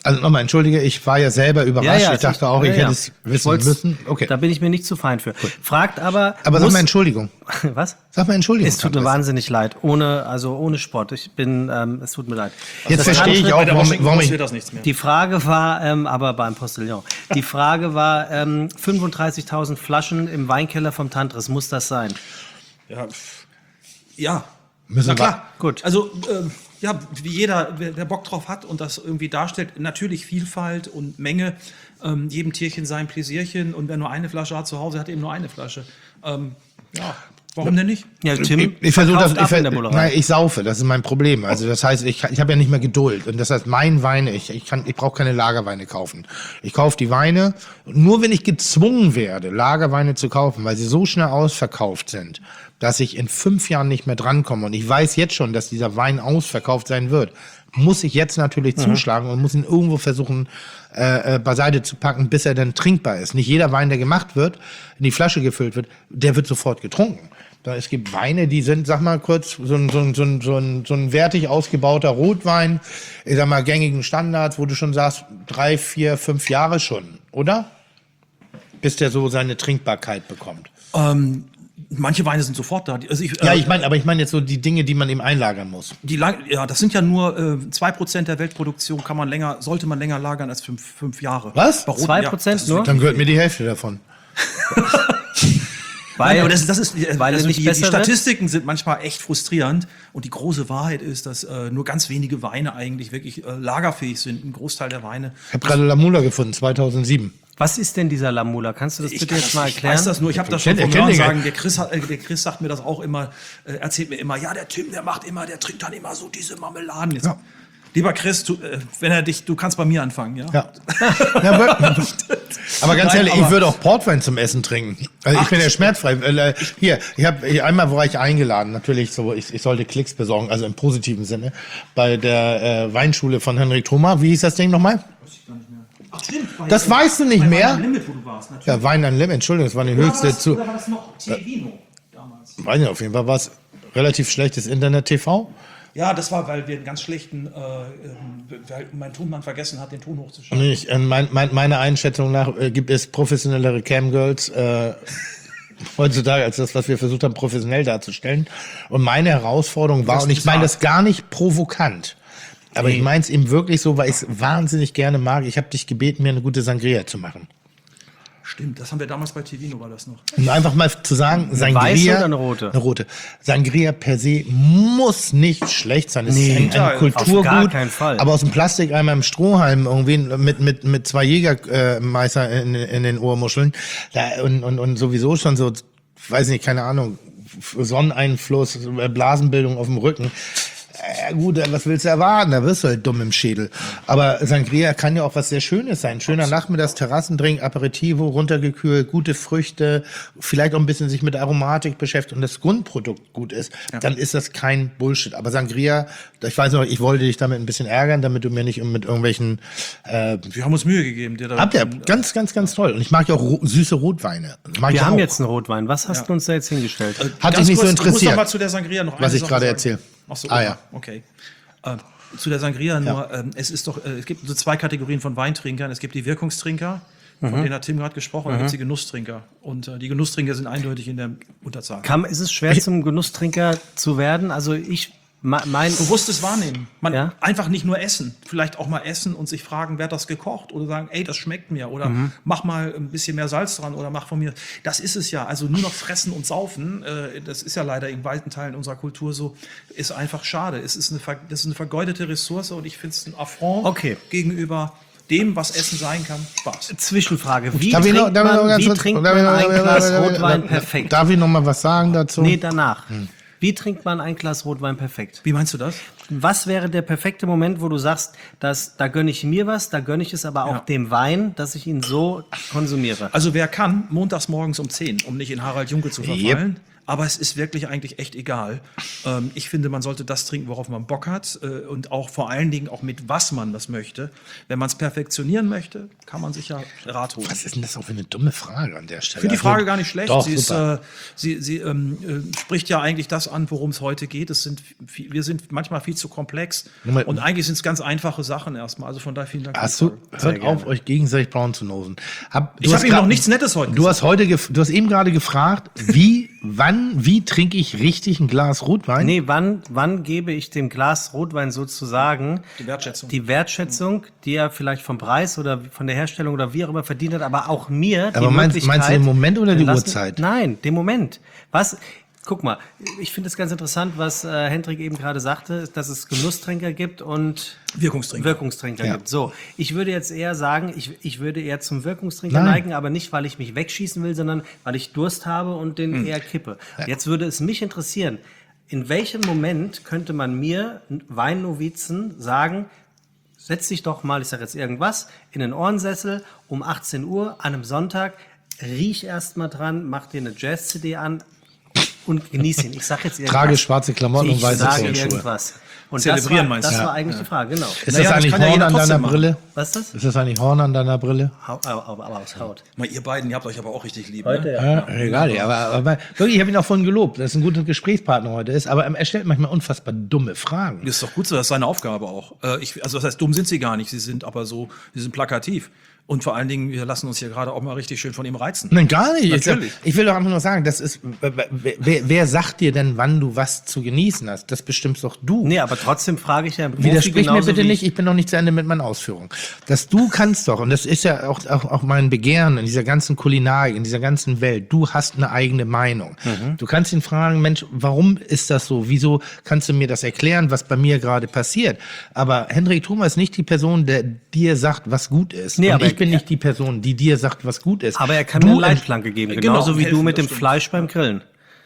Also nochmal, entschuldige, ich war ja selber überrascht. ich also dachte auch, ich ja, hätte ja. es Ich wissen wollt's- müssen. Okay. Da bin ich mir nicht zu fein für. Fragt aber. Aber sag muss- mal Entschuldigung. Was? Sag mal Entschuldigung. Es tut mir Andres. wahnsinnig leid. Ohne, also ohne Spott. Ich bin, ähm, es tut mir leid. Jetzt Das verstehe ich andere- auch, Bei der warum, Washington warum Post ich... wird das nichts mehr. Die Frage war, ähm, aber beim Postillon. Die Frage war, ähm, fünfunddreißigtausend Flaschen im Weinkeller vom Tantris. Muss das sein? Ja, pff. ja. Müssen Na wir- klar. Gut. Also, ähm, ja, wie jeder, wer, wer Bock drauf hat und das irgendwie darstellt, natürlich Vielfalt und Menge, ähm, jedem Tierchen sein Pläsierchen und wer nur eine Flasche hat zu Hause, hat eben nur eine Flasche. Ähm, ja, warum denn nicht? Ja, Tim, Ich, ich versuche das, verkauft ich, ab in ver- der Bullerei. nein, ich saufe, das ist mein Problem. Also das heißt, ich, kann- ich habe ja nicht mehr Geduld. Und das heißt, mein Weine, ich, ich, kann, ich brauche keine Lagerweine kaufen. Ich kaufe die Weine, nur wenn ich gezwungen werde, Lagerweine zu kaufen, weil sie so schnell ausverkauft sind, dass ich in fünf Jahren nicht mehr drankomme und ich weiß jetzt schon, dass dieser Wein ausverkauft sein wird, muss ich jetzt natürlich zuschlagen und muss ihn irgendwo versuchen, äh, äh, beiseite zu packen, bis er dann trinkbar ist. Nicht jeder Wein, der gemacht wird, in die Flasche gefüllt wird, der wird sofort getrunken. Da- Es gibt Weine, die sind, sag mal kurz, so ein, so ein, so ein, so ein, so ein wertig ausgebauter Rotwein, ich sag mal, gängigen Standards, wo du schon sagst, drei, vier, fünf Jahre schon, oder? Bis der so seine Trinkbarkeit bekommt. Ähm, manche Weine sind sofort da. Die- Also ich, Ja, äh, ich meine, aber ich meine jetzt so die Dinge, die man eben einlagern muss. die lang, ja, das sind ja nur äh, zwei Prozent der Weltproduktion, kann man länger, sollte man länger lagern als fünf, fünf Jahre. Was? Warum? Zwei Ja, Prozent das ist nur? Dann gehört mir die Hälfte davon. Weil, Nein, aber das, das ist, weil also er nicht die, die besser wird? Statistiken sind manchmal echt frustrierend und die große Wahrheit ist, dass äh, nur ganz wenige Weine eigentlich wirklich äh, lagerfähig sind. Ein Großteil der Weine. Ich habe gerade Lamula gefunden, zweitausendsieben. was ist denn dieser Lamula? Kannst du das Ich, bitte kann jetzt das, mal ich erklären? weiß das nur, ich habe das schon kenn- vom kenn Hören den sagen. gar- Der Chris, hat, äh, der Chris sagt mir das auch immer, äh, erzählt mir immer, ja, der Tim, der macht immer, der trinkt dann immer so diese Marmeladen. Jetzt, Ja. Lieber Chris, du, äh, wenn er dich, du kannst bei mir anfangen, ja? Ja. ja wirklich. Aber ganz Nein, ehrlich, aber- ich würde auch Portwein zum Essen trinken. Also ich bin ja schmerzfrei. Äh, Hier, ich habe einmal war ich eingeladen, natürlich so, ich, ich sollte Klicks besorgen, also im positiven Sinne, bei der äh, Weinschule von Henrik Thoma. Wie hieß das Ding nochmal? Ach, stimmt. Bei, Das weißt du nicht bei mehr? Wein am Limit, wo du warst, natürlich. Ja, Wein an Lim, Entschuldigung, das war die Oder war höchste das, zu. oder war das noch T-Vino damals? Weiß nicht, auf jeden Fall war es relativ schlechtes Internet-T V. Ja, das war, weil wir einen ganz schlechten, äh, ähm, weil mein Tonmann vergessen hat, den Ton hochzuschalten. Ich, äh, mein, mein, meiner Einschätzung nach äh, gibt es professionellere Camgirls äh, heutzutage als das, was wir versucht haben, professionell darzustellen. Und meine Herausforderung war, Das und ich ist meine hart. das gar nicht provokant, aber ich meine es eben wirklich so, weil ich es wahnsinnig gerne mag. Ich habe dich gebeten, mir eine gute Sangria zu machen. Stimmt, das haben wir damals bei T-Vino, war das noch. Und einfach mal zu sagen, Sangria... weiße oder eine rote? Eine rote. Sangria per se muss nicht schlecht sein. Es Nee, ist ein, ein total. Kulturgut. Auf gar keinen Fall. Aber aus dem Plastikeimer im Strohhalm irgendwie mit, mit, mit zwei Jägermeister in, in den Ohrmuscheln. Da, und, und, und sowieso schon so, weiß nicht, keine Ahnung, Sonneneinfluss, Blasenbildung auf dem Rücken. Ja gut, was willst du erwarten? Da wirst du halt dumm im Schädel. Aber Sangria kann ja auch was sehr Schönes sein. Schöner Nachmittags, Terrassendrink, Aperitivo, runtergekühlt, gute Früchte, vielleicht auch ein bisschen sich mit Aromatik beschäftigt und das Grundprodukt gut ist, dann ist das kein Bullshit. Aber Sangria, ich weiß noch, ich wollte dich damit ein bisschen ärgern, damit du mir nicht mit irgendwelchen... Äh, Wir haben uns Mühe gegeben. Dir da habt ihr, ganz, ganz, ganz toll. Und ich mag ja auch ro süße Rotweine. Mag ich Wir haben auch. jetzt einen Rotwein. Was hast du uns da jetzt hingestellt? Hat Ganz dich nicht so kurz, Ich muss interessiert, noch mal zu der Sangria noch was eine ich Sache gerade sagen. erzähle. Ach so, Ah, okay. ja. Okay. Äh, zu der Sangria nur, ähm, es ist doch, äh, es gibt so zwei Kategorien von Weintrinkern. Es gibt die Wirkungstrinker, von denen hat Tim gerade gesprochen, und dann gibt es die Genusstrinker. Und äh, die Genusstrinker sind eindeutig in der Unterzahl. Kam, ist es schwer, zum Genusstrinker zu werden? Also ich, me- mein... Bewusstes Wahrnehmen. Man Ja. einfach nicht nur essen. Vielleicht auch mal essen und sich fragen, wer hat das gekocht? Oder sagen, ey, das schmeckt mir. Oder Mhm. mach mal ein bisschen mehr Salz dran oder mach von mir. Das ist es ja. Also nur noch fressen und saufen, äh, das ist ja leider in weiten Teilen unserer Kultur so, ist einfach schade. Es ist eine, ver- das ist eine vergeudete Ressource und ich finde es ein Affront Okay. gegenüber dem, was Essen sein kann. Spaß. Zwischenfrage. Wie Darf ich trinkt noch, darf ich noch man, ganz wie kurz- trinkt darf ich man noch- ein darf ich- Glas darf ich- Rotwein darf- perfekt? Darf ich noch mal was sagen dazu? Nee, danach. Wie trinkt man ein Glas Rotwein perfekt? Wie meinst du das? Was wäre der perfekte Moment, wo du sagst, dass, da gönne ich mir was, da gönne ich es aber auch Ja. dem Wein, dass ich ihn so konsumiere? Also wer kann, montags morgens um zehn, um nicht in Harald Junke zu verfallen, aber es ist wirklich eigentlich echt egal. Ähm, ich finde, man sollte das trinken, worauf man Bock hat äh, und auch vor allen Dingen auch mit was man das möchte. Wenn man es perfektionieren möchte, kann man sich ja Rat holen. Was ist denn das auch für eine dumme Frage an der Stelle? Ich finde die Frage gar nicht schlecht. Doch, sie ist, super. äh, sie, sie ähm, äh, spricht ja eigentlich das an, worum es heute geht. Es sind, viel, wir sind manchmal viel zu komplex Moment. und eigentlich sind es ganz einfache Sachen erstmal. Also von daher vielen Dank. Hast für die du, Frage. hört auf, euch gegenseitig braun zu nosen. Hab, du Ich hast habe ihm grad- noch nichts Nettes heute Du hast heute, gef- du hast eben gerade gefragt, wie, wann, wie trinke ich richtig ein Glas Rotwein? Nee, wann, wann gebe ich dem Glas Rotwein sozusagen Die Wertschätzung. die Wertschätzung, die er vielleicht vom Preis oder von der Herstellung oder wie auch immer verdient hat, aber auch mir die Aber meinst- Möglichkeit... meinst du den Moment oder die Lass- Uhrzeit? Nein, den Moment. Was... Guck mal, ich finde es ganz interessant, was äh, Hendrik eben gerade sagte, dass es Genusstrinker gibt und Wirkungstrinker. Wirkungstrinker Ja. gibt. So, ich würde jetzt eher sagen, ich, ich würde eher zum Wirkungstrinker Nein. neigen, aber nicht, weil ich mich wegschießen will, sondern weil ich Durst habe und den eher kippe. Jetzt würde es mich interessieren, in welchem Moment könnte man mir, Weinnovizen, sagen, setz dich doch mal, ich sage jetzt irgendwas, in den Ohrensessel um achtzehn Uhr an einem Sonntag, riech erst mal dran, mach dir eine Jazz-C D an und genieß ihn. Ich sage jetzt irgendwas. Trage schwarze Klamotten und ich weiße sage Turnschuhe. irgendwas. Und Zelebrieren das war, meinst du? das Ja. war eigentlich die Frage, genau. Ist Naja, das das eigentlich kann ja Horn jeder an deiner trotzdem machen. Brille? Was ist das? Ist das eigentlich Horn an deiner Brille? Hau- Aber, aber, aber aus Haut. Mal, ihr beiden, ihr habt euch aber auch richtig lieb. Heute, Ne? ja. Ja, egal, ja, aber, aber wirklich, ich habe ihn auch vorhin gelobt, dass er ein guter Gesprächspartner heute ist, aber er stellt manchmal unfassbar dumme Fragen. Das ist doch gut so, das ist seine Aufgabe auch. Äh, ich, also das heißt, dumm sind sie gar nicht, sie sind aber so, sie sind plakativ. Und vor allen Dingen, wir lassen uns hier gerade auch mal richtig schön von ihm reizen. Nein, gar nicht. Natürlich. Ich, ich will doch einfach nur sagen, das ist, wer, wer, wer sagt dir denn, wann du was zu genießen hast? Das bestimmst doch du. Nee, aber trotzdem frage ich ja, Profi Widersprich mir genauso bitte wie nicht, ich bin noch nicht zu Ende mit meinen Ausführungen. Dass du kannst doch, und das ist ja auch, auch, auch mein Begehren in dieser ganzen Kulinarik, in dieser ganzen Welt, du hast eine eigene Meinung. Du kannst ihn fragen, Mensch, warum ist das so? Wieso kannst du mir das erklären, was bei mir gerade passiert? Aber Hendrik Thoma ist nicht die Person, der dir sagt, was gut ist. Nee, und aber ich bin er- nicht die Person, die dir sagt, was gut ist. Aber er kann du mir eine ent- Leitplanke geben, Genau, genauso wie helfen, du mit das dem stimmt. Fleisch beim Grillen.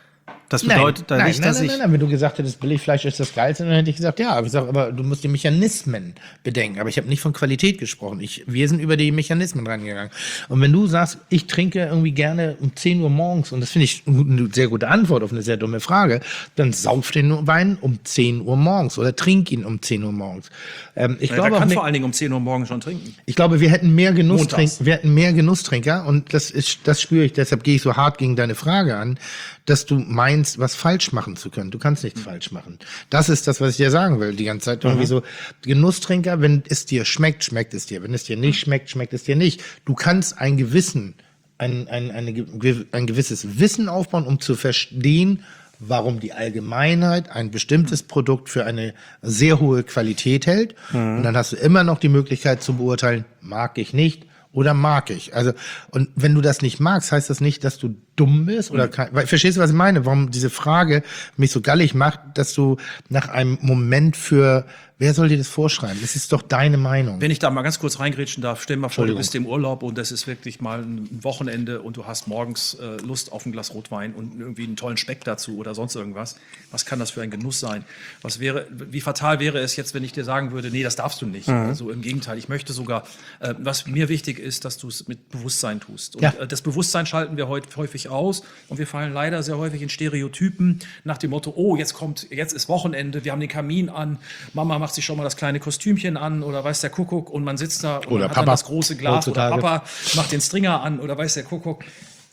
Das bedeutet nein, dann nein, nicht, nein, dass nein, ich... nein, nein, wenn du gesagt hättest, Billigfleisch ist das Geilste, dann hätte ich gesagt, ja. Aber ich sag, aber du musst die Mechanismen bedenken. Aber ich habe nicht von Qualität gesprochen. Ich, wir sind über die Mechanismen rangegangen. Und wenn du sagst, ich trinke irgendwie gerne um zehn Uhr morgens, und das finde ich eine sehr gute Antwort auf eine sehr dumme Frage, dann sauf den Wein um zehn Uhr morgens oder trink ihn um zehn Uhr morgens. Ähm, ich, Ja, glaube wer auch kann nicht, vor allen Dingen um zehn Uhr morgens schon trinken. ich glaube, wir hätten mehr Montags. Genusstrinker, wir hätten mehr Genusstrinker, und das ist, das spüre ich, deshalb gehe ich so hart gegen deine Frage an, dass du meinst, was falsch machen zu können. Du kannst nichts falsch machen. Das ist das, was ich dir sagen will, die ganze Zeit. Irgendwie so, Genusstrinker, wenn es dir schmeckt, schmeckt es dir. Wenn es dir nicht schmeckt, schmeckt es dir nicht. Du kannst ein Gewissen, ein, ein, eine, ge- ein gewisses Wissen aufbauen, um zu verstehen, warum die Allgemeinheit ein bestimmtes Produkt für eine sehr hohe Qualität hält. Und dann hast du immer noch die Möglichkeit zu beurteilen, mag ich nicht oder mag ich. Also, und wenn du das nicht magst, heißt das nicht, dass du dumm bist oder kein, weil, verstehst du, was ich meine? Warum diese Frage mich so gallig macht, dass du nach einem Moment für, wer soll dir das vorschreiben? Es ist doch deine Meinung. Wenn ich da mal ganz kurz reingrätschen darf, stell dir mal vor, du Entschuldigung. bist im Urlaub und das ist wirklich mal ein Wochenende und du hast morgens äh, Lust auf ein Glas Rotwein und irgendwie einen tollen Speck dazu oder sonst irgendwas. Was kann das für ein Genuss sein? Was wäre, wie fatal wäre es jetzt, wenn ich dir sagen würde, nee, das darfst du nicht. Also im Gegenteil, ich möchte sogar, äh, was mir wichtig ist, dass du es mit Bewusstsein tust. Und Ja. äh, das Bewusstsein schalten wir heute häufig aus und wir fallen leider sehr häufig in Stereotypen nach dem Motto, oh, jetzt kommt, jetzt ist Wochenende, wir haben den Kamin an, Mama macht sich schon mal das kleine Kostümchen an oder weiß der Kuckuck und man sitzt da und Oder man hat Papa dann das große Glas heutzutage. oder Papa macht den Stringer an oder weiß der Kuckuck.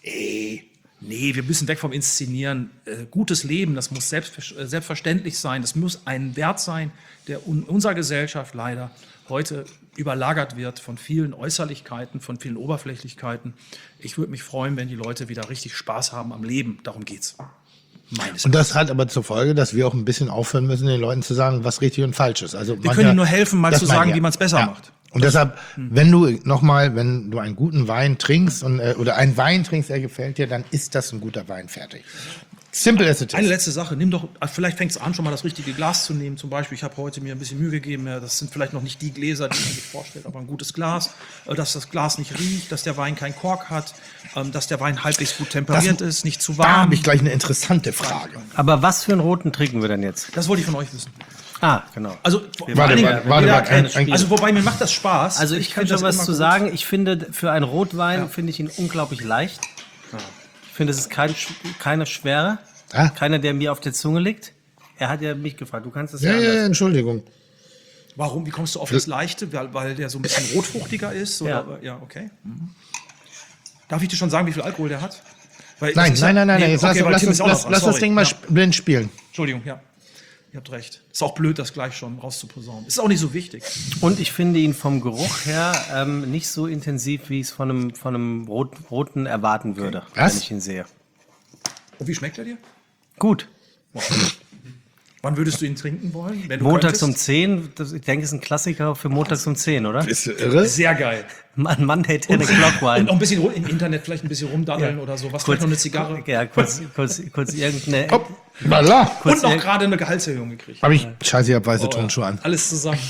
Ey, nee, wir müssen weg vom Inszenieren. Äh, gutes Leben, das muss selbst, äh, selbstverständlich sein, das muss ein Wert sein, der in unserer Gesellschaft leider heute überlagert wird von vielen Äußerlichkeiten, von vielen Oberflächlichkeiten. Ich würde mich freuen, wenn die Leute wieder richtig Spaß haben am Leben. Darum geht's. Meines Und das hat aber zur Folge, dass wir auch ein bisschen aufhören müssen, den Leuten zu sagen, was richtig und falsch ist. Also Wir können ihnen nur helfen, mal das zu meine sagen, ich, wie man es besser ja. macht. Und deshalb, wenn du nochmal, wenn du einen guten Wein trinkst und, äh, oder einen Wein trinkst, der gefällt dir, dann ist das ein guter Wein fertig. Simple as it Eine is. letzte Sache, nimm doch, vielleicht fängst du an, schon mal das richtige Glas zu nehmen. Zum Beispiel, ich habe heute mir ein bisschen Mühe gegeben, ja, das sind vielleicht noch nicht die Gläser, die man sich vorstellt, aber ein gutes Glas, äh, dass das Glas nicht riecht, dass der Wein keinen Kork hat, ähm, dass der Wein halbwegs gut temperiert ist, nicht zu Da warm. habe ich gleich eine interessante Frage. Aber was für einen roten trinken wir denn jetzt? Das wollte ich von euch wissen. Ah, genau. Also, vor Warte, allen Dingen- warte, warte, wieder warte, keine ein, ein, Spiele. also wobei mir macht das Spaß. Also ich, kann find schon das was immer zu gut. sagen. Ich finde, für einen Rotwein finde ich ihn unglaublich leicht. Ich finde, es ist kein, keine Schwere. Ah. Keiner, der mir auf der Zunge liegt. Er hat ja mich gefragt. Du kannst das ja, Ja, ja, anders. ja, Entschuldigung. Warum? Wie kommst du auf das Leichte? Weil, weil der so ein bisschen rotfruchtiger ist? Oder? Ja. Ja, okay. Mhm. Darf ich dir schon sagen, wie viel Alkohol der hat? Weil Nein, das ist nein, ja- nein, nein, nee, nein. Jetzt okay, lass, weil lass, Tim uns, ist auch noch lass, dran, lass das sorry. Ding mal Ja. sp- blind spielen. Entschuldigung, ja. Ihr habt recht. Ist auch blöd, das gleich schon rauszuposaunen. Ist auch nicht so wichtig. Und ich finde ihn vom Geruch her ähm, nicht so intensiv, wie ich es von einem, von einem Rot, Roten erwarten würde, Was? wenn ich ihn sehe. Und wie schmeckt er dir? Gut. Wann würdest du ihn trinken wollen? Wenn du Montags um könntest? zehn, das, ich denke, es ist ein Klassiker für montags um zehn, oder? Ist du irre? Sehr geil. Mann, Mann hätte eine Und Clockwein. noch ein bisschen ru- im Internet vielleicht ein bisschen rumdaddeln Ja. oder so. Was, vielleicht noch eine Zigarre? Ja, kurz, kurz, kurz irgendeine. Hopp, voilà. kurz Und noch irg- gerade eine Gehaltserhöhung gekriegt. Hab ich, scheiße, ich hab weiße Turnschuhe an. Alles zusammen.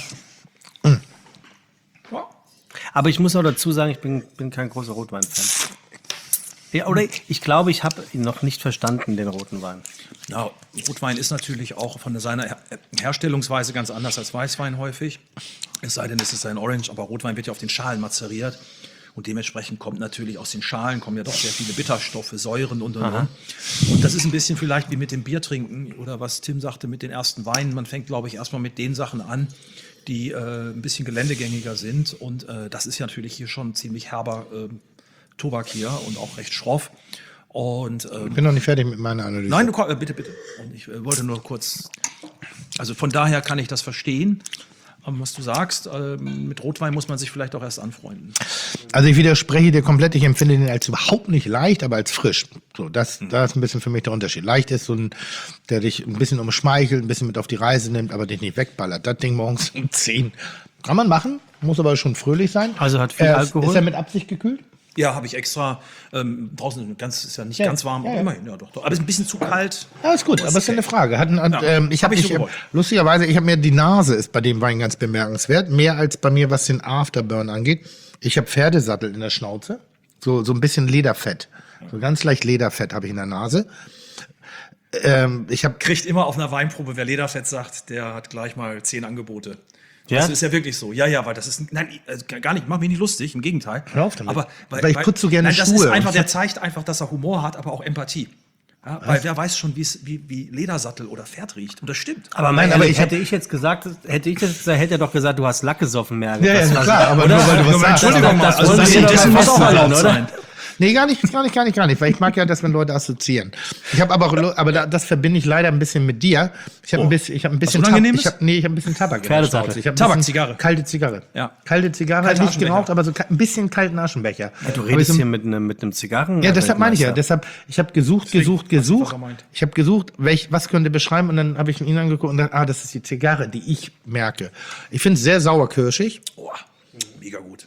Ja. Aber ich muss auch dazu sagen, ich bin, bin kein großer Rotwein-Fan. Ja, oder ich glaube, ich habe ihn noch nicht verstanden, den roten Wein. Ja, Rotwein ist natürlich auch von seiner Her Herstellungsweise ganz anders als Weißwein häufig. Es sei denn, es ist ein Orange, aber Rotwein wird ja auf den Schalen mazeriert. Und dementsprechend kommt natürlich aus den Schalen kommen ja doch sehr viele Bitterstoffe, Säuren und und und. Und das ist ein bisschen vielleicht wie mit dem Biertrinken oder was Tim sagte mit den ersten Weinen. Man fängt, glaube ich, erstmal mit den Sachen an, die äh, ein bisschen geländegängiger sind. Und äh, das ist ja natürlich hier schon ziemlich herber äh, Tobak hier und auch recht schroff. Und ähm, Ich bin noch nicht fertig mit meiner Analyse. Nein, du, komm, äh, bitte, bitte. Und ich äh, wollte nur kurz. Also von daher kann ich das verstehen, ähm, was du sagst. Ähm, mit Rotwein muss man sich vielleicht auch erst anfreunden. Also ich widerspreche dir komplett, ich empfinde den als überhaupt nicht leicht, aber als frisch. So, das, Hm. da ist ein bisschen für mich der Unterschied. Leicht ist so ein, der dich ein bisschen umschmeichelt, ein bisschen mit auf die Reise nimmt, aber dich nicht wegballert. Das Ding morgens um zehn. Kann man machen, muss aber schon fröhlich sein. Also hat viel Äh, Alkohol? Ist er mit Absicht gekühlt? Ja, habe ich extra. Ähm, draußen ganz, ist ja nicht Ja, ganz warm, ja, aber ja. immerhin, ja doch, doch. Aber ist ein bisschen zu kalt. Ja, ist gut, Das aber ist ja okay. eine Frage. Hat, ein- hat, Ja, ähm, ich hab habe ich mich, so ähm, gewollt. lustigerweise, ich habe mir die Nase ist bei dem Wein ganz bemerkenswert, mehr als bei mir, was den Afterburn angeht. Ich habe Pferdesattel in der Schnauze, so so ein bisschen Lederfett, so ganz leicht Lederfett habe ich in der Nase. Ähm, ich habe Kriegt immer auf einer Weinprobe, wer Lederfett sagt, der hat gleich mal zehn Angebote. Ja? Das ist ja wirklich so. Ja, ja, weil das ist. Nein, also gar nicht, mach mich nicht lustig, im Gegenteil. Hör auf damit. Aber, Weil ich putze so gerne nein, das Schuhe. ist einfach, der zeigt einfach, dass er Humor hat, aber auch Empathie. Ja, weil wer weiß schon, wie's, wie, wie Ledersattel oder Pferd riecht. Und das stimmt. Aber, Nein, mein, aber aber ich hab- hätte ich jetzt gesagt, hätte ich das gesagt, hätte er doch gesagt, du hast Lack gesoffen mehr. Ja, ja, Das ist war- klar, aber oder? nur weil du was sagst. Entschuldigung mal, das also wollen das wir doch Essen muss auch festhalten, erlaubt oder? sein. Nee, gar nicht, gar nicht, gar nicht, gar nicht, weil ich mag ja, dass wenn Leute assoziieren. Ich habe aber auch, lo- aber da, das verbinde ich leider ein bisschen mit dir. Ich habe ein bisschen, ich habe ein bisschen, Unangenehmes? ich habe, nee, ich habe ein bisschen Tabak in der Pferdesattel. Schnauze. Ich hab ein Tabak, bisschen Zigarre. Kalte Zigarre. Ja. Kalte Zigarre, Kalter nicht Aschenbecher. geraucht, aber so ka- ein bisschen kalten Aschenbecher. Ja, du Aber redest ich so- hier mit einem mit einem Zigarren. Ja, deshalb meine ich ja. Weltmeister. Deshalb, ich habe gesucht, gesucht, weiß ich, was gesucht. er meint. Ich habe gesucht, welch, was könnte beschreiben und dann habe ich ihn angeguckt und dann, ah, das ist die Zigarre, die ich merke. Ich finde es sehr sauerkirschig, Oh, mega gut.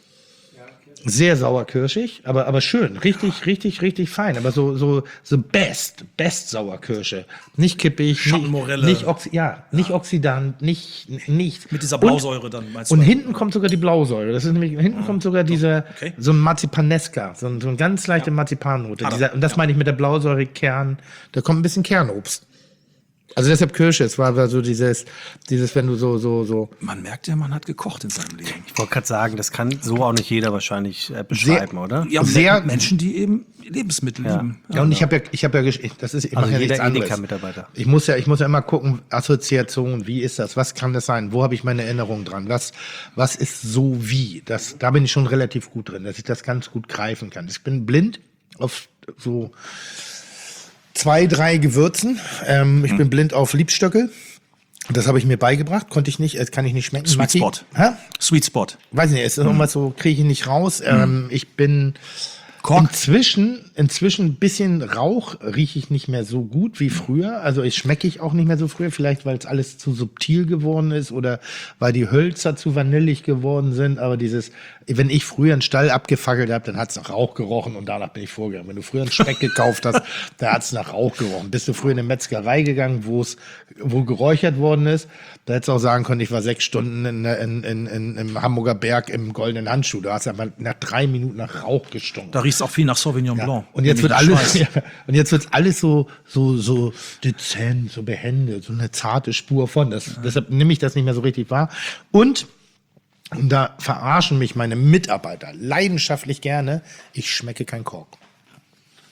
sehr sauerkirschig, aber aber schön, richtig, richtig, richtig fein, aber so so so best, best Sauerkirsche, nicht kippig, nicht, Schattenmorelle. nicht Oxi ja, nicht Oxidant, nicht nicht Mit dieser Und- Blausäure dann, meinst du? Und hinten kommt sogar die Blausäure. Das ist nämlich, hinten kommt sogar diese, Okay. so ein Marzipaneska, so, ein, so eine ganz leichte Marzipannote. Hat er. Dieser, und das meine ich mit der Blausäure-Kern, da kommt ein bisschen Kernobst. Also deshalb Kirsche, es war, war so dieses, dieses, wenn du so, so, so, Man merkt ja, man hat gekocht in seinem Leben. Ich wollte gerade sagen, das kann so auch nicht jeder wahrscheinlich äh, beschreiben, oder? Ja, Sehr- sehr Menschen, die eben Lebensmittel Ja. lieben. ja, und ich habe ja, ich habe ja, gesch- ich- das ist, ich Also mache ja jeder nichts anderes. Edeka-Mitarbeiter. Ich muss ja, ich muss ja immer gucken, Assoziation, wie ist das, was kann das sein, wo habe ich meine Erinnerung dran, was, was ist so wie, das, da bin ich schon relativ gut drin, dass ich das ganz gut greifen kann. Ich bin blind auf so zwei, drei Gewürzen, ähm, ich bin blind auf Liebstöckel. Das habe ich mir beigebracht, konnte ich nicht, äh, kann ich nicht schmecken. Sweet Mag ich- Spot. Hä? Sweet Spot. Weiß nicht, es ist irgendwas so, kriege ich nicht raus. Ähm, ich bin inzwischen, inzwischen ein bisschen Rauch rieche ich nicht mehr so gut wie früher. Also ich schmecke ich auch nicht mehr so früher, vielleicht weil es alles zu subtil geworden ist oder weil die Hölzer zu vanillig geworden sind. Aber dieses, wenn ich früher einen Stall abgefackelt habe, dann hat es nach Rauch gerochen und danach bin ich vorgegangen. Wenn du früher einen Speck gekauft hast, da hat es nach Rauch gerochen. Bist du früher in eine Metzgerei gegangen, wo es wo geräuchert worden ist, da hättest du auch sagen können, ich war sechs Stunden in, in, in, in, im Hamburger Berg im goldenen Handschuh. Da hast du aber nach drei Minuten nach Rauch gestunken. Da riecht es auch viel nach Sauvignon Blanc. Und jetzt wird Nämlich alles, Schweiß. ja, und jetzt wird alles so, so, so dezent, so behende, so eine zarte Spur von. Das, Deshalb nehme ich das nicht mehr so richtig wahr. Und, und da verarschen mich meine Mitarbeiter leidenschaftlich gerne. Ich schmecke kein Kork.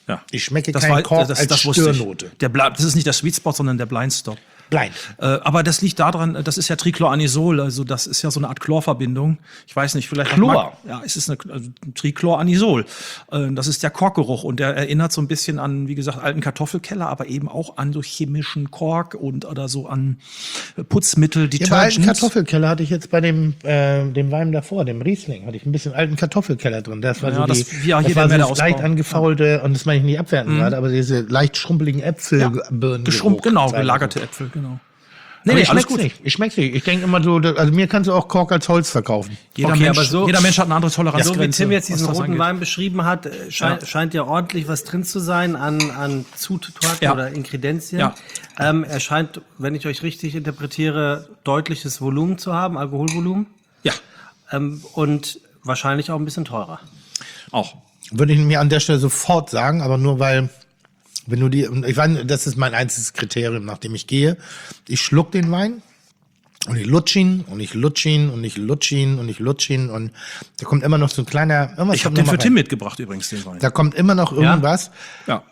Ja. Ich schmecke Das keinen war- Kork das- als das wusste ich. Störnote. Der Bla- das ist nicht der Sweet Spot, sondern der Blind Stop. Blind. Äh, aber das liegt daran, das ist ja Trichloranisol, also das ist ja so eine Art Chlorverbindung. Ich weiß nicht, vielleicht hat Chlor? Marc- ja, es ist eine also Trichloranisol. Äh, das ist der Korkgeruch und der erinnert so ein bisschen an, wie gesagt, alten Kartoffelkeller, aber eben auch an so chemischen Kork und oder so an Putzmittel, Ja, bei alten Detergents. Kartoffelkeller hatte ich jetzt bei dem, äh, dem Wein davor, dem Riesling, hatte ich ein bisschen alten Kartoffelkeller drin. Das war Ja, so das- die, ja, hier das der war so Medderausbau. leicht angefaulte, und das meine ich nicht abwerten gerade, aber diese leicht schrumpeligen Äpfelbirnen. Geschrumpft, genau, gelagerte Äpfel, genau. Nee, Nee, nee, nee, alles alles gut. nicht. Ich schmeck's nicht. Ich denke immer so, da- also mir kannst du auch Kork als Holz verkaufen. Jeder, Okay, Mensch, aber so- jeder Mensch hat eine andere So wie Toleranzgrenze. Tim jetzt was diesen das roten angeht. Wein beschrieben hat, äh, scheint, Ja. scheint ja ordentlich was drin zu sein an, an Zutaten Ja. oder Inkredenzien. Ja. Ähm, er scheint, wenn ich euch richtig interpretiere, deutliches Volumen zu haben, Alkoholvolumen. Ja, Ähm, und wahrscheinlich auch ein bisschen teurer. auch. Würde ich mir an der Stelle sofort sagen, aber nur weil, wenn du die, ich weiß, das ist mein einziges Kriterium, nach dem ich gehe. Ich schluck den Wein und ich lutsch ihn und ich lutsch ihn und ich lutsch ihn und ich lutsch ihn und da kommt immer noch so ein kleiner, irgendwas Ich habe kommt den noch für mal Tim rein. mitgebracht übrigens, den Wein. Da kommt immer noch irgendwas. Ja.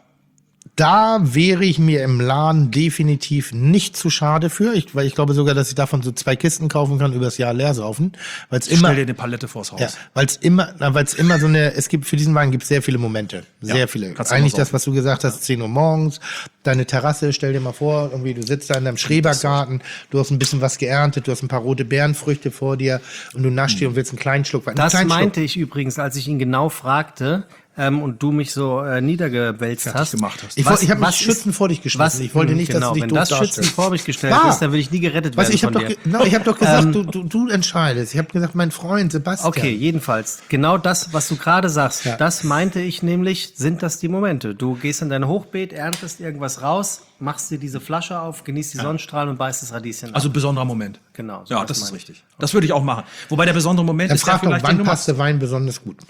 Da wäre ich mir im Laden definitiv nicht zu schade für, ich, weil ich glaube sogar, dass ich davon so zwei Kisten kaufen kann, übers Jahr leer saufen, weil es immer, Stell dir eine Palette vors Haus. ja, weil es immer, weil es immer so eine, es gibt für diesen Wein gibt es sehr viele Momente, sehr Ja, viele. kannst du Eigentlich mal das, saufen. was du gesagt hast, zehn Uhr morgens, deine Terrasse, stell dir mal vor, irgendwie du sitzt da in deinem Schrebergarten, du hast ein bisschen was geerntet, du hast ein paar rote Beerenfrüchte vor dir und du naschst dir und willst einen kleinen Schluck Wein. Einen Das kleinen meinte ich übrigens, als ich ihn genau fragte ähm, und du mich so äh, niedergewälzt Fertig hast. gemacht hast. Ich, Was- wollte- ich habe mich was schützen ist- vor dich geschmissen. Ich wollte nicht, genau, dass du dich wenn doof das Schützen darstellst. vor mich gestellt Wahr. ist, dann will ich nie gerettet Was, werden ich habe von doch, dir. ge- no, ich hab doch gesagt, Ähm, du, du, du entscheidest. Ich habe gesagt, mein Freund Sebastian. Okay, jedenfalls. Genau das, was du gerade sagst, Ja. das meinte ich nämlich, sind das die Momente. Du gehst in dein Hochbeet, erntest irgendwas raus, machst dir diese Flasche auf, genießt die Sonnenstrahlen und beißt das Radieschen Also ab. besonderer Moment. Genau, so Ja, was das ist meine ich. richtig. Das würde ich auch machen. Wobei der besondere Moment Dann ist der frag doch, vielleicht, den wann du passt machst. der Wein besonders gut?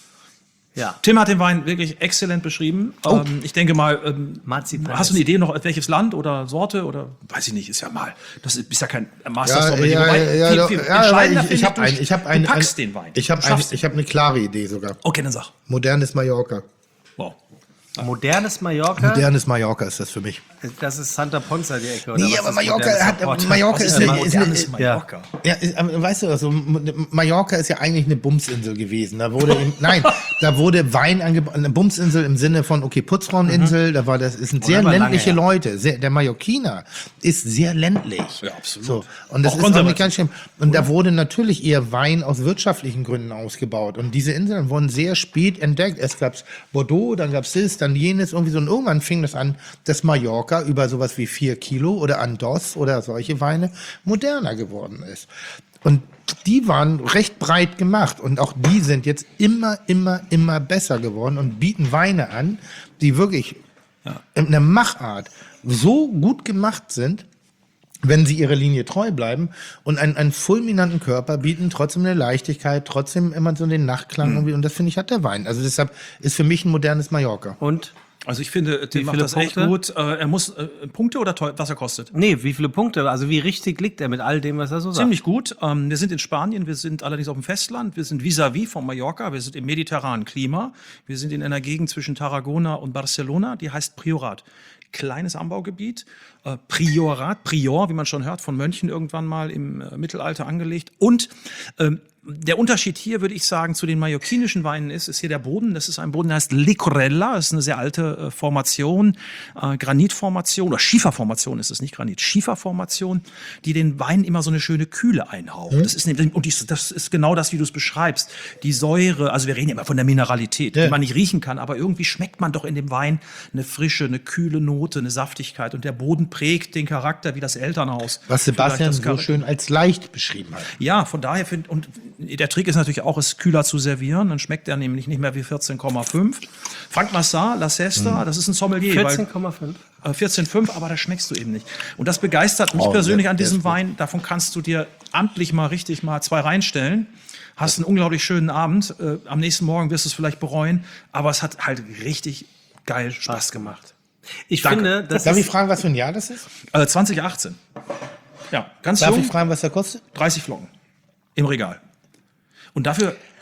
Ja. Tim hat den Wein wirklich exzellent beschrieben. Oh. Ähm, ich denke mal, ähm, Marzipan. hast du eine Idee noch, welches Land oder Sorte oder weiß ich nicht, ist ja mal. Das ist, bist ja kein Master Ja, Sommelier. ja, Wobei, ja, viel, ja, viel ja, aber entscheidender ich, ich finde habe ein, du- ich habe du ein, packst ein, den Wein. Ich habe Du ein, schaffst den. ich habe eine klare Idee sogar. Okay, dann sag. Modernes Mallorca. Wow. Modernes Mallorca, Modernes Mallorca ist das für mich. das ist Santa Ponza die Ecke. Oder Nee, was aber ist Mallorca modernes hat, Porto? Mallorca Was ist, ist eine, denn ist, eine, modernes ist Mallorca? Ja, ist, aber weißt du, also Mallorca ist ja eigentlich eine Bumsinsel gewesen. Da wurde, im, nein, da wurde Wein angeboten, eine Bumsinsel im Sinne von, okay, Putzfraueninsel, da war das, es sind sehr aber lange ländliche her. Leute. Sehr, der Mallorquiner ist sehr ländlich. Ja, absolut. So, und das Auch ist auch konservativ. nicht ganz schlimm. Und da wurde natürlich eher Wein aus wirtschaftlichen Gründen ausgebaut. Und diese Inseln wurden sehr spät entdeckt. Es gab Bordeaux, dann gab es das, dann jenes, irgendwie so. Und irgendwann fing das an, dass Mallorca über sowas wie vier Kilo oder Andos oder solche Weine moderner geworden ist. Und die waren recht breit gemacht. Und auch die sind jetzt immer, immer, immer besser geworden und bieten Weine an, die wirklich in einer Machart so gut gemacht sind, wenn sie ihrer Linie treu bleiben und einen, einen fulminanten Körper bieten, trotzdem eine Leichtigkeit, trotzdem immer so den Nachklang irgendwie. Und das finde ich hat der Wein. Also deshalb ist für mich ein modernes Mallorca. Und? Also ich finde, Tim Wie macht viele das echt Punkte? gut. Äh, er muss äh, Punkte oder teuer, was er kostet? Nee, wie viele Punkte? Also wie richtig liegt er mit all dem, was er so sagt? Ziemlich gut. Ähm, wir sind in Spanien, wir sind allerdings auf dem Festland, wir sind vis-à-vis von Mallorca, wir sind im mediterranen Klima, wir sind in einer Gegend zwischen Tarragona und Barcelona, die heißt Priorat. Kleines Anbaugebiet, äh, Priorat, Prior, wie man schon hört, von Mönchen irgendwann mal im äh, Mittelalter angelegt. Und ähm, der Unterschied hier, würde ich sagen, zu den mallorquinischen Weinen ist, ist hier der Boden. Das ist ein Boden, der heißt Licorella. Das ist eine sehr alte äh, Formation, äh, Granitformation oder Schieferformation ist es, nicht Granit, Schieferformation, die den Wein immer so eine schöne Kühle einhaucht. Das ist nämlich, und dies, das ist genau das, wie du es beschreibst. Die Säure, also wir reden ja immer von der Mineralität, Ja. die man nicht riechen kann, aber irgendwie schmeckt man doch in dem Wein eine frische, eine kühle Note, eine Saftigkeit. Und der Boden prägt den Charakter wie das Elternhaus. Was Sebastian Vielleicht das so Charakter- schön als leicht beschrieben hat. Ja, von daher finde und der Trick ist natürlich auch, es kühler zu servieren. Dann schmeckt er nämlich nicht mehr wie vierzehn Komma fünf. Frank Massard, La Cesta, das ist ein Sommelier. vierzehn Komma fünf. Weil, äh, vierzehn Komma fünf, aber das schmeckst du eben nicht. Und das begeistert mich Oh, persönlich der- an der diesem ist gut. Wein. Davon kannst du dir amtlich mal richtig mal zwei reinstellen. Hast einen unglaublich schönen Abend. Äh, am nächsten Morgen wirst du es vielleicht bereuen. Aber es hat halt richtig geil Spaß gemacht. Ich Danke. finde, das Darf ich ist, fragen, was für ein Jahr das ist? Äh, zwanzig achtzehn. Ja, ganz Darf jung. ich fragen, was der kostet? dreißig Flocken im Regal. Und dafür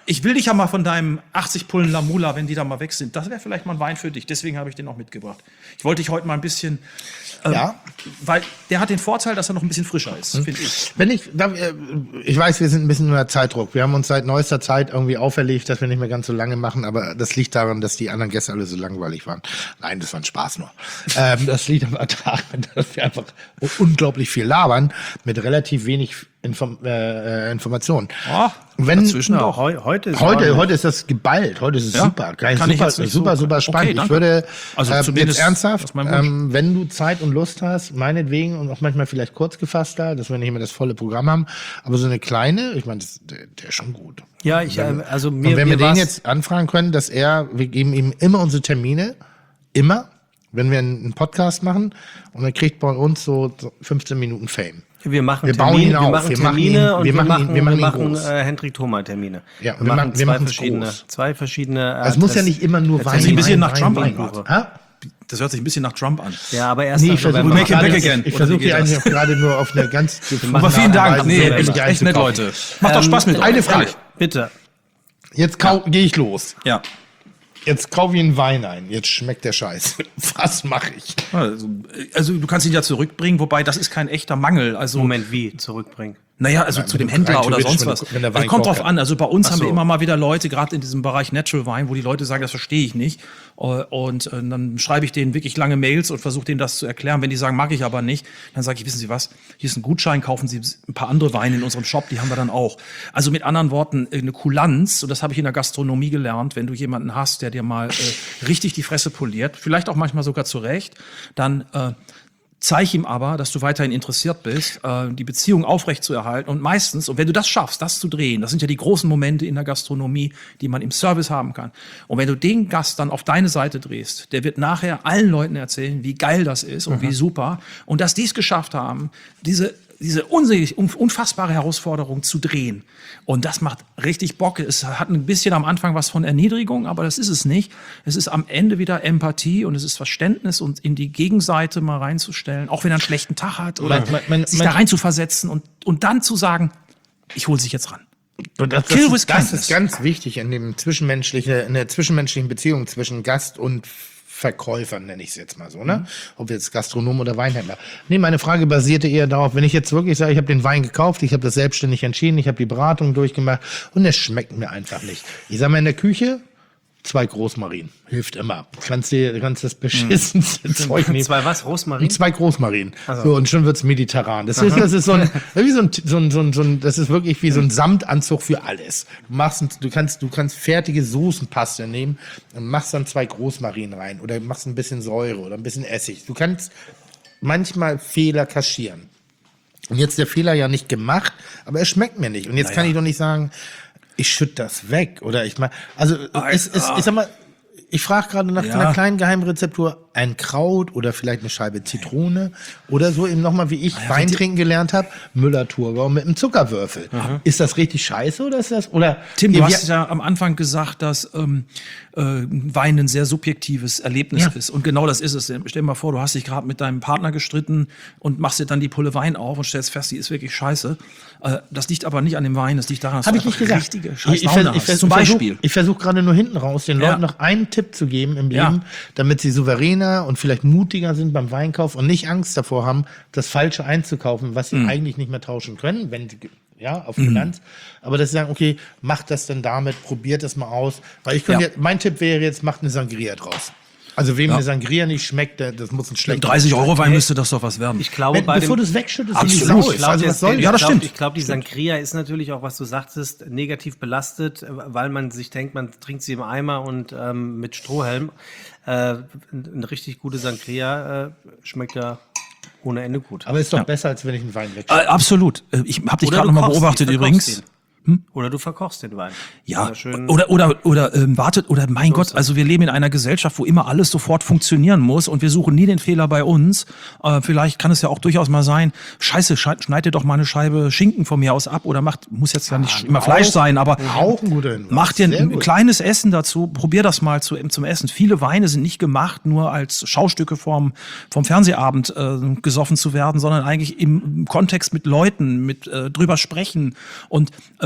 ich will dich ja mal von deinem achtzig Pullen Lamula, wenn die da mal weg sind. Das wäre vielleicht mal ein Wein für dich. Deswegen habe ich den auch mitgebracht. Ich wollte dich heute mal ein bisschen, ähm, Ja. weil der hat den Vorteil, dass er noch ein bisschen frischer ist, finde ich. Wenn ich, darf, äh, ich weiß, wir sind ein bisschen unter Zeitdruck. Wir haben uns seit neuester Zeit irgendwie auferlegt, dass wir nicht mehr ganz so lange machen, aber das liegt daran, dass die anderen Gäste alle so langweilig waren. Nein, das war ein Spaß nur. ähm, das liegt aber daran, dass wir einfach unglaublich viel labern mit relativ wenig Inform äh, Informationen. Oh, Wenn, dazwischen Ja, auch. heu, heute ist Heute, ordentlich. heute ist das geballt. Heute ist es Ja, super. Geil, kann ich super, jetzt nicht super, so- super spannend. Okay, ich danke. würde Also äh, zumindest jetzt ernsthaft, aus meinem Wunsch. ähm, wenn du Zeit und Lust hast, meinetwegen und auch manchmal vielleicht kurz gefasster, dass wir nicht immer das volle Programm haben, aber so eine kleine, ich meine, das- der, der ist schon gut. Ja, ich, äh, also mir, Und wenn wir mir den war's- jetzt anfragen können, dass er, wir geben ihm immer unsere Termine, immer, wenn wir einen einen Podcast machen, und er kriegt bei uns so so fünfzehn Minuten Fame. Wir machen Wir bauen Termine, ihn wir auf. machen Wir machen Termine ihn- und wir wir machen machen, ihn- wir machen ihn wir machen groß. äh, Hendrik Thoma Termine. Ja, wir, wir machen machen- wir zwei machen's verschiedene, groß. zwei verschiedene. Es muss ja nicht immer nur Wein sich ein bisschen Wein, nach Wein, Trump Wein, an, Wein. Ha? Das hört sich ein bisschen nach Trump an. Ja, aber erst Nee, nach ich versuche November. Make it gerade, back again. ich Oder versuche wie geht hier eigentlich das? auch gerade nur auf eine ganz Aber vielen Dank. Weise Nee, sehr echt, billig echt nett, einzukaufen. Leute. Macht doch Spaß mit euch. eine Frage. Ehrlich. Bitte. Jetzt kau- gehe ich los. Ja. Jetzt kaufe ich einen Wein ein. Jetzt schmeckt der Scheiß. Was mache ich? Also, also du kannst ihn ja zurückbringen, wobei das ist kein echter Mangel. Also Moment, wie zurückbringen? Naja, also zu wenn dem du Händler rein oder theoretisch, sonst wenn was. du- wenn der Das Wein kommt kocht, drauf ja. an. Also bei uns haben wir so. immer mal wieder Leute, gerade in diesem Bereich Natural Wine, wo die Leute sagen, das verstehe ich nicht. Äh, Und äh, dann schreibe ich denen wirklich lange Mails und versuche denen das zu erklären. Wenn die sagen, mag ich aber nicht, dann sage ich, wissen Sie was, hier ist ein Gutschein, kaufen Sie ein paar andere Weine in unserem Shop, die haben wir dann auch. Also mit anderen Worten, eine Kulanz, und das habe ich in der Gastronomie gelernt, wenn du jemanden hast, der dir mal äh, richtig die Fresse poliert, vielleicht auch manchmal sogar zurecht, dann äh, zeig ihm aber, dass du weiterhin interessiert bist, äh, die Beziehung aufrechtzuerhalten. Und meistens, und wenn du das schaffst, das zu drehen, das sind ja die großen Momente in der Gastronomie, die man im Service haben kann. Und wenn du den Gast dann auf deine Seite drehst, der wird nachher allen Leuten erzählen, wie geil das ist und wie super. Und dass die es geschafft haben, diese diese unsäglich, unfassbare Herausforderung zu drehen. Und das macht richtig Bock. Es hat ein bisschen am Anfang was von Erniedrigung, aber das ist es nicht. Es ist am Ende wieder Empathie und es ist Verständnis und in die Gegenseite mal reinzustellen, auch wenn er einen schlechten Tag hat oder Mein- mein- mein- sich mein- da reinzuversetzen und, und dann zu sagen, ich hole sich jetzt ran. Und das, Kill das, with ist, das kindness. ist ganz wichtig in dem zwischenmenschlichen, in der zwischenmenschlichen Beziehung zwischen Gast und Verkäufer, nenne ich es jetzt mal so, ne? Ob jetzt Gastronom oder Weinhändler. Nee, meine Frage basierte eher darauf, wenn ich jetzt wirklich sage, ich habe den Wein gekauft, ich habe das selbstständig entschieden, ich habe die Beratung durchgemacht und es schmeckt mir einfach nicht. Ich sage mal in der Küche, zwei Großmarinen. Hilft immer. Du kannst dir, du kannst das beschissenste Zeug nehmen. Zwei was? Rosmarin? Zwei Großmarinen. So, und schon wird's mediterran. Das ist, das ist so ein, wie so ein, so ein, so ein, so ein, das ist wirklich wie so ein Samtanzug für alles. Du machst, ein- du kannst, du kannst fertige Soßenpaste nehmen und machst dann zwei Großmarinen rein oder machst ein bisschen Säure oder ein bisschen Essig. Du kannst manchmal Fehler kaschieren. Und jetzt der Fehler ja nicht gemacht, aber es schmeckt mir nicht. Und jetzt kann ich doch nicht sagen, ich schütte das weg oder ich mal, also es, es, ich sag mal, ich frage gerade nach Ja. einer kleinen Geheimrezeptur, ein Kraut oder vielleicht eine Scheibe Zitrone oder so eben nochmal, wie ich Wein trinken gelernt habe, Müller-Thurgau mit einem Zuckerwürfel. Ist das richtig scheiße oder ist das, oder? Tim, du Ja, hast ja am Anfang gesagt, dass ähm, äh, Wein ein sehr subjektives Erlebnis Ja. ist. Und genau das ist es. Stell dir mal vor, du hast dich gerade mit deinem Partner gestritten und machst dir dann die Pulle Wein auf und stellst fest, die ist wirklich scheiße. Äh, das liegt aber nicht an dem Wein, das liegt daran, dass Habe du ich nicht einfach gesagt. richtige scheiß ich, Laune vers- ich, hast. vers- Zum ich versuch- Beispiel. Ich versuche gerade nur hinten raus, den Ja. Leuten noch einen Tipp zu geben im Ja. Leben, damit sie souveräner und vielleicht mutiger sind beim Weinkauf und nicht Angst davor haben, das Falsche einzukaufen, was sie Mhm. eigentlich nicht mehr tauschen können, wenn sie, ja, auf Finanz. Aber dass sie sagen, okay, macht das denn damit, probiert das mal aus. Weil ich könnte Ja. jetzt, mein Tipp wäre jetzt, macht eine Sangria draus. Also wem Ja. eine Sangria nicht schmeckt, der- das muss ein schlechter dreißig Euro Wein müsste das doch was werden. Ich glaube, Wenn, bei bevor dem, du es wegschüttest, Absolut. in die Sau Ich ist. glaube, Also was soll Ja, das glaub, stimmt. Ich glaube, die Sangria ist natürlich auch, was du sagtest, negativ belastet, weil man sich denkt, man trinkt sie im Eimer und ähm, mit Strohhelm. Äh, eine richtig gute Sangria äh, schmeckt ja ohne Ende gut. Aber ist doch Ja. besser, als wenn ich einen Wein wegschütte. Äh, absolut. Äh, Ich habe dich Oder gerade du noch mal kochst ihn, beobachtet verkochst übrigens. ihn. Oder du verkochst den Wein. Ja, Oder schön- oder oder oder ähm, wartet oder mein So Gott, ist das. also wir leben in einer Gesellschaft, wo immer alles sofort funktionieren muss und wir suchen nie den Fehler bei uns. Äh, vielleicht kann es ja auch durchaus mal sein, Scheiße, schei- schneid dir doch mal eine Scheibe Schinken von mir aus ab oder macht muss jetzt ja nicht immer Fleisch sein, aber Auch ein guter Hinweis. mach dir Sehr ein gut. kleines Essen dazu, probier das mal zu, zum Essen. Viele Weine sind nicht gemacht, nur als Schaustücke vom, vom Fernsehabend äh, gesoffen zu werden, sondern eigentlich im Kontext mit Leuten, mit äh, drüber sprechen. Und äh,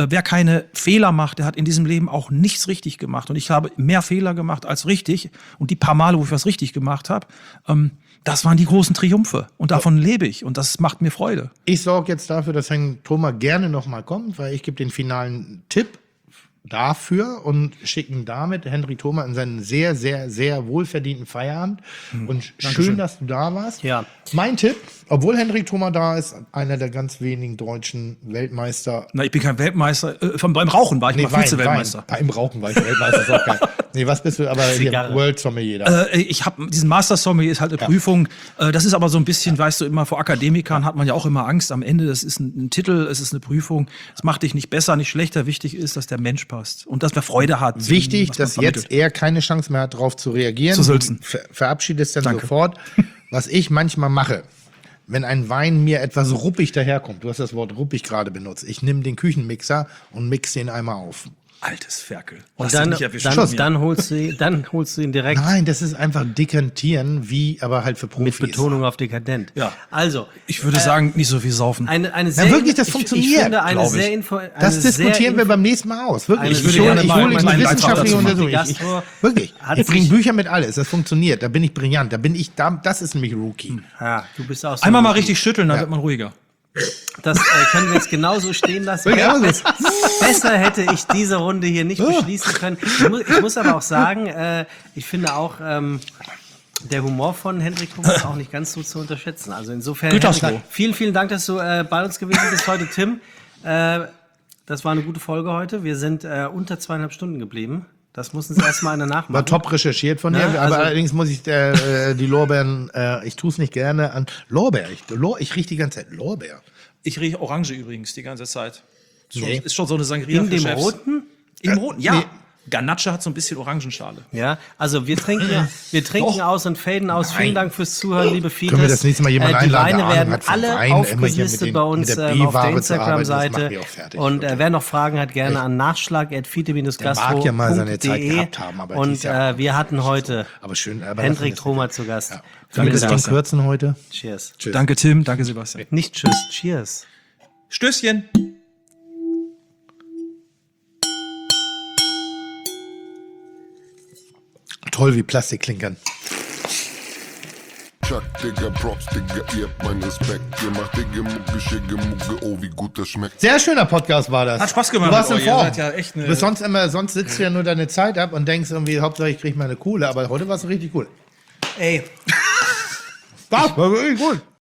äh, wer keine Fehler macht, der hat in diesem Leben auch nichts richtig gemacht. Und ich habe mehr Fehler gemacht als richtig. Und die paar Male, wo ich was richtig gemacht habe, ähm, das waren die großen Triumphe. Und davon lebe ich. Und das macht mir Freude. Ich sorge jetzt dafür, dass Henrik Thoma gerne nochmal kommt, weil ich gebe den finalen Tipp dafür und schicken damit Henrik Thoma in seinen sehr, sehr, sehr wohlverdienten Feierabend. Und schön, dass du da warst. Ja. Mein Tipp, obwohl Henrik Thoma da ist, einer der ganz wenigen deutschen Weltmeister. Na, ich bin kein Weltmeister. Äh, vom, beim Rauchen war ich mal Vize-Weltmeister. Wein. Beim Rauchen war ich Weltmeister, ist auch geil. Nee, was bist du? Aber hier, Zigarre. World Sommelier da. Äh, ich habe diesen Master Sommelier ist halt eine Prüfung. Äh, das ist aber so ein bisschen, weißt du, immer vor Akademikern hat man ja auch immer Angst am Ende. Das ist ein, ein Titel, es ist eine Prüfung. Es macht dich nicht besser, nicht schlechter. Wichtig ist, dass der Mensch passt und dass man Freude hat. Wichtig, was man dass vermittelt. jetzt er keine Chance mehr hat, darauf zu reagieren. Zu sülzen. Du ver verabschiedest dann Danke. sofort. Was ich manchmal mache, wenn ein Wein mir etwas ruppig daherkommt, du hast das Wort ruppig gerade benutzt, ich nehme den Küchenmixer und mix den einmal auf. Altes Ferkel. Und Lass dich dann, nicht erwischen. dann, Schon dann, holst du, ihn- dann holst du ihn direkt Nein, das ist einfach dekantieren, wie aber halt für mit Profis. Betonung auf dekadent. Ja. Also, Ich würde sagen, nicht so viel saufen. eine, eine sehr, wirklich, das ich- funktioniert, Ich finde eine glaub ich. sehr Info, eine Das diskutieren sehr wir beim nächsten Mal aus. Wirklich. Eine Ich, sehr- hole, ich mal hole meinen eine Beitrag wissenschaftliche dazu machen. Untersuchung. Die Ich, ich, Gastro wirklich. hat Ich bringe sich- Bücher mit alles. Das funktioniert. Da bin ich brillant. Da bin ich, da, das ist nämlich Rookie. Ja, du bist auch so Einmal mal ein- richtig schütteln, dann wird man ruhiger. Das äh, können wir jetzt genauso stehen lassen. Ja, aber Besser, besser hätte ich diese Runde hier nicht beschließen können. Ich muss, ich muss aber auch sagen, äh, ich finde auch, ähm, der Humor von Hendrik Thoma ist auch nicht ganz so zu unterschätzen. Also insofern, Gütersloh. Hendrik, vielen, vielen Dank, dass du äh, bei uns gewesen bist heute, Tim. Äh, das war eine gute Folge heute. Wir sind äh, unter zweieinhalb Stunden geblieben. Das muss uns erstmal einer nachmachen. War top recherchiert von dir, Na, aber also- allerdings muss ich äh, äh, die Lorbeeren, äh, ich tue es nicht gerne an Lorbeer. Ich, Lor, ich rieche die ganze Zeit Lorbeer. Ich rieche Orange übrigens die ganze Zeit. Ist schon, Nee. ist schon so eine Sangria In für dem Chefs. roten? Im roten, ja. nee. Ganache hat so ein bisschen Orangenschale. Ja, also wir trinken, wir trinken aus und faden aus. Vielen Dank fürs Zuhören, liebe Fides. Können wir das nächste Mal jemanden äh, Die einladen, Weine der Ahnung werden hat von alle Wein, immer hier mit aufgelistet den- bei uns mit der ähm, auf der B-Ware zu arbeiten, das macht Instagram-Seite. mich auch fertig, Und äh, wirklich. wer noch Fragen hat, gerne an nachschlag at fide gastro mag ja mal seine punkt Zeit de. gehabt haben, aber die Und ist ja äh, wir hatten heute Aber schön. Aber Hendrik das- Thoma zu Gast. Können wir Vielen das Ding Dank. kürzen heute? Cheers. Tschüss. Danke Tim, danke Sebastian. Nicht tschüss, cheers. Stößchen. Toll, wie Plastik klinkern. Chuck, Digga, Props, Digga, ihr habt meinen Respekt. Ihr macht Digga, Mucke, Schicke, Mucke, oh, wie gut das schmeckt. Sehr schöner Podcast war das. Hat Spaß gemacht Du warst mit in euch. Ihr Form. seid ja echt eine- du bist sonst immer, sonst sitzt du ja nur deine Zeit ab und denkst irgendwie, Hauptsache ich krieg meine Kohle, aber heute warst du richtig cool. Ey. Das war wirklich gut.